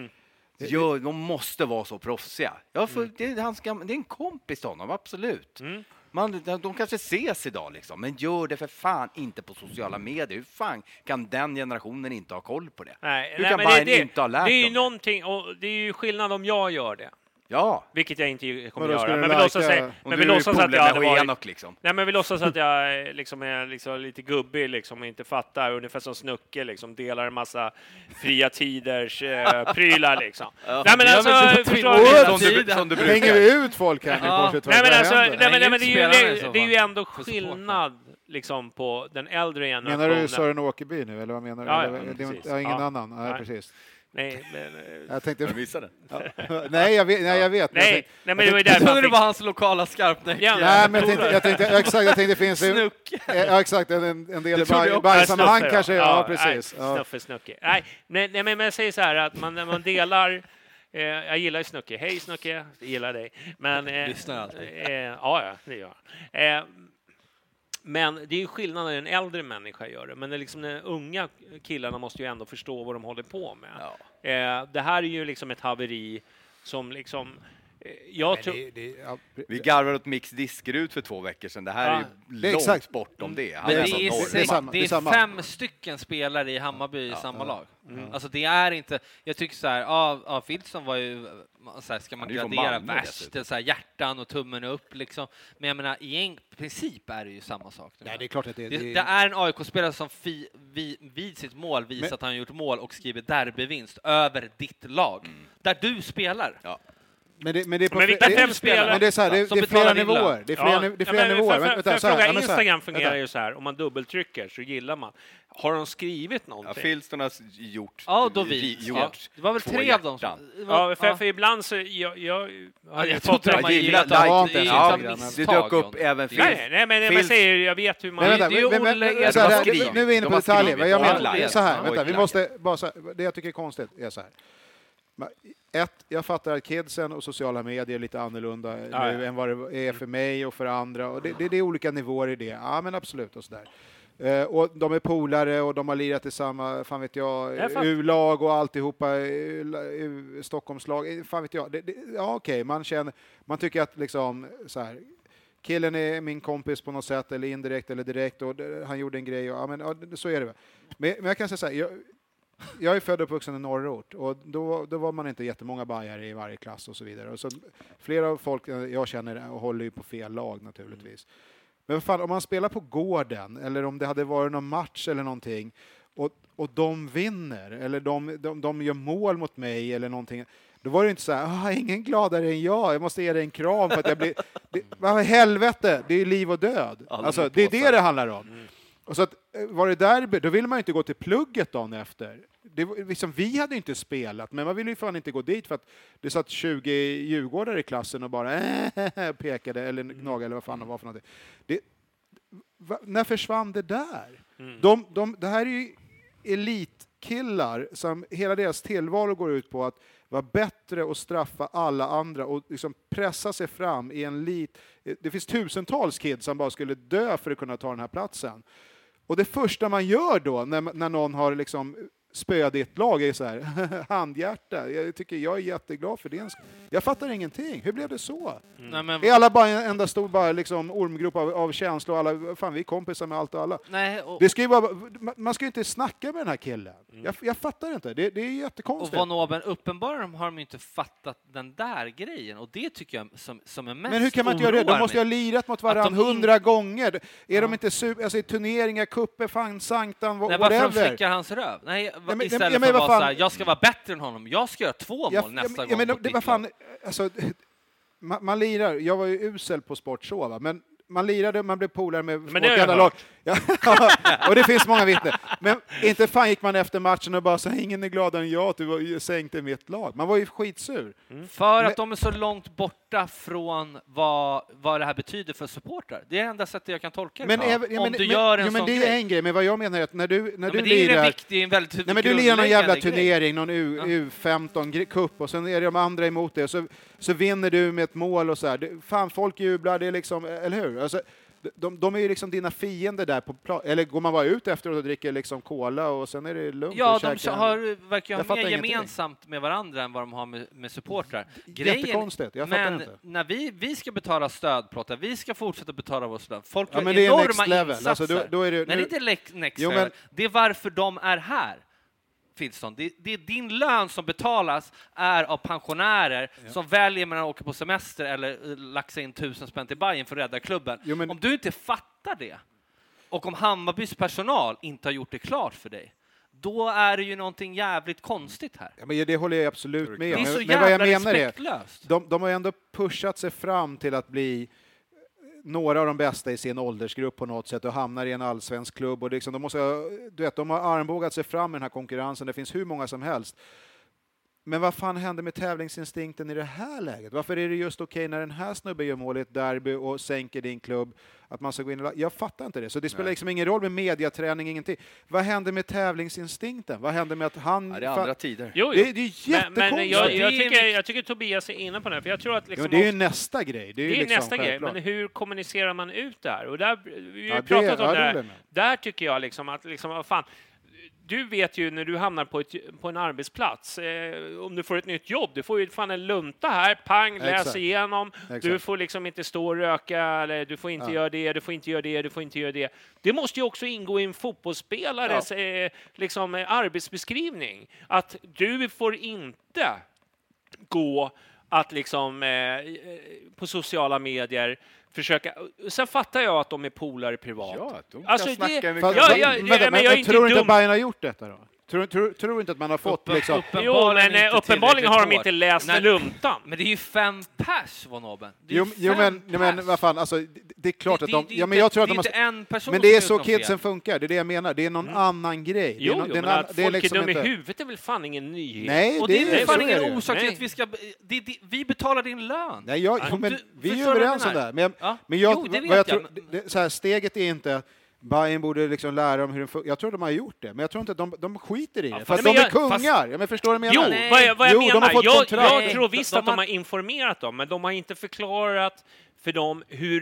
De måste vara så proffsiga. Det är en kompis till honom, absolut. De kanske ses idag liksom, men gör det för fan inte på sociala medier. Hur fan kan den generationen inte ha koll på det? Hur kan Bayern inte ha lärt dem? Det är ju någonting, och det är ju skillnad om jag gör det. Ja. Vilket jag inte kommer göra. Men vi låtsas att jag hade varit... Liksom. Nej, men vi låtsas att jag liksom är liksom lite gubbig liksom, och inte fattar. Ungefär som Snucke liksom, delar en massa fria tiders prylar liksom. Nej, men alltså... Hänger vi ut folk här? Nej, men alltså... Det är ju ändå skillnad liksom på den äldre generationen. Menar du Sören Åkerby nu, eller vad menar du? Ja, ingen annan. Nej, precis. Nej, men... Jag tänkte... Jag missade. Nej, jag vet. Nej, men det var ju därför det var hans lokala skarpnäck. Nej, men jag tänkte det finns ju... Ja, exakt, en del i bajsammanhang kanske. Ja, precis. Snucke. Nej, men jag säger så här att man delar... jag gillar ju Snucke. Hej Snucke, jag gillar dig. Men... Lyssnar alltid. Ja, det gör jag. Men det är ju skillnad när en äldre människa gör det. Men det är liksom, de unga killarna måste ju ändå förstå vad de håller på med. Ja. Det här är ju liksom ett haveri som liksom... Vi garvade åt Mix Diskerut för 2 veckor sedan. Det här är ju långt bortom det. Men det är 5 stycken spelare i Hammarby i samma lag. Alltså det är inte... Jag tycker så här... Filsson var ju... Så här, ska man gradera värst, så här, hjärtan och tummen upp liksom. Men jag menar, i princip är det ju samma sak. Nej, det är klart att det är en AIK-spelare som vid sitt mål visar att han har gjort mål och skriver derbyvinst över ditt lag. Där du spelar. Ja. Men det är flera nivåer. Det är flera nivåer. Instagram fungerar ju så här. Om man dubbeltrycker så gillar man. Har de skrivit någonting? Ja, Filston har gjort. Ja, då vi. Det var väl 3 av dem. För ibland så jag fått dem det dök upp även Nej, men man säger jag vet hur man... Nu är vi inne på detaljer. Jag menar så här, vänta, vi måste bara det jag tycker är konstigt är så här. Jag fattar att kidsen och sociala medier är lite annorlunda nu än vad det är för mig och för andra. Och det är olika nivåer i det. Ja, men absolut och sådär. Och de är polare och de har lirat i samma, fan vet jag, U-lag och alltihopa, Stockholmslag, fan vet jag. Okej, man tycker att liksom så här, killen är min kompis på något sätt, eller indirekt eller direkt, och han gjorde en grej, och så är det. Men jag kan säga så här, jag är född och uppvuxen i norrort, och då var man inte jättemånga bajare i varje klass och så vidare. Och så flera av folk jag känner håller ju på fel lag naturligtvis. Men fan, om man spelar på gården, eller om det hade varit någon match eller någonting, och de vinner, eller de gör mål mot mig eller någonting, då var det inte så här, ingen gladare än jag måste ge dig en kram för att jag blir... Vad helvete, det är liv och död. Alltså, det är det handlar om. Och så att, var det derby, då ville man ju inte gå till plugget dagen efter. Det var, liksom, vi hade inte spelat, men man ville ju fan inte gå dit för att det satt 20 djurgårdare i klassen och bara pekade eller gnagade eller vad fan det var för någonting. När försvann det där? Det här är ju elitkillar som hela deras tillvaro går ut på att vara bättre och straffa alla andra och liksom pressa sig fram i en det finns tusentals kids som bara skulle dö för att kunna ta den här platsen. Och det första man gör då när någon har liksom spöat i ett lag är så här handhjärta. Jag är jätteglad för det. Jag fattar ingenting. Hur blev det så? Är alla bara en enda stor bara liksom ormgrop av känslor? Alla, fan, vi är kompisar med allt och alla. Nej, det ska ju vara, man ska ju inte snacka med den här killen. Jag fattar inte. Det är jättekonstigt. Och Van Oben, uppenbarligen har de inte fattat den där grejen. Och det tycker jag som är mest. Men hur kan man inte göra det? De måste ju ha lirat mot varandra 100 gånger. Är de inte alltså i turneringar, kupper, fan, sanktan, whatever? Nej, varför de skickar hans röv? Nej, istället för att vara så här, jag ska vara bättre än honom. Jag ska göra 2 mål nästa gång. Men vad fan, alltså, man lirar. Jag var ju usel på sportshow, va? Men man lirade, man blev polare med folk i alla lag. Ja, och det finns många vittnen. Men inte fan gick man efter matchen och bara så ingen är gladare än jag att du sänkte mitt lag. Man var ju skitsur. För att de är så långt borta från vad det här betyder för supportrar. Det är det enda sättet jag kan tolka det. Men det är en grej. Men vad jag menar är att när du lirar... du lirar någon jävla turnering, någon U15-kupp och sen är det de andra emot det. Så vinner du med ett mål och så här. Fan, folk jublar, det är liksom, eller hur? Alltså, de är ju liksom dina fiender där på eller går man bara ut efter och dricker liksom cola och sen är det lugnt. Ja, de verkar ha mer gemensamt med varandra än vad de har med supportrar. Jättekonstigt, jag fattar inte. När vi ska betala stödplåtar, vi ska fortsätta betala vår stöd. Folk gör enorma insatser. Alltså, då är det, nej, det är inte next level. Det är varför de är här. Finnsson. Det är din lön som betalas är av pensionärer som väljer mellan att åka på semester eller laxa in 1000 spänn till Bayern för att rädda klubben. Om du inte fattar det och om Hammarbys personal inte har gjort det klart för dig, då är det ju någonting jävligt konstigt här. Ja, men det håller jag absolut med om. Det är så men vad jag menar respektlöst. De har ändå pushat sig fram till att bli några av de bästa i sin åldersgrupp på något sätt och hamnar i en allsvensk klubb och liksom, de har armbågat sig fram i den här konkurrensen. Det finns hur många som helst. Men vad fan händer med tävlingsinstinkten i det här läget? Varför är det just okej när den här snubben gör mål i ett derby och sänker din klubb att man ska gå in och... Jag fattar inte det. Så det spelar liksom ingen roll med mediaträning, ingenting. Vad händer med tävlingsinstinkten? Vad händer med att han... Ja, det är andra tider. Det är jättekonstigt. Men jag tycker Tobias är inne på det. För jag tror att liksom det är ju nästa grej. Det är liksom nästa grej. Men hur kommunicerar man ut där? Och där, vi har pratat om det här. Där tycker jag liksom att vad fan... Du vet ju när du hamnar på en arbetsplats, om du får ett nytt jobb, du får ju fan en lunta här, pang, läs igenom. Exakt. Du får liksom inte stå och röka, eller du får inte göra det, du får inte göra det, du får inte göra det. Det måste ju också ingå i en fotbollsspelares liksom, arbetsbeskrivning. Att du får inte gå att liksom på sociala medier försöka. Sen fattar jag att de är polare privat. Ja, de alltså kan snacka men jag tror inte att Bayern har gjort detta då? Tror inte att man har fått liksom... Uppenbarligen har de inte läst luntan. Men det är ju 5 pers, Van Oben. Men vad fan, alltså det är klart att de... Ja, men jag tror att de har... en person. Men det är så kidsen funkar, det är det jag menar. Det är någon annan grej. Jo, men att folk är dum i huvudet är väl fan ingen nyhet. Nej, och det är fan ingen orsak till att vi ska... Vi betalar din lön. Nej, men vi är överens om det. Men jag tror... Steget är inte... Bayern borde liksom lära dem hur det funkar. Jag tror de har gjort det, men jag tror inte att de skiter i det. För att de är kungar. Men förstår du vad jag menar? Vad jag menar? Jag tror visst att de har informerat dem, men de har inte förklarat för dem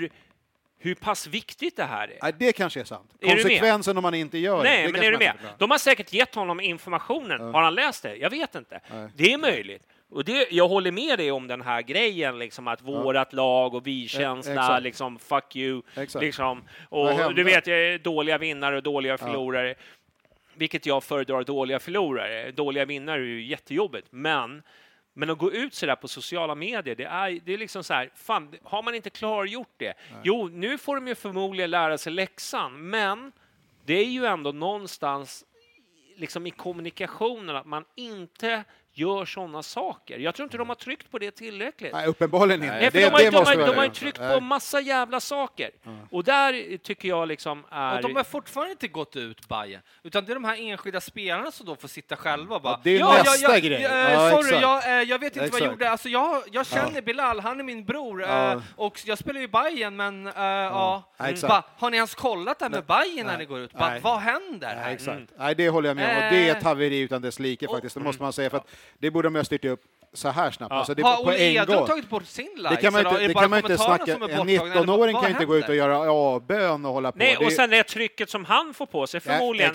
hur pass viktigt det här är. Nej, det kanske är sant. Konsekvensen om man inte gör det. Nej, men är du med? De har säkert gett honom informationen. Har han läst det? Jag vet inte. Det är möjligt. Och jag håller med dig om den här grejen, liksom, att vårat lag och vi-känsla, liksom, fuck you. Liksom. Och du vet, dåliga vinnare och dåliga förlorare. Vilket jag föredrar dåliga förlorare. Dåliga vinnare är ju jättejobbigt. Men att gå ut så där på sociala medier, det är liksom så här, fan, har man inte klargjort det? Jo, nu får de ju förmodligen lära sig läxan. Men det är ju ändå någonstans liksom i kommunikationen att man inte gör sådana saker. Jag tror inte de har tryckt på det tillräckligt. Nej, uppenbarligen inte. De har ju tryckt på massa jävla saker. Och där tycker jag liksom är... Och de har fortfarande inte gått ut, Bayern. Utan det är de här enskilda spelarna som då får sitta själva och bara... det är nästa grej. Jag vet inte vad jag gjorde. Alltså jag känner Bilal, han är min bror. Och jag spelar ju Bayern, men har ni ens kollat det här med Bayern när ni går ut? Vad händer här? Exakt. Nej, det håller jag med om. Och det är ett haveri utan dess like faktiskt. Det måste man säga. För att det borde de ha styrt upp så här snabbt. Alltså det har på en gång tagit bort sin live? Det kan man inte snacka. En 19-åring kan inte gå ut och göra avbön och hålla på. Nej, och sen det trycket som han får på sig förmodligen.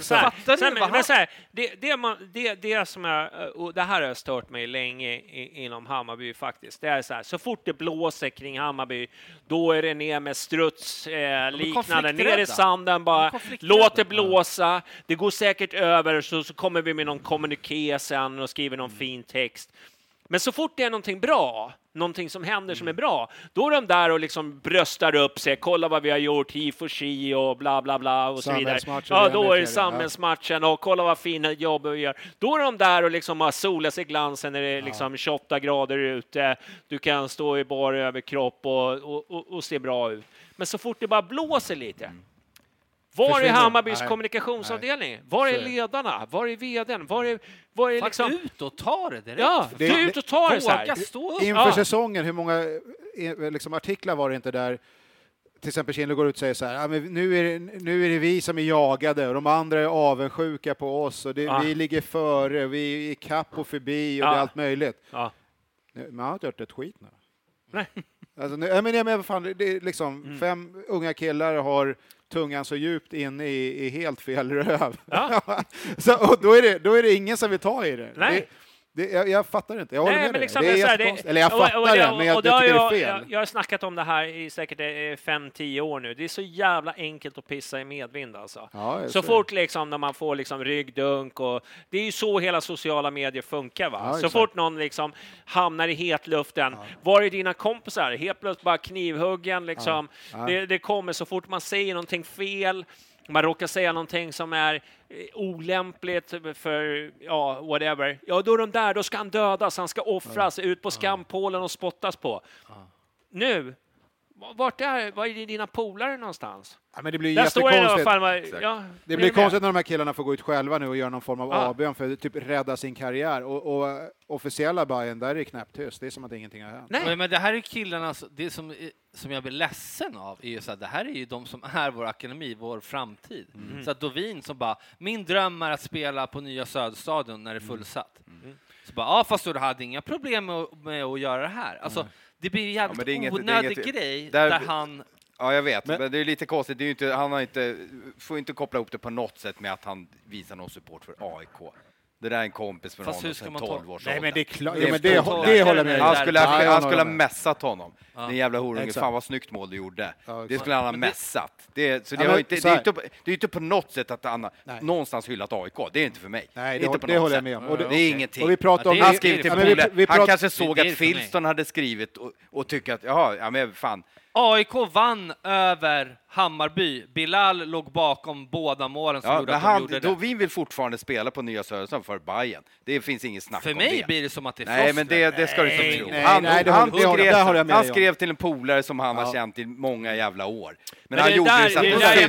Det som och det här har stört mig länge inom Hammarby faktiskt. Det är så här, så fort det blåser kring Hammarby, då är det ner med struts liknande, ner i sanden bara, låt det blåsa. Det går säkert över, så kommer vi med någon kommuniké sen och skriver någon fin text. Men så fort det är någonting bra, någonting som händer som är bra, då är de där och liksom bröstar upp sig, kolla vad vi har gjort, he for she och bla bla bla och så vidare. Ja, då är det samhällsmatchen och kolla vad fina jobb vi gör. Då är de där och liksom har solat sig glansen när det är liksom 28 grader ute. Du kan stå i bar överkropp och se bra ut. Men så fort det bara blåser lite. Var är Hammarbys kommunikationsavdelning? Var är ledarna? Var är vdn? Var är liksom... ut och ta det direkt. Ja, ut och ta det så här. Inför säsongen, hur många liksom, artiklar var det inte där? Till exempel Kindle går ut och säger så här, men nu är det vi som är jagade och de andra är avundsjuka på oss och vi ligger före, vi är kapp och förbi och det är allt möjligt. Man har inte hört ett skit nu. Nej. Alltså, men fan, det är liksom 5 unga killar har tungan så djupt in i helt fel röv. Ja. Så, och då är det ingen som vill ta i det. Nej. Jag fattar inte. Jag håller med liksom det. Eller jag fattar det, men jag tycker det är fel. Jag har snackat om det här i säkert 5-10 år nu. Det är så jävla enkelt att pissa i medvind alltså. Ja, så fort liksom när man får liksom ryggdunk och det är ju så hela sociala medier funkar va. Så fort någon liksom hamnar i hetluften. Var är dina kompisar? Helt plötsligt bara knivhuggen liksom. Det kommer så fort man säger någonting fel. Man råkar säga någonting som är olämpligt för, whatever. Ja, då är de där, då ska han dödas, han ska offras, ut på skampålen och spottas på. Nu, vad är dina polare någonstans? Ja, men det blir jättekonstigt. Det blir konstigt när de här killarna får gå ut själva nu och göra någon form av avbön för att typ rädda sin karriär. Och officiella Bayern, där är det knappt tyst. Det är som att ingenting har hänt. Nej, men det här är killarna, det som jag blir ledsen av är ju så att det här är ju de som är vår akademi, vår framtid. Så att Dovin som bara, min dröm är att spela på nya Söderstadion när det är fullsatt. Så bara, fast du hade inga problem med att göra det här. Alltså, det blir en jävligt onödig grej där han... Ja, jag vet. Men det är lite konstigt. Det är ju inte, får inte koppla upp det på något sätt med att han visar någon support för AIK. Det där är en kompis för honom sedan 12 år sedan. Nej, men det är klart. Det håller jag med. Han skulle ha mässat honom. Den jävla horunge. Fan vad snyggt mål du gjorde. Det skulle han ha mässat. Det är inte på något sätt att han någonstans hyllat AIK. Det är inte för mig. Nej, det håller jag med om. Det är ingenting. Och vi pratar om han skrev till Pole. Han kanske såg att Filston hade skrivit och tycker att ja men fan. AIK vann över Hammarby. Bilal låg bakom båda målen som gjorde att de gjorde det. Vi vill fortfarande spela på nya Söderstad för Bayern. Det finns ingen snack om det. För mig blir det som att det är Nej, men det ska du inte tro. Han skrev till en polare som han har känt i många jävla år. Men han gjorde det så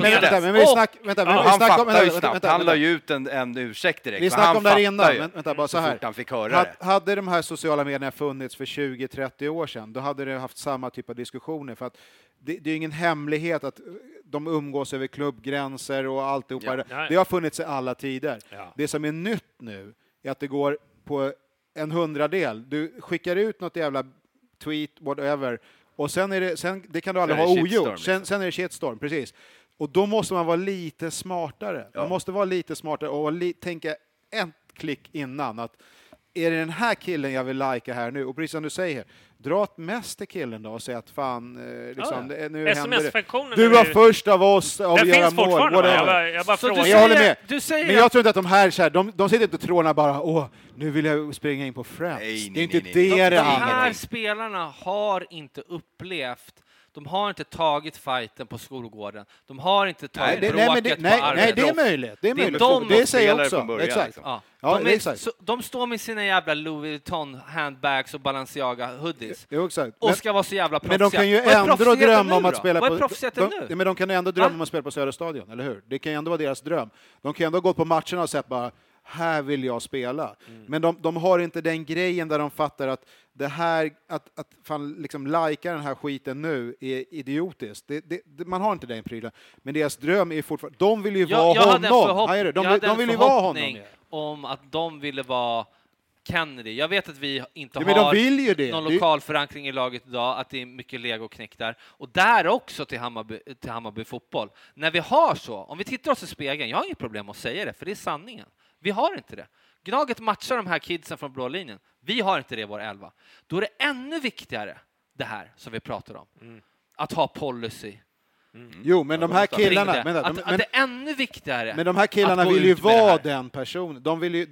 att han fattade ju snabbt. Han la ju ut en ursäkt direkt. Vi snackade om det innan. Vänta, bara så här. Han fick höra det. Hade de här sociala medierna funnits för 20-30 år sedan, då hade det haft samma typ av diskussioner. För att det är ingen hemlighet att de umgås över klubbgränser och alltihopa. Det har funnits i alla tider. Det som är nytt nu är att det går på en 100-del. Du skickar ut något jävla tweet, whatever, och sen det kan du aldrig ha ogjort. Sen är det shitstorm, precis. Och då måste man vara lite smartare. Man måste vara lite smartare och tänka en klick innan att är det den här killen jag vill lika här nu? Och precis som du säger, dra ett mest till killen då och säga att fan, nu händer det. Du var först av oss av att göra mål. Jag bara frågar. Jag håller med. Men jag tror inte att de här så här, de sitter inte och trånar bara, nu vill jag springa in på Friends. Det är inte det de här spelarna har inte upplevt De har inte tagit fighten på skolgården. De har inte tagit bråket på arbetet. Nej, det är möjligt. Det är möjligt. Det säger jag också. Början, exakt. Liksom. Ja, de står med sina jävla Louis Vuitton handbags och Balenciaga hoodies. Jo, exakt. Och ska vara så jävla proffsiga. Men de kan ju ändå drömma om att spela på... Vad är proffsigheten nu? Men de kan ju ändå drömma om att spela på Söderstadion, eller hur? Det kan ju ändå vara deras dröm. De kan ju ändå gå på matcherna och säga bara, här vill jag spela. Men de har inte den grejen där de fattar att det här, att fan liksom lajka den här skiten nu är idiotiskt. Man har inte den prylen. Men deras dröm är fortfarande, de vill ju vara honom. De vill ju vara honom. Om att de ville vara Kennedy. Jag vet att vi inte men har någon lokal förankring i laget idag, att det är mycket legoknäck där. Och där också till Hammarby fotboll. När vi har så, om vi tittar oss i spegeln, jag har inget problem att säga det, för det är sanningen. Vi har inte det. Gnaget matchar de här kidsen från blå linjen. Vi har inte det i vår 11. Då är det ännu viktigare, det här som vi pratar om. Att ha policy. Jo, men de här killarna... Att det är ännu viktigare. Men de här killarna vill ju vara den personen.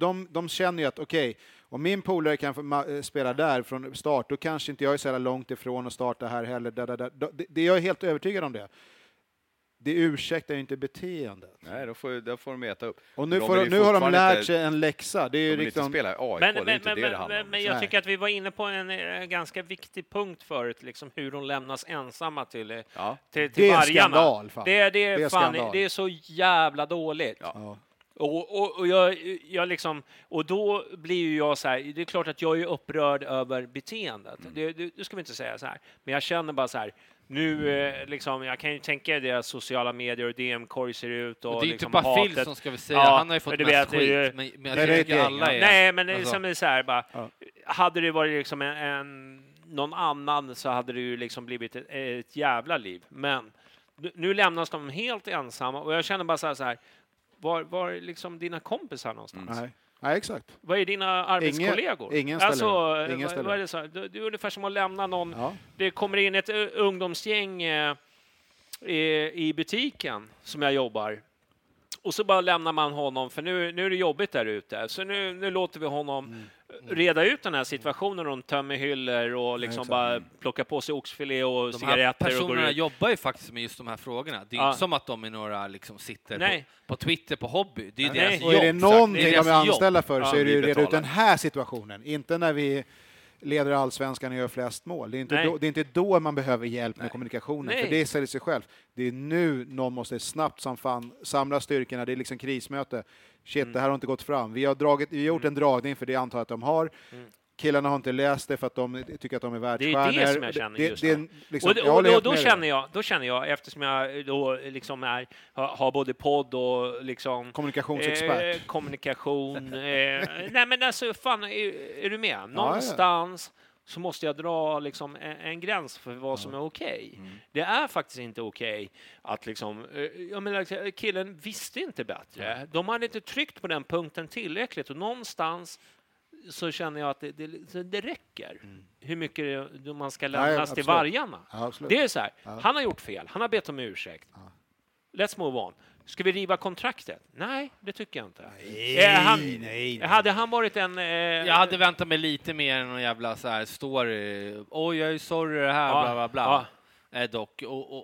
De känner ju att okej, om min polare kan spela där från start, då kanske inte jag är så här långt ifrån att starta här heller. Det är jag helt övertygad om det. Det ursäktar ju inte beteendet. Nej, då får de äta upp. Och nu har de lärt sig en läxa. Det är ju liksom... spela AIK, men jag tycker att vi var inne på en ganska viktig punkt förut, liksom hur de lämnas ensamma till det är skandal, fan. Det är så jävla dåligt. Ja. Och jag liksom, och då blir ju jag så här, det är klart att jag är upprörd över beteendet. Det ska vi inte säga så här. Men jag känner bara så här, nu liksom, jag kan ju tänka deras sociala medier och DM-korg ser ut och det är liksom inte bara hatet. Phil som ska vi säga, han har ju fått mest skit, men jag tycker alla är... Nej, men det är så här bara, hade det varit liksom någon annan så hade det ju liksom blivit ett jävla liv. Men nu lämnas de helt ensamma och jag känner bara så här, var liksom dina kompisar någonstans? Nej, exakt. Vad är dina arbetskollegor? Ingen ställer. Alltså, vad är det så? Det är ungefär som att lämna någon. Ja. Det kommer in ett ungdomsgäng i butiken som jag jobbar. Och så bara lämnar man honom, för nu är det jobbigt där ute. Så nu låter vi honom reda ut den här situationen. De tömmer hyllor och liksom bara plockar på sig oxfilé och cigaretter. De här personerna jobbar ju faktiskt med just de här frågorna. Det är inte som att de är några liksom sitter på Twitter på hobby. Det är deras jobb. Och är det någonting de är anställda för så är det ju reda ut den här situationen. Inte när vi leder allsvenskan och gör flest mål. Det är inte då man behöver hjälp med kommunikationen. För det säger sig själv. Det är nu någon måste snabbt som fan samla styrkorna. Det är liksom krismöte. Shit, det här har inte gått fram. Vi har gjort en dragning för det antar att de har. Killarna har inte läst det för att de tycker att de är världsstjärnor. Det är det som jag känner just nu. Liksom, då känner jag, eftersom jag då liksom har både podd och liksom... Kommunikationsexpert. Kommunikation. Nej men alltså, fan, är du med? Någonstans så måste jag dra liksom en gräns för vad som är okej. Det är faktiskt inte okej att liksom... Jag menar, killen visste inte bättre. De hade inte tryckt på den punkten tillräckligt och någonstans så känner jag att det räcker. Hur mycket man ska lämnas till vargarna. Det är så här, han har gjort fel. Han har bett om ursäkt. Let's move on. Ska vi riva kontraktet? Nej, det tycker jag inte. Nej. Hade han varit en... Jag hade väntat mig lite mer än någon jävla så här story. Oj, jag är sorry det här, bla bla bla. Dock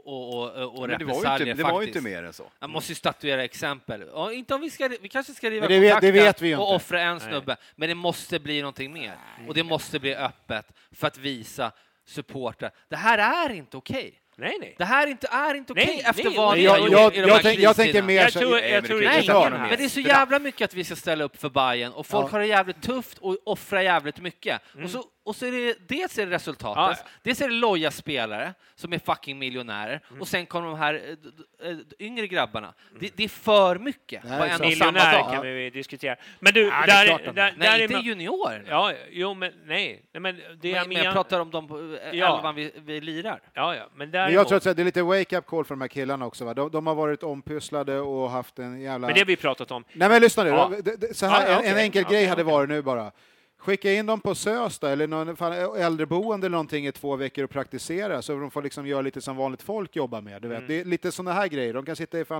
och men det var ju inte mer än så. Man måste ju statuera exempel. Och inte om vi kanske ska riva kontraktet och offra en snubbe, men det måste bli någonting mer. Och det måste bli öppet för att visa supportrar. Det här är inte okej. Nej. Det här är inte okej efter vad ni har gjort i de här kristiderna. Jag tänker mer... Jag tror men det är så jävla mycket att vi ska ställa upp för Bayern och folk har det jävligt tufft och offrar jävligt mycket. Och så är det dels är det resultatet, dels är det loja spelare som är fucking miljonärer och sen kommer de här yngre grabbarna. Det är för mycket på en och samma dag. Kan vi diskutera. Men du, där inte junior. Ja, jo men nej, men jag pratar om de 11 vi lirar. Ja, men jag tror att det är lite wake-up call för de här killarna också. Va? De har varit ompysslade och haft en jävla... Men det har vi pratat om. Nej, men lyssna nu. Så här, en enkel grej hade varit nu bara. Skicka in dem på Sösta eller någon äldreboende eller någonting i 2 veckor och praktisera så de får liksom göra lite som vanligt folk jobbar med. Du vet. Det är lite såna här grejer. De kan sitta i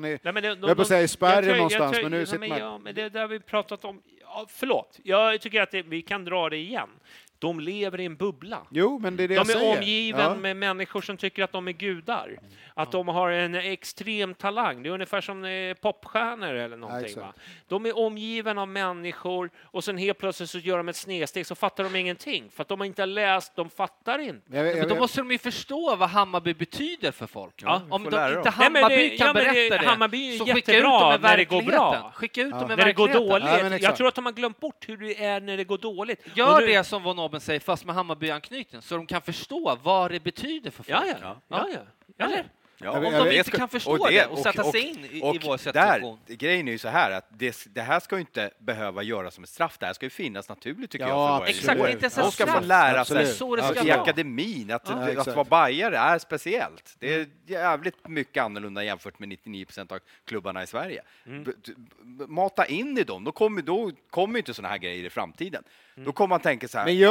spärren någonstans, men nu sitter man... Ja, men det där vi pratat om... Ja, förlåt, jag tycker att vi kan dra det igen. De lever i en bubbla. Jo, men det är det de är omgiven med människor som tycker att de är gudar. Att de har en extrem talang. Det är ungefär som popstjärnor eller någonting. Va? De är omgiven av människor och sen helt plötsligt så gör de ett snedsteg så fattar de ingenting. För att de har inte läst, de fattar inte. Men då måste de ju förstå vad Hammarby betyder för folk. Ja, om inte Hammarby kan berätta det, Hammarby är jättebra när det går bra. Skicka ut dem i när det går dåligt. Jag tror att de har glömt bort hur det är när det går dåligt. Gör det som Von Oben säger, fast med Hammarby-anknytning, så de kan förstå vad det betyder för folk. Ja. Eller? Ja, om de inte kan förstå det och sätta sig in i vår situation. Grejen är ju så här att det här ska ju inte behöva göras som ett straff. Det här ska ju finnas naturligt tycker jag. För exakt, inte de ska få lära sig i akademin att vara bajare är speciellt. Det är jävligt mycket annorlunda jämfört med 99% av klubbarna i Sverige. Mata in i dem, då kommer inte såna här grejer i framtiden. Då kommer man tänka så här, men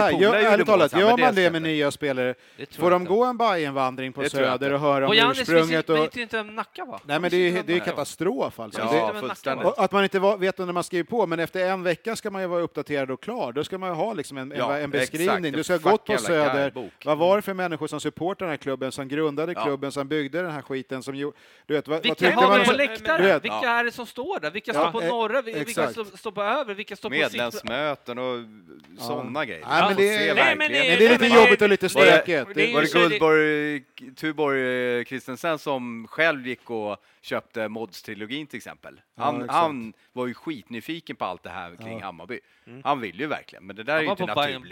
gör man det med nya spelare, får de gå en Bajenvandring på Söder och höra om ursprunget? Och det är inte en Nacka, va? Nej, men det är katastrof alltså. Att man inte vet när man skriver på, men efter en vecka ska man ju vara uppdaterad och klar. Då ska man ju ha liksom en beskrivning. Du ska ha gått på Söder. Vad var det för människor som supportar den här klubben, som grundade klubben, som byggde den här skiten, som du vet, vilka har vi på läktaren? Vilka är det som står där? Vilka står på norra? Vilka står på över? Vilka står på medlemsmöten och sådana grejer. Nej, men det är lite jobbigt och lite stökigt. Var det Tuborg Kristensen som själv gick och köpte Mods-trilogin till exempel? Han var ju skitnyfiken på allt det här kring Hammarby. Han vill ju verkligen, men det där är ju inte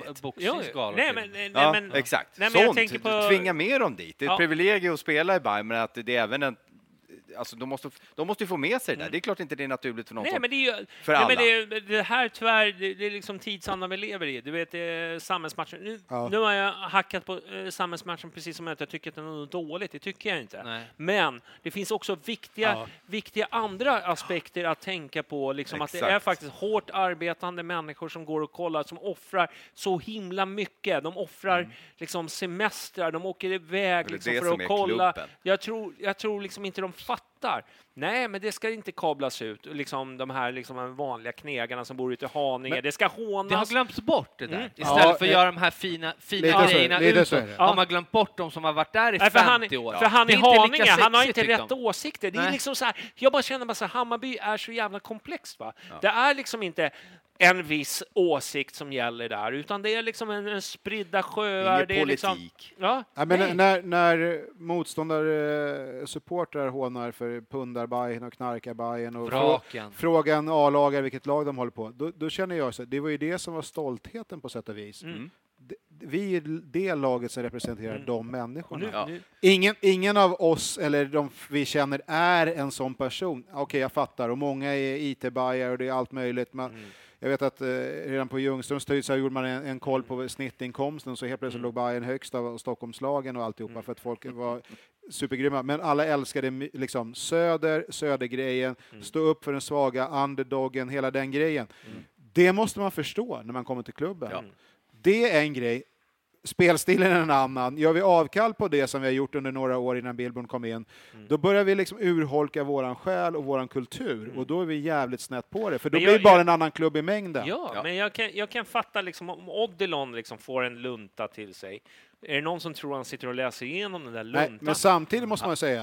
naturligt. Exakt. Sånt, tvinga mer om dit. Det är ett privilegium att spela i Bayern, men att det är även en alltså de måste ju få med sig det där. Det är klart inte det är naturligt för någon. Nej, men det är ju, för alla. Men det här tyvärr, det är liksom tidsandan vi lever i. Du vet, samhällsmatchen. Nu har jag hackat på samhällsmatchen precis som att jag tycker att den är dåligt. Det tycker jag inte. Nej. Men det finns också viktiga andra aspekter att tänka på. Liksom att det är faktiskt hårt arbetande människor som går och kollar, som offrar så himla mycket. De offrar liksom semestrar, de åker iväg liksom för att kolla. Jag tror liksom inte de fattar. Nej, men det ska inte kablas ut. Liksom de här liksom vanliga knegarna som bor ute i Haninge. Det ska hånas. Det har glömts bort det där. Istället för att göra de här fina grejerna utåt. Har man glömt bort de som har varit där i 50 år. För han i Haninge, han har inte rätt åsikter. Det är liksom så här, jag bara känner att Hammarby är så jävla komplext, va? Det är liksom inte en viss åsikt som gäller där, utan det är liksom en spridda sjöar. Det är liksom, men när motståndare supportrar hånar för pundarbajen och knarkarbajen och frågan A-lagar vilket lag de håller på, då känner jag så, det var ju det som var stoltheten på sätt och vis. Vi är det laget som representerar de människorna. Ingen av oss eller de vi känner är en sån person. Okej, jag fattar, och många är IT-bajar och det är allt möjligt. Jag vet att redan på Ljungströms tid så gjorde man en koll på snittinkomsten, så helt plötsligt låg Bayern högst av Stockholmslagen och alltihopa för att folk var supergrymma. Men alla älskade liksom södergrejen, stå upp för den svaga underdoggen, hela den grejen. Det måste man förstå när man kommer till klubben. Det är en grej. Spelstilen är en annan. Gör vi avkall på det som vi har gjort under några år innan Billborn kom in, då börjar vi liksom urholka våran själ och våran kultur, och då är vi jävligt snett på det, för då blir det bara en annan klubb i mängden. Men jag kan fatta liksom, om Odilon liksom får en lunta till sig. Är det någon som tror han sitter och läser igenom den där luntan? Nej, men samtidigt måste man säga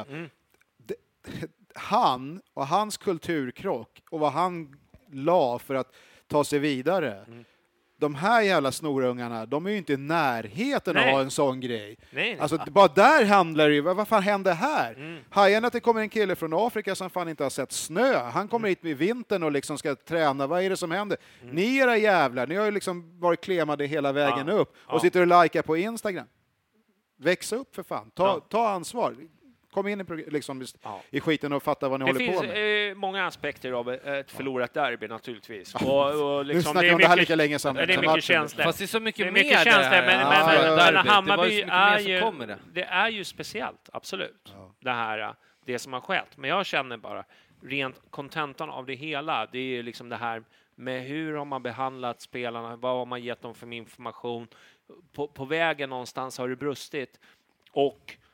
han och hans kulturkrock och vad han la för att ta sig vidare. De här jävla snorungarna, de är ju inte i närheten att ha en sån grej. Alltså, bara där handlar det ju, vad fan händer här? Hajen att det kommer en kille från Afrika som fan inte har sett snö. Han kommer hit vid vintern och liksom ska träna. Vad är det som händer? Ni era jävlar, ni har ju liksom varit klemade hela vägen upp och sitter och likar på Instagram. Växa upp för fan. Ta ansvar. Kom in i skiten och fatta vad ni håller på med. Det finns många aspekter av ett förlorat derby naturligtvis. Och liksom, nu snackar om det här lika länge som det är mycket känslor. Fast det är så mycket mer känslor. Men Hammarby är ju speciellt, absolut. Det som har skett. Men jag känner bara, rent kontentan av det hela, det är liksom det här med hur har man behandlat spelarna, vad har man gett dem för information. På vägen någonstans har det brustit. Och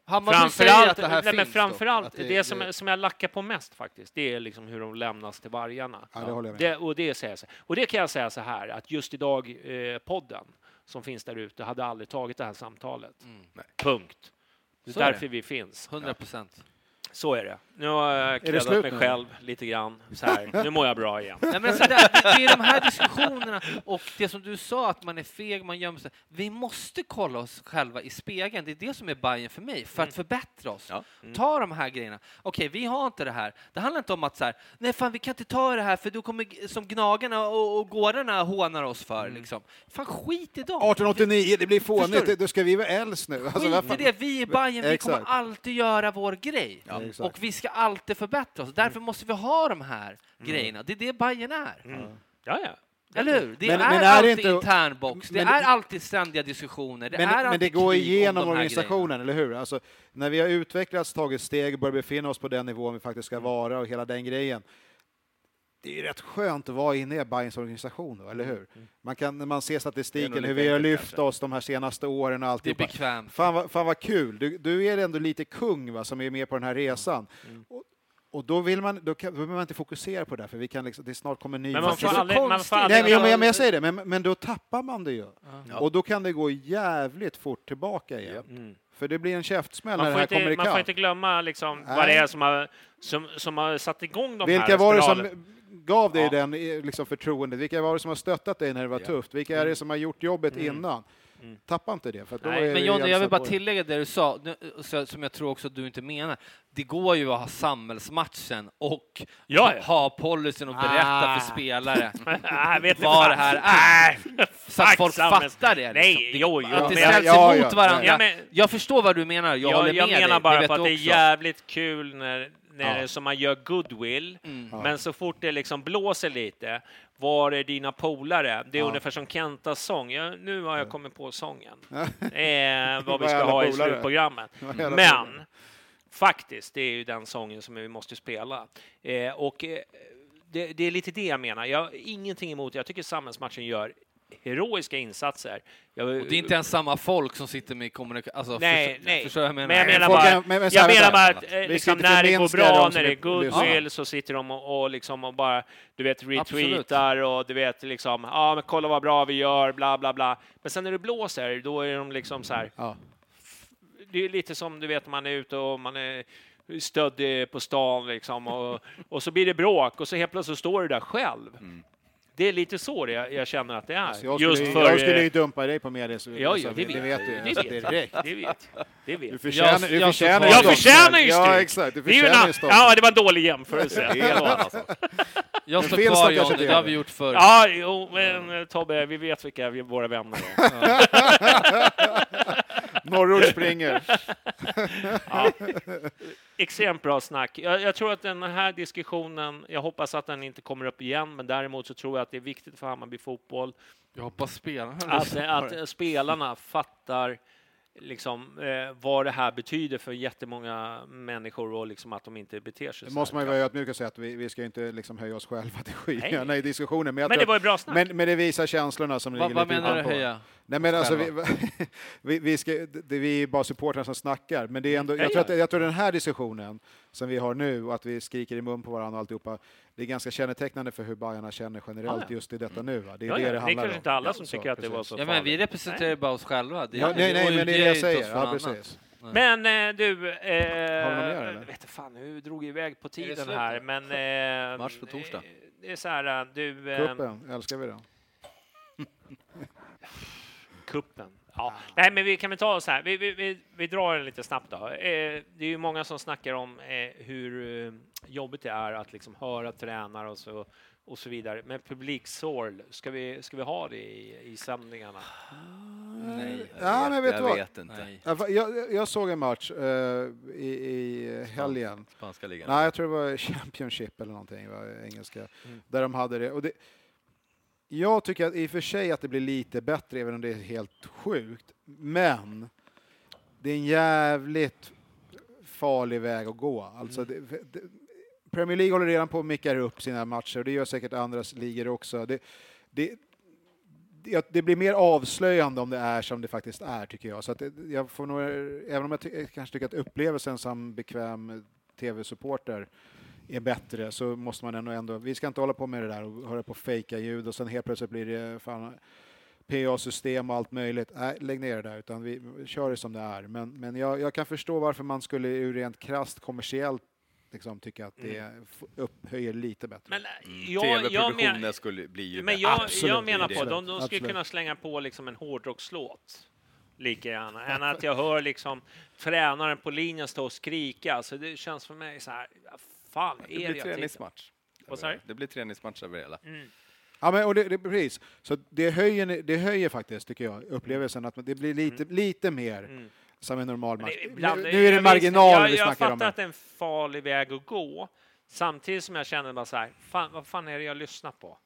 Hammarby säger att det här finns. Men framförallt, det som jag lackar på mest faktiskt, det är liksom hur de lämnas till vargarna. Ja, det håller jag med. Och det kan jag säga så här, att just idag podden som finns där ute hade aldrig tagit det här samtalet. Punkt. Det är därför vi finns. 100%. Så är det. Nu har jag kläddat mig själv lite grann. Så här. Nu mår jag bra igen. Nej, men så där, det är de här diskussionerna och det som du sa att man är feg, man gömmer sig. Vi måste kolla oss själva i spegeln. Det är det som är Bayern för mig, för att förbättra oss. Ja. Ta de här grejerna. Okej, vi har inte det här. Det handlar inte om att så här, nej fan vi kan inte ta det här för då kommer som Gnagarna och Gårdarna hånar oss för. Liksom. Fan skit i dem. 1889, det blir fånigt. Då ska vi vara äls nu. Alltså, skit i det. Vi i Bayern, vi kommer alltid göra vår grej. Ja. Och vi ska alltid förbättra oss. Därför måste vi ha de här grejerna. Det är det Bayern är. Ja. Eller hur? Det är alltid internbox. Det är alltid ständiga diskussioner. Men det går igenom organisationen, eller hur? Alltså, när vi har utvecklats, tagit steg och börjar befinna oss på den nivån vi faktiskt ska vara och hela den grejen. Det är rätt skönt att vara inne i Bayerns organisation då, eller hur? När man ser statistiken, hur vi har lyft oss de här senaste åren och allt. Det är bekvämt. Fan vad kul. Du är ändå lite kung, va, som är med på den här resan. Och då vill man inte fokusera på det, för vi kan liksom, det snart kommer ny. Men jag säger det, men då tappar man det ju. Ja. Och då kan det gå jävligt fort tillbaka igen. För det blir en käftsmäll när det här kommer ikapp. Man får inte glömma liksom vad det är som har satt igång de Vilka här var det som gav dig den liksom förtroendet? Vilka var det som har stöttat dig när det var tufft? Vilka är det som har gjort jobbet innan? Tappa inte det. För då men John, jag vill bara tillägga det du sa, som jag tror också att du inte menar. Det går ju att ha samhällsmatchen och ha policyn och berätta för spelare vad det här är. Så att folk fattar det. Liksom. Att det ställs emot varandra. Jag förstår vad du menar. Jag menar bara på att det är jävligt kul när som man gör goodwill, men så fort det liksom blåser lite, var är dina polare? Det är ungefär som Kentas sång. Nu har jag kommit på sången. Vad vi ska ha i slutprogrammet. Men faktiskt, det är ju den sången som vi måste spela. Det är lite det jag menar. Jag har ingenting emot det. Jag tycker samhällsmatchen gör heroiska insatser. Och det är inte ens samma folk som sitter med kommunikation. Alltså, nej. Förstår jag menar. Men jag menar bara att liksom, när det går bra, när det är goodwill, så sitter de och liksom och bara, du vet, retweetar och du vet liksom, men kolla vad bra vi gör, bla bla bla. Men sen när det blåser, då är de liksom så här. Det är lite som, du vet, man är ute och man är stödd på stan liksom, och så blir det bråk och så helt plötsligt står du där själv. Det är lite så jag känner att det är. Alltså jag skulle ju dumpa dig på media. Det vet du. Det vet. Du förtjänar ju stryk. Ja, exakt. Du förtjänar ju stryk. Ja, det var en dålig jämförelse. Jag står kvar, John. Det har vi gjort förr. Ja, men Tobbe, vi vet vilka våra vänner är. Norrord springer. Extremt bra snack. Jag tror att den här diskussionen, jag hoppas att den inte kommer upp igen, men däremot så tror jag att det är viktigt för Hammarby fotboll. Jag hoppas spelarna att spelarna fattar liksom, vad det här betyder för jättemånga människor och liksom att de inte beter sig. Det måste man ju vara ödmjuk och säga att vi ska inte liksom höja oss själva till skyarna i diskussionen. Men det var ju bra snack. Men det visar känslorna som ligger lite utanpå. Vad menar du höja? Nej, men alltså, vi är bara supportrar som snackar, men det är ändå, jag tror den här diskussionen som vi har nu och att vi skriker i mun på varandra och alltihopa, det är ganska kännetecknande för hur Bajarna känner generellt just i detta nu. Va? Det är det handlar om. Det är kanske inte alla som tycker att det var så farligt. Men vi representerar bara oss själva. Nej, men det är det jag säger. Ja, precis. Men du, vet inte fan, nu drog jag iväg på tiden här, men match på torsdag. Det är så här, du... Kuppen, älskar vi den? Kuppen. Ja. Nej, men vi kan väl ta så här. Vi drar den lite snabbt då. Det är ju många som snackar om hur jobbigt det är att liksom höra tränare och så vidare. Men publiksål, ska vi ha det i sändningarna? Nej. Ja, men vet du vad? Inte. Jag såg en match i helgen. Spanska ligan. Nej, jag tror det var Championship eller någonting, engelska. Där de hade det. Och jag tycker att i och för sig att det blir lite bättre, även om det är helt sjukt. Men det är en jävligt farlig väg att gå. Alltså Premier League håller redan på att micka upp sina matcher, och det gör säkert andra ligor också. Det det blir mer avslöjande om det är som det faktiskt är, tycker jag. Så att jag får nog, även om jag kanske tycker att upplevelsen som bekväm tv-supporter är bättre, så måste man ändå vi ska inte hålla på med det där och höra på fejka ljud och sen helt plötsligt blir det PA-system och allt möjligt. Nej, lägg ner det där, utan vi kör det som det är. Men jag kan förstå varför man skulle ur rent krasst kommersiellt liksom tycka att det upphöjer lite bättre. Men TV-produktionen skulle bli ju men jag menar på de skulle kunna slänga på liksom en hårdrockslåt lika gärna än att jag hör liksom tränaren på linjen stå och skrika. Så det känns för mig så här, fan, det blir träningsmatch. Vad sa du? Det blir träningsmatch över hela. Ja, men och det precis. Så det höjer faktiskt, tycker jag, upplevelsen att det blir lite mer som en normal match. Nu är det marginal vi snackar om. Jag fattar att det är en farlig väg att gå. Samtidigt som jag känner bara så här, vad fan är det jag lyssnar på?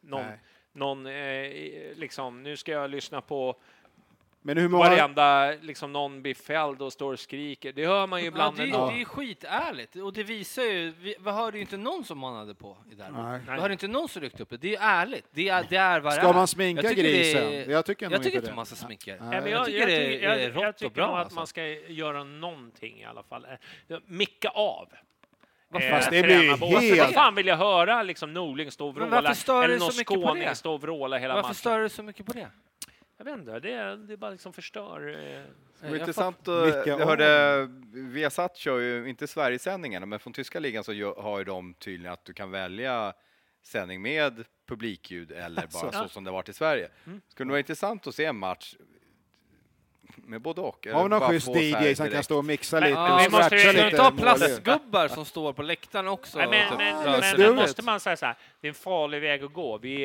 Liksom, nu ska jag lyssna på men hur många... varenda liksom någon blir fälld och står och skriker. Det hör man ju ibland. Det är ju skitärligt. Och det visar ju, vi hörde ju inte någon som manade på i där. Vi hörde inte någon som ryckte upp det. Det är ärligt. Det är vad ska man sminka grisen? Jag tycker inte man ska sminka det. Jag tycker det är rått och bra. Att man ska göra någonting i alla fall. Micka av. Fast det blir helt... Vad fan vill jag höra liksom Norling stå och vråla eller någon skåning stå och vråla hela matchen? Varför stör du så mycket på det? Jag vet inte, det bara liksom förstör. Det var intressant att jag hörde Viasat kör ju inte Sverigesändningarna, men från tyska ligan så har ju de tydligen att du kan välja sändning med publikljud eller bara så som det varit i Sverige. Skulle det vara intressant att se en match med både och. Har någon schysst DJ som kan stå och mixa lite och scratcha lite. Ta plastgubbar som står på läktaren också. Men måste man säga så här, det är en farlig väg att gå. Det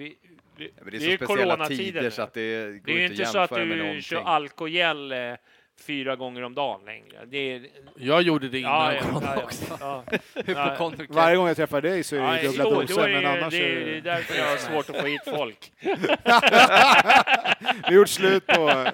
är coronatider så att det går är ju inte så att du kör alkogel 4 gånger om dagen längre. Jag gjorde det innan också. Varje gång jag träffar dig så är det dubbla doser, men annars det är därför jag har svårt att få hit folk. Vi har gjort slut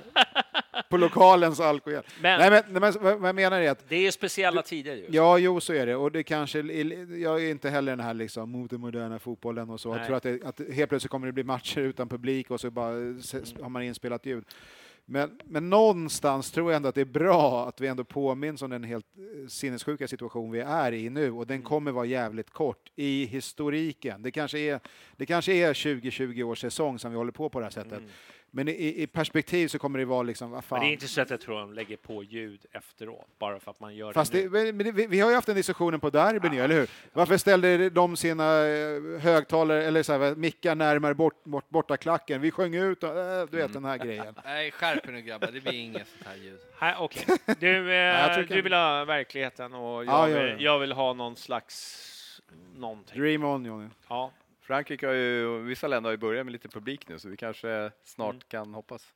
på lokalens alkogel. Men vad jag menar är att det är speciella tider just. Ja, jo, så är det. Och det kanske, jag är inte heller den här liksom mot den moderna fotbollen och så. Jag tror att helt plötsligt kommer det bli matcher utan publik och så bara har man inspelat ljud. Men någonstans tror jag ändå att det är bra att vi ändå påminns om den helt sinnessjuka situation vi är i nu, och den kommer vara jävligt kort i historiken. Det kanske är 20-20 års säsong som vi håller på det här sättet. Men i perspektiv så kommer det vara liksom, vad fan. Men det är inte så att jag tror de lägger på ljud efteråt, bara för att man gör fast det nu. Vi har ju haft en diskussion på derbyn, eller hur? Varför ställde de sina högtalare eller så här, mickar närmare borta klacken? Vi sjöng ut, du vet den här grejen. Nej, skärp nu grabbar, det blir inget sånt här ljud. Okej. Du vill ha verkligheten och jag vill ha någon slags någonting. Dream on, Johnny. Ja. Frankrike har ju, vissa länder har ju börjat med lite publik nu, så vi kanske snart kan hoppas.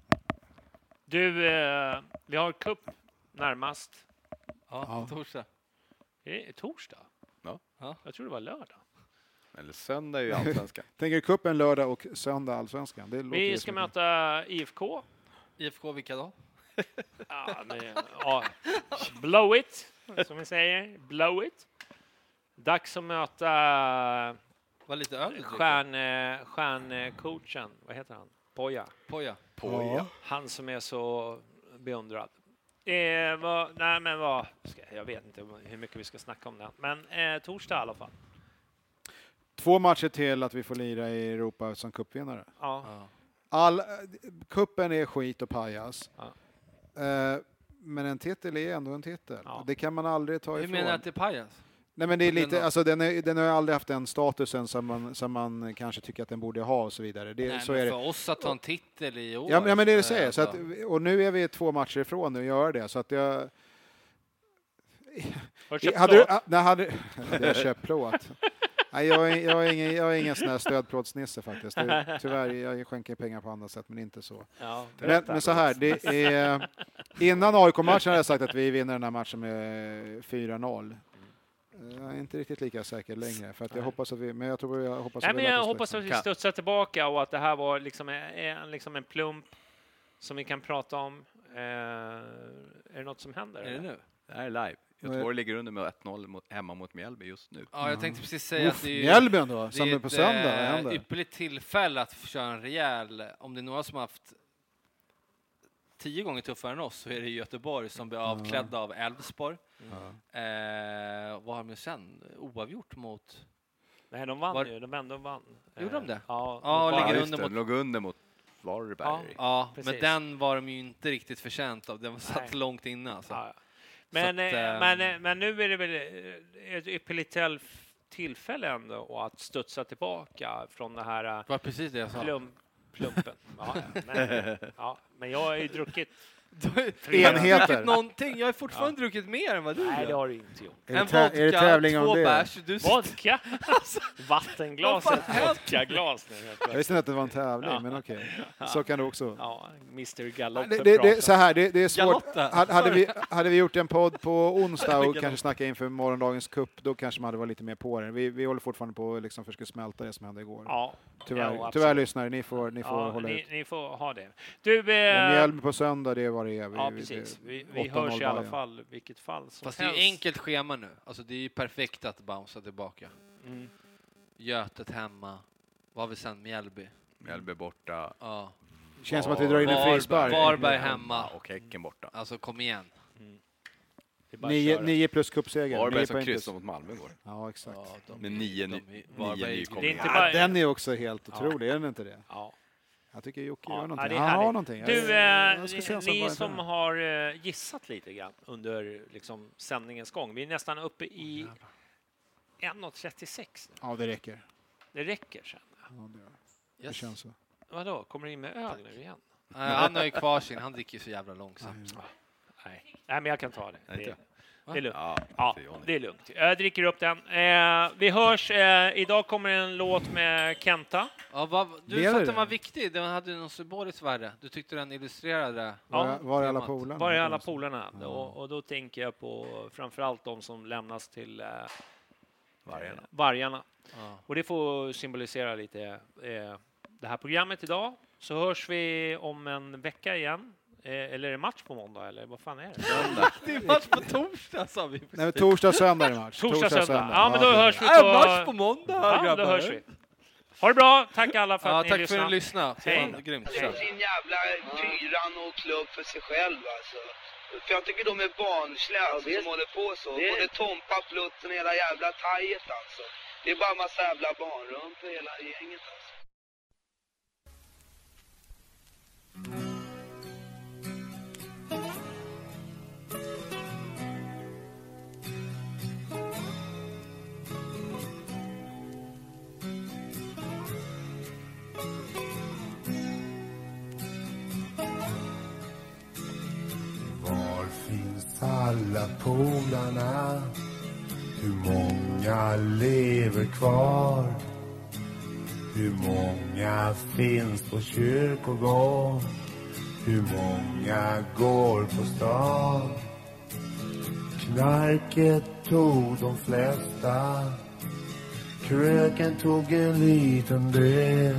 Vi har cup närmast. Ja, torsdag. Är det torsdag? Ja. Jag tror det var lördag. Eller söndag är ju allsvenskan. Tänker cupen lördag och söndag allsvenskan. Vi ska möta IFK. IFK vilka då? Blow it, som vi säger. Blow it. Dags att möta var lite öl. Stjärncoachen, vad heter han? Poja. Han som är så beundrad. Jag vet inte hur mycket vi ska snacka om det. Men torsdag i alla fall. 2 matcher till att vi får lira i Europa som cupvinnare. Ja. Kuppen är skit och pajas. Ja. Men en titel är ändå en titel. Ja. Det kan man aldrig ta ifrån. Hur menar du att det är pajas? Nej, men det är lite, alltså den har aldrig haft den statusen som man kanske tycker att den borde ha och så vidare. Så är det. För oss att ta en titel i år. Ja, men det är det säger. Så att, och nu är vi 2 matcher ifrån och gör det. Så att jag... Har du köpt plåt? Jag köpt plåt. Nej, jag är ingen sån här stödplåtsnisse faktiskt. Tyvärr, jag skänker pengar på andra sätt, men inte så. Ja, men så här, det är... Innan AIK-matchen hade jag sagt att vi vinner den här matchen med 4-0. Jag är inte riktigt lika säker längre, för att jag hoppas att vi... Men jag hoppas att vi studsar tillbaka och att det här var liksom en plump som vi kan prata om. Är det något som händer? Är det nu? Det här är live. Göteborg ligger under med 1-0 hemma mot Mjällby just nu. Ja, jag tänkte precis säga att det är Mjällby då, som är på söndag. Ett ypperligt tillfälle att köra en rejäl, om det är några som har haft 10 gånger tuffare än oss, så är det Göteborg som blir avklädda av Elfsborg. Vad har de sen? Oavgjort mot... Nej, de vann ju. De ändå vann. Gjorde de det? Ja, låg under mot Varberg. Ja, men den var de ju inte riktigt förtjänt av. Den var satt långt inne. Alltså. Ja. Men nu är det väl ett ypperligt tillfälle ändå att studsa tillbaka från det här... Det var precis det jag sa. Plumpen. Men jag har ju druckit... enheter. Någonting. Jag har fortfarande druckit mer än vad du gör. Nej, det har du inte gjort. En vodka, 2 bärs. Vodka? Vattenglas, ett vodkaglas. Jag visste inte att det var en tävling, men okej. Så kan det också. Ja, Mr. Galopp. Så här, det är svårt. Hade vi gjort en podd på onsdag och kanske snacka inför morgondagens cup, då kanske man hade varit lite mer på det. Vi håller fortfarande på att liksom försöka smälta det som hände igår. Ja. Tyvärr lyssnare, ni får hålla ut. Ni får ha det. Du, Mjällby på söndag, det var det är. Ja, precis. Vi hörs i alla fall, vilket fall som Fast helst. Det är ju enkelt schema nu. Alltså det är ju perfekt att bouncea tillbaka. Götet hemma. Vad har vi sen? Mjällby borta. Ja. Känns som att vi drar in en frispark. Varberg hemma. Och Häcken borta. Alltså kom igen. 9 plus cupseger. Varberg som kryssade mot Malmö går. Ja, exakt. Med 9 nykomlingar. Den är också helt otrolig, är den inte det? Ja. Jag tycker Jocke gör någonting. Han har någonting. Ni som har gissat lite grann under liksom sändningens gång. Vi är nästan uppe i 1:36 nu. Ja, det räcker. Det räcker sen. Ja, det känns så. Vadå? Kommer du in med öl nu igen? Han har ju kvar sin. Han dricker så jävla långsamt. Nej, men jag kan ta det. Det är lugnt. Ja, det är lugnt. Jag dricker upp den. Vi hörs. Idag kommer en låt med Kenta. Ja, du sa att den var viktig. Den hade någon symboliskt värde. Du tyckte den illustrerade. Var är alla polarna? Var är alla polarna? Och då tänker jag på framförallt de som lämnas till vargarna. Och det får symbolisera lite det här programmet idag. Så hörs vi om en vecka igen. Eller är det match på måndag, eller vad fan är det? Det är match på torsdag, sa vi. Nej, torsdag, söndag är det match. Torsdag, söndag. Ja, men då hörs vi på... match på måndag, ja, då hörs vi. Ha det bra. Tack alla för att ni lyssnade. Tack för att ni lyssnade. Hej. Grymt. Sin jävla tyran och klubb för sig själv, alltså. För jag tycker de är barnsliga som håller på så. Både Tompa, Plutten och hela jävla tajet, alltså. Det är bara massa jävla barnrum för hela gänget, alltså. Alla polarna, hur många lever kvar? Hur många finns på kyrkogård? Hur många går på stan? Knarket tog de flesta, kröken tog en liten del.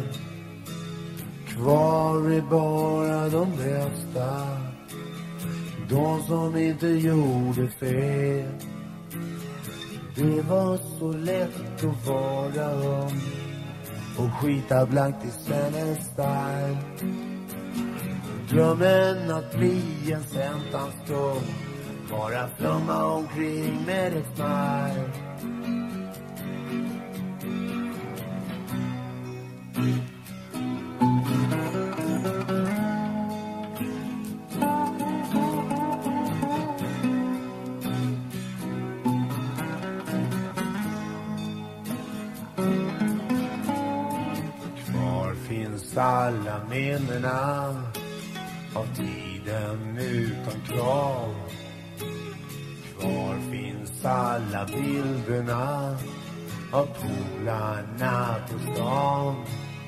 Kvar är bara de bästa, de som inte gjorde fel. Det var så lätt att vara ung och skita blankt i Svennens style. Drömmen att bli en sentanstung, bara flumma omkring med ett smile. Alla minnena av tiden utan krav. Kvar finns alla bilderna av polarna på stan.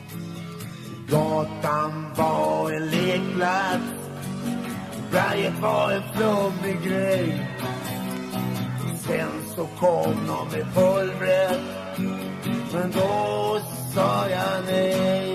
Gatan var en lekplats, berget var en flummig grej. Sen så kom någon med pulvret, men då sa jag nej.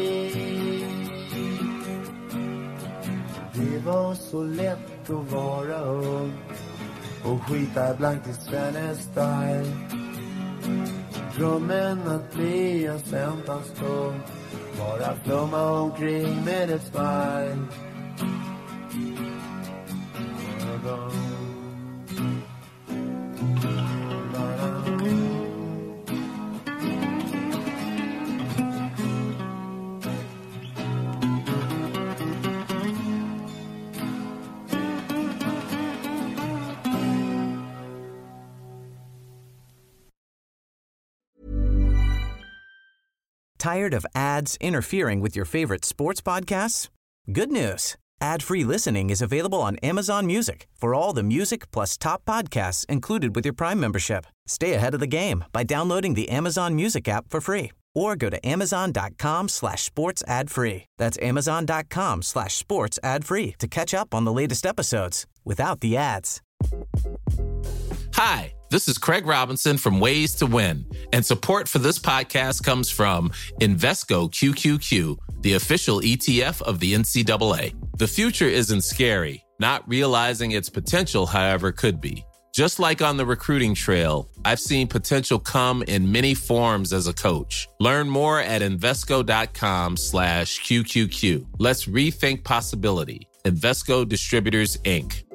Det var så lätt att vara ung och skita blankt i Svennes style. Drömmen att bli en sentans kung, bara flumma omkring med ett smile. Tired of ads interfering with your favorite sports podcasts? Good news. Ad-free listening is available on Amazon Music for all the music plus top podcasts included with your Prime membership. Stay ahead of the game by downloading the Amazon Music app for free or go to amazon.com/sports ad free. That's amazon.com/sports ad free to catch up on the latest episodes without the ads. Hi, this is Craig Robinson from Ways to Win, and support for this podcast comes from Invesco QQQ, the official ETF of the NCAA. The future isn't scary. Not realizing its potential, however, could be. Just like on the recruiting trail, I've seen potential come in many forms as a coach. Learn more at Invesco.com/QQQ. Let's rethink possibility. Invesco Distributors, Inc.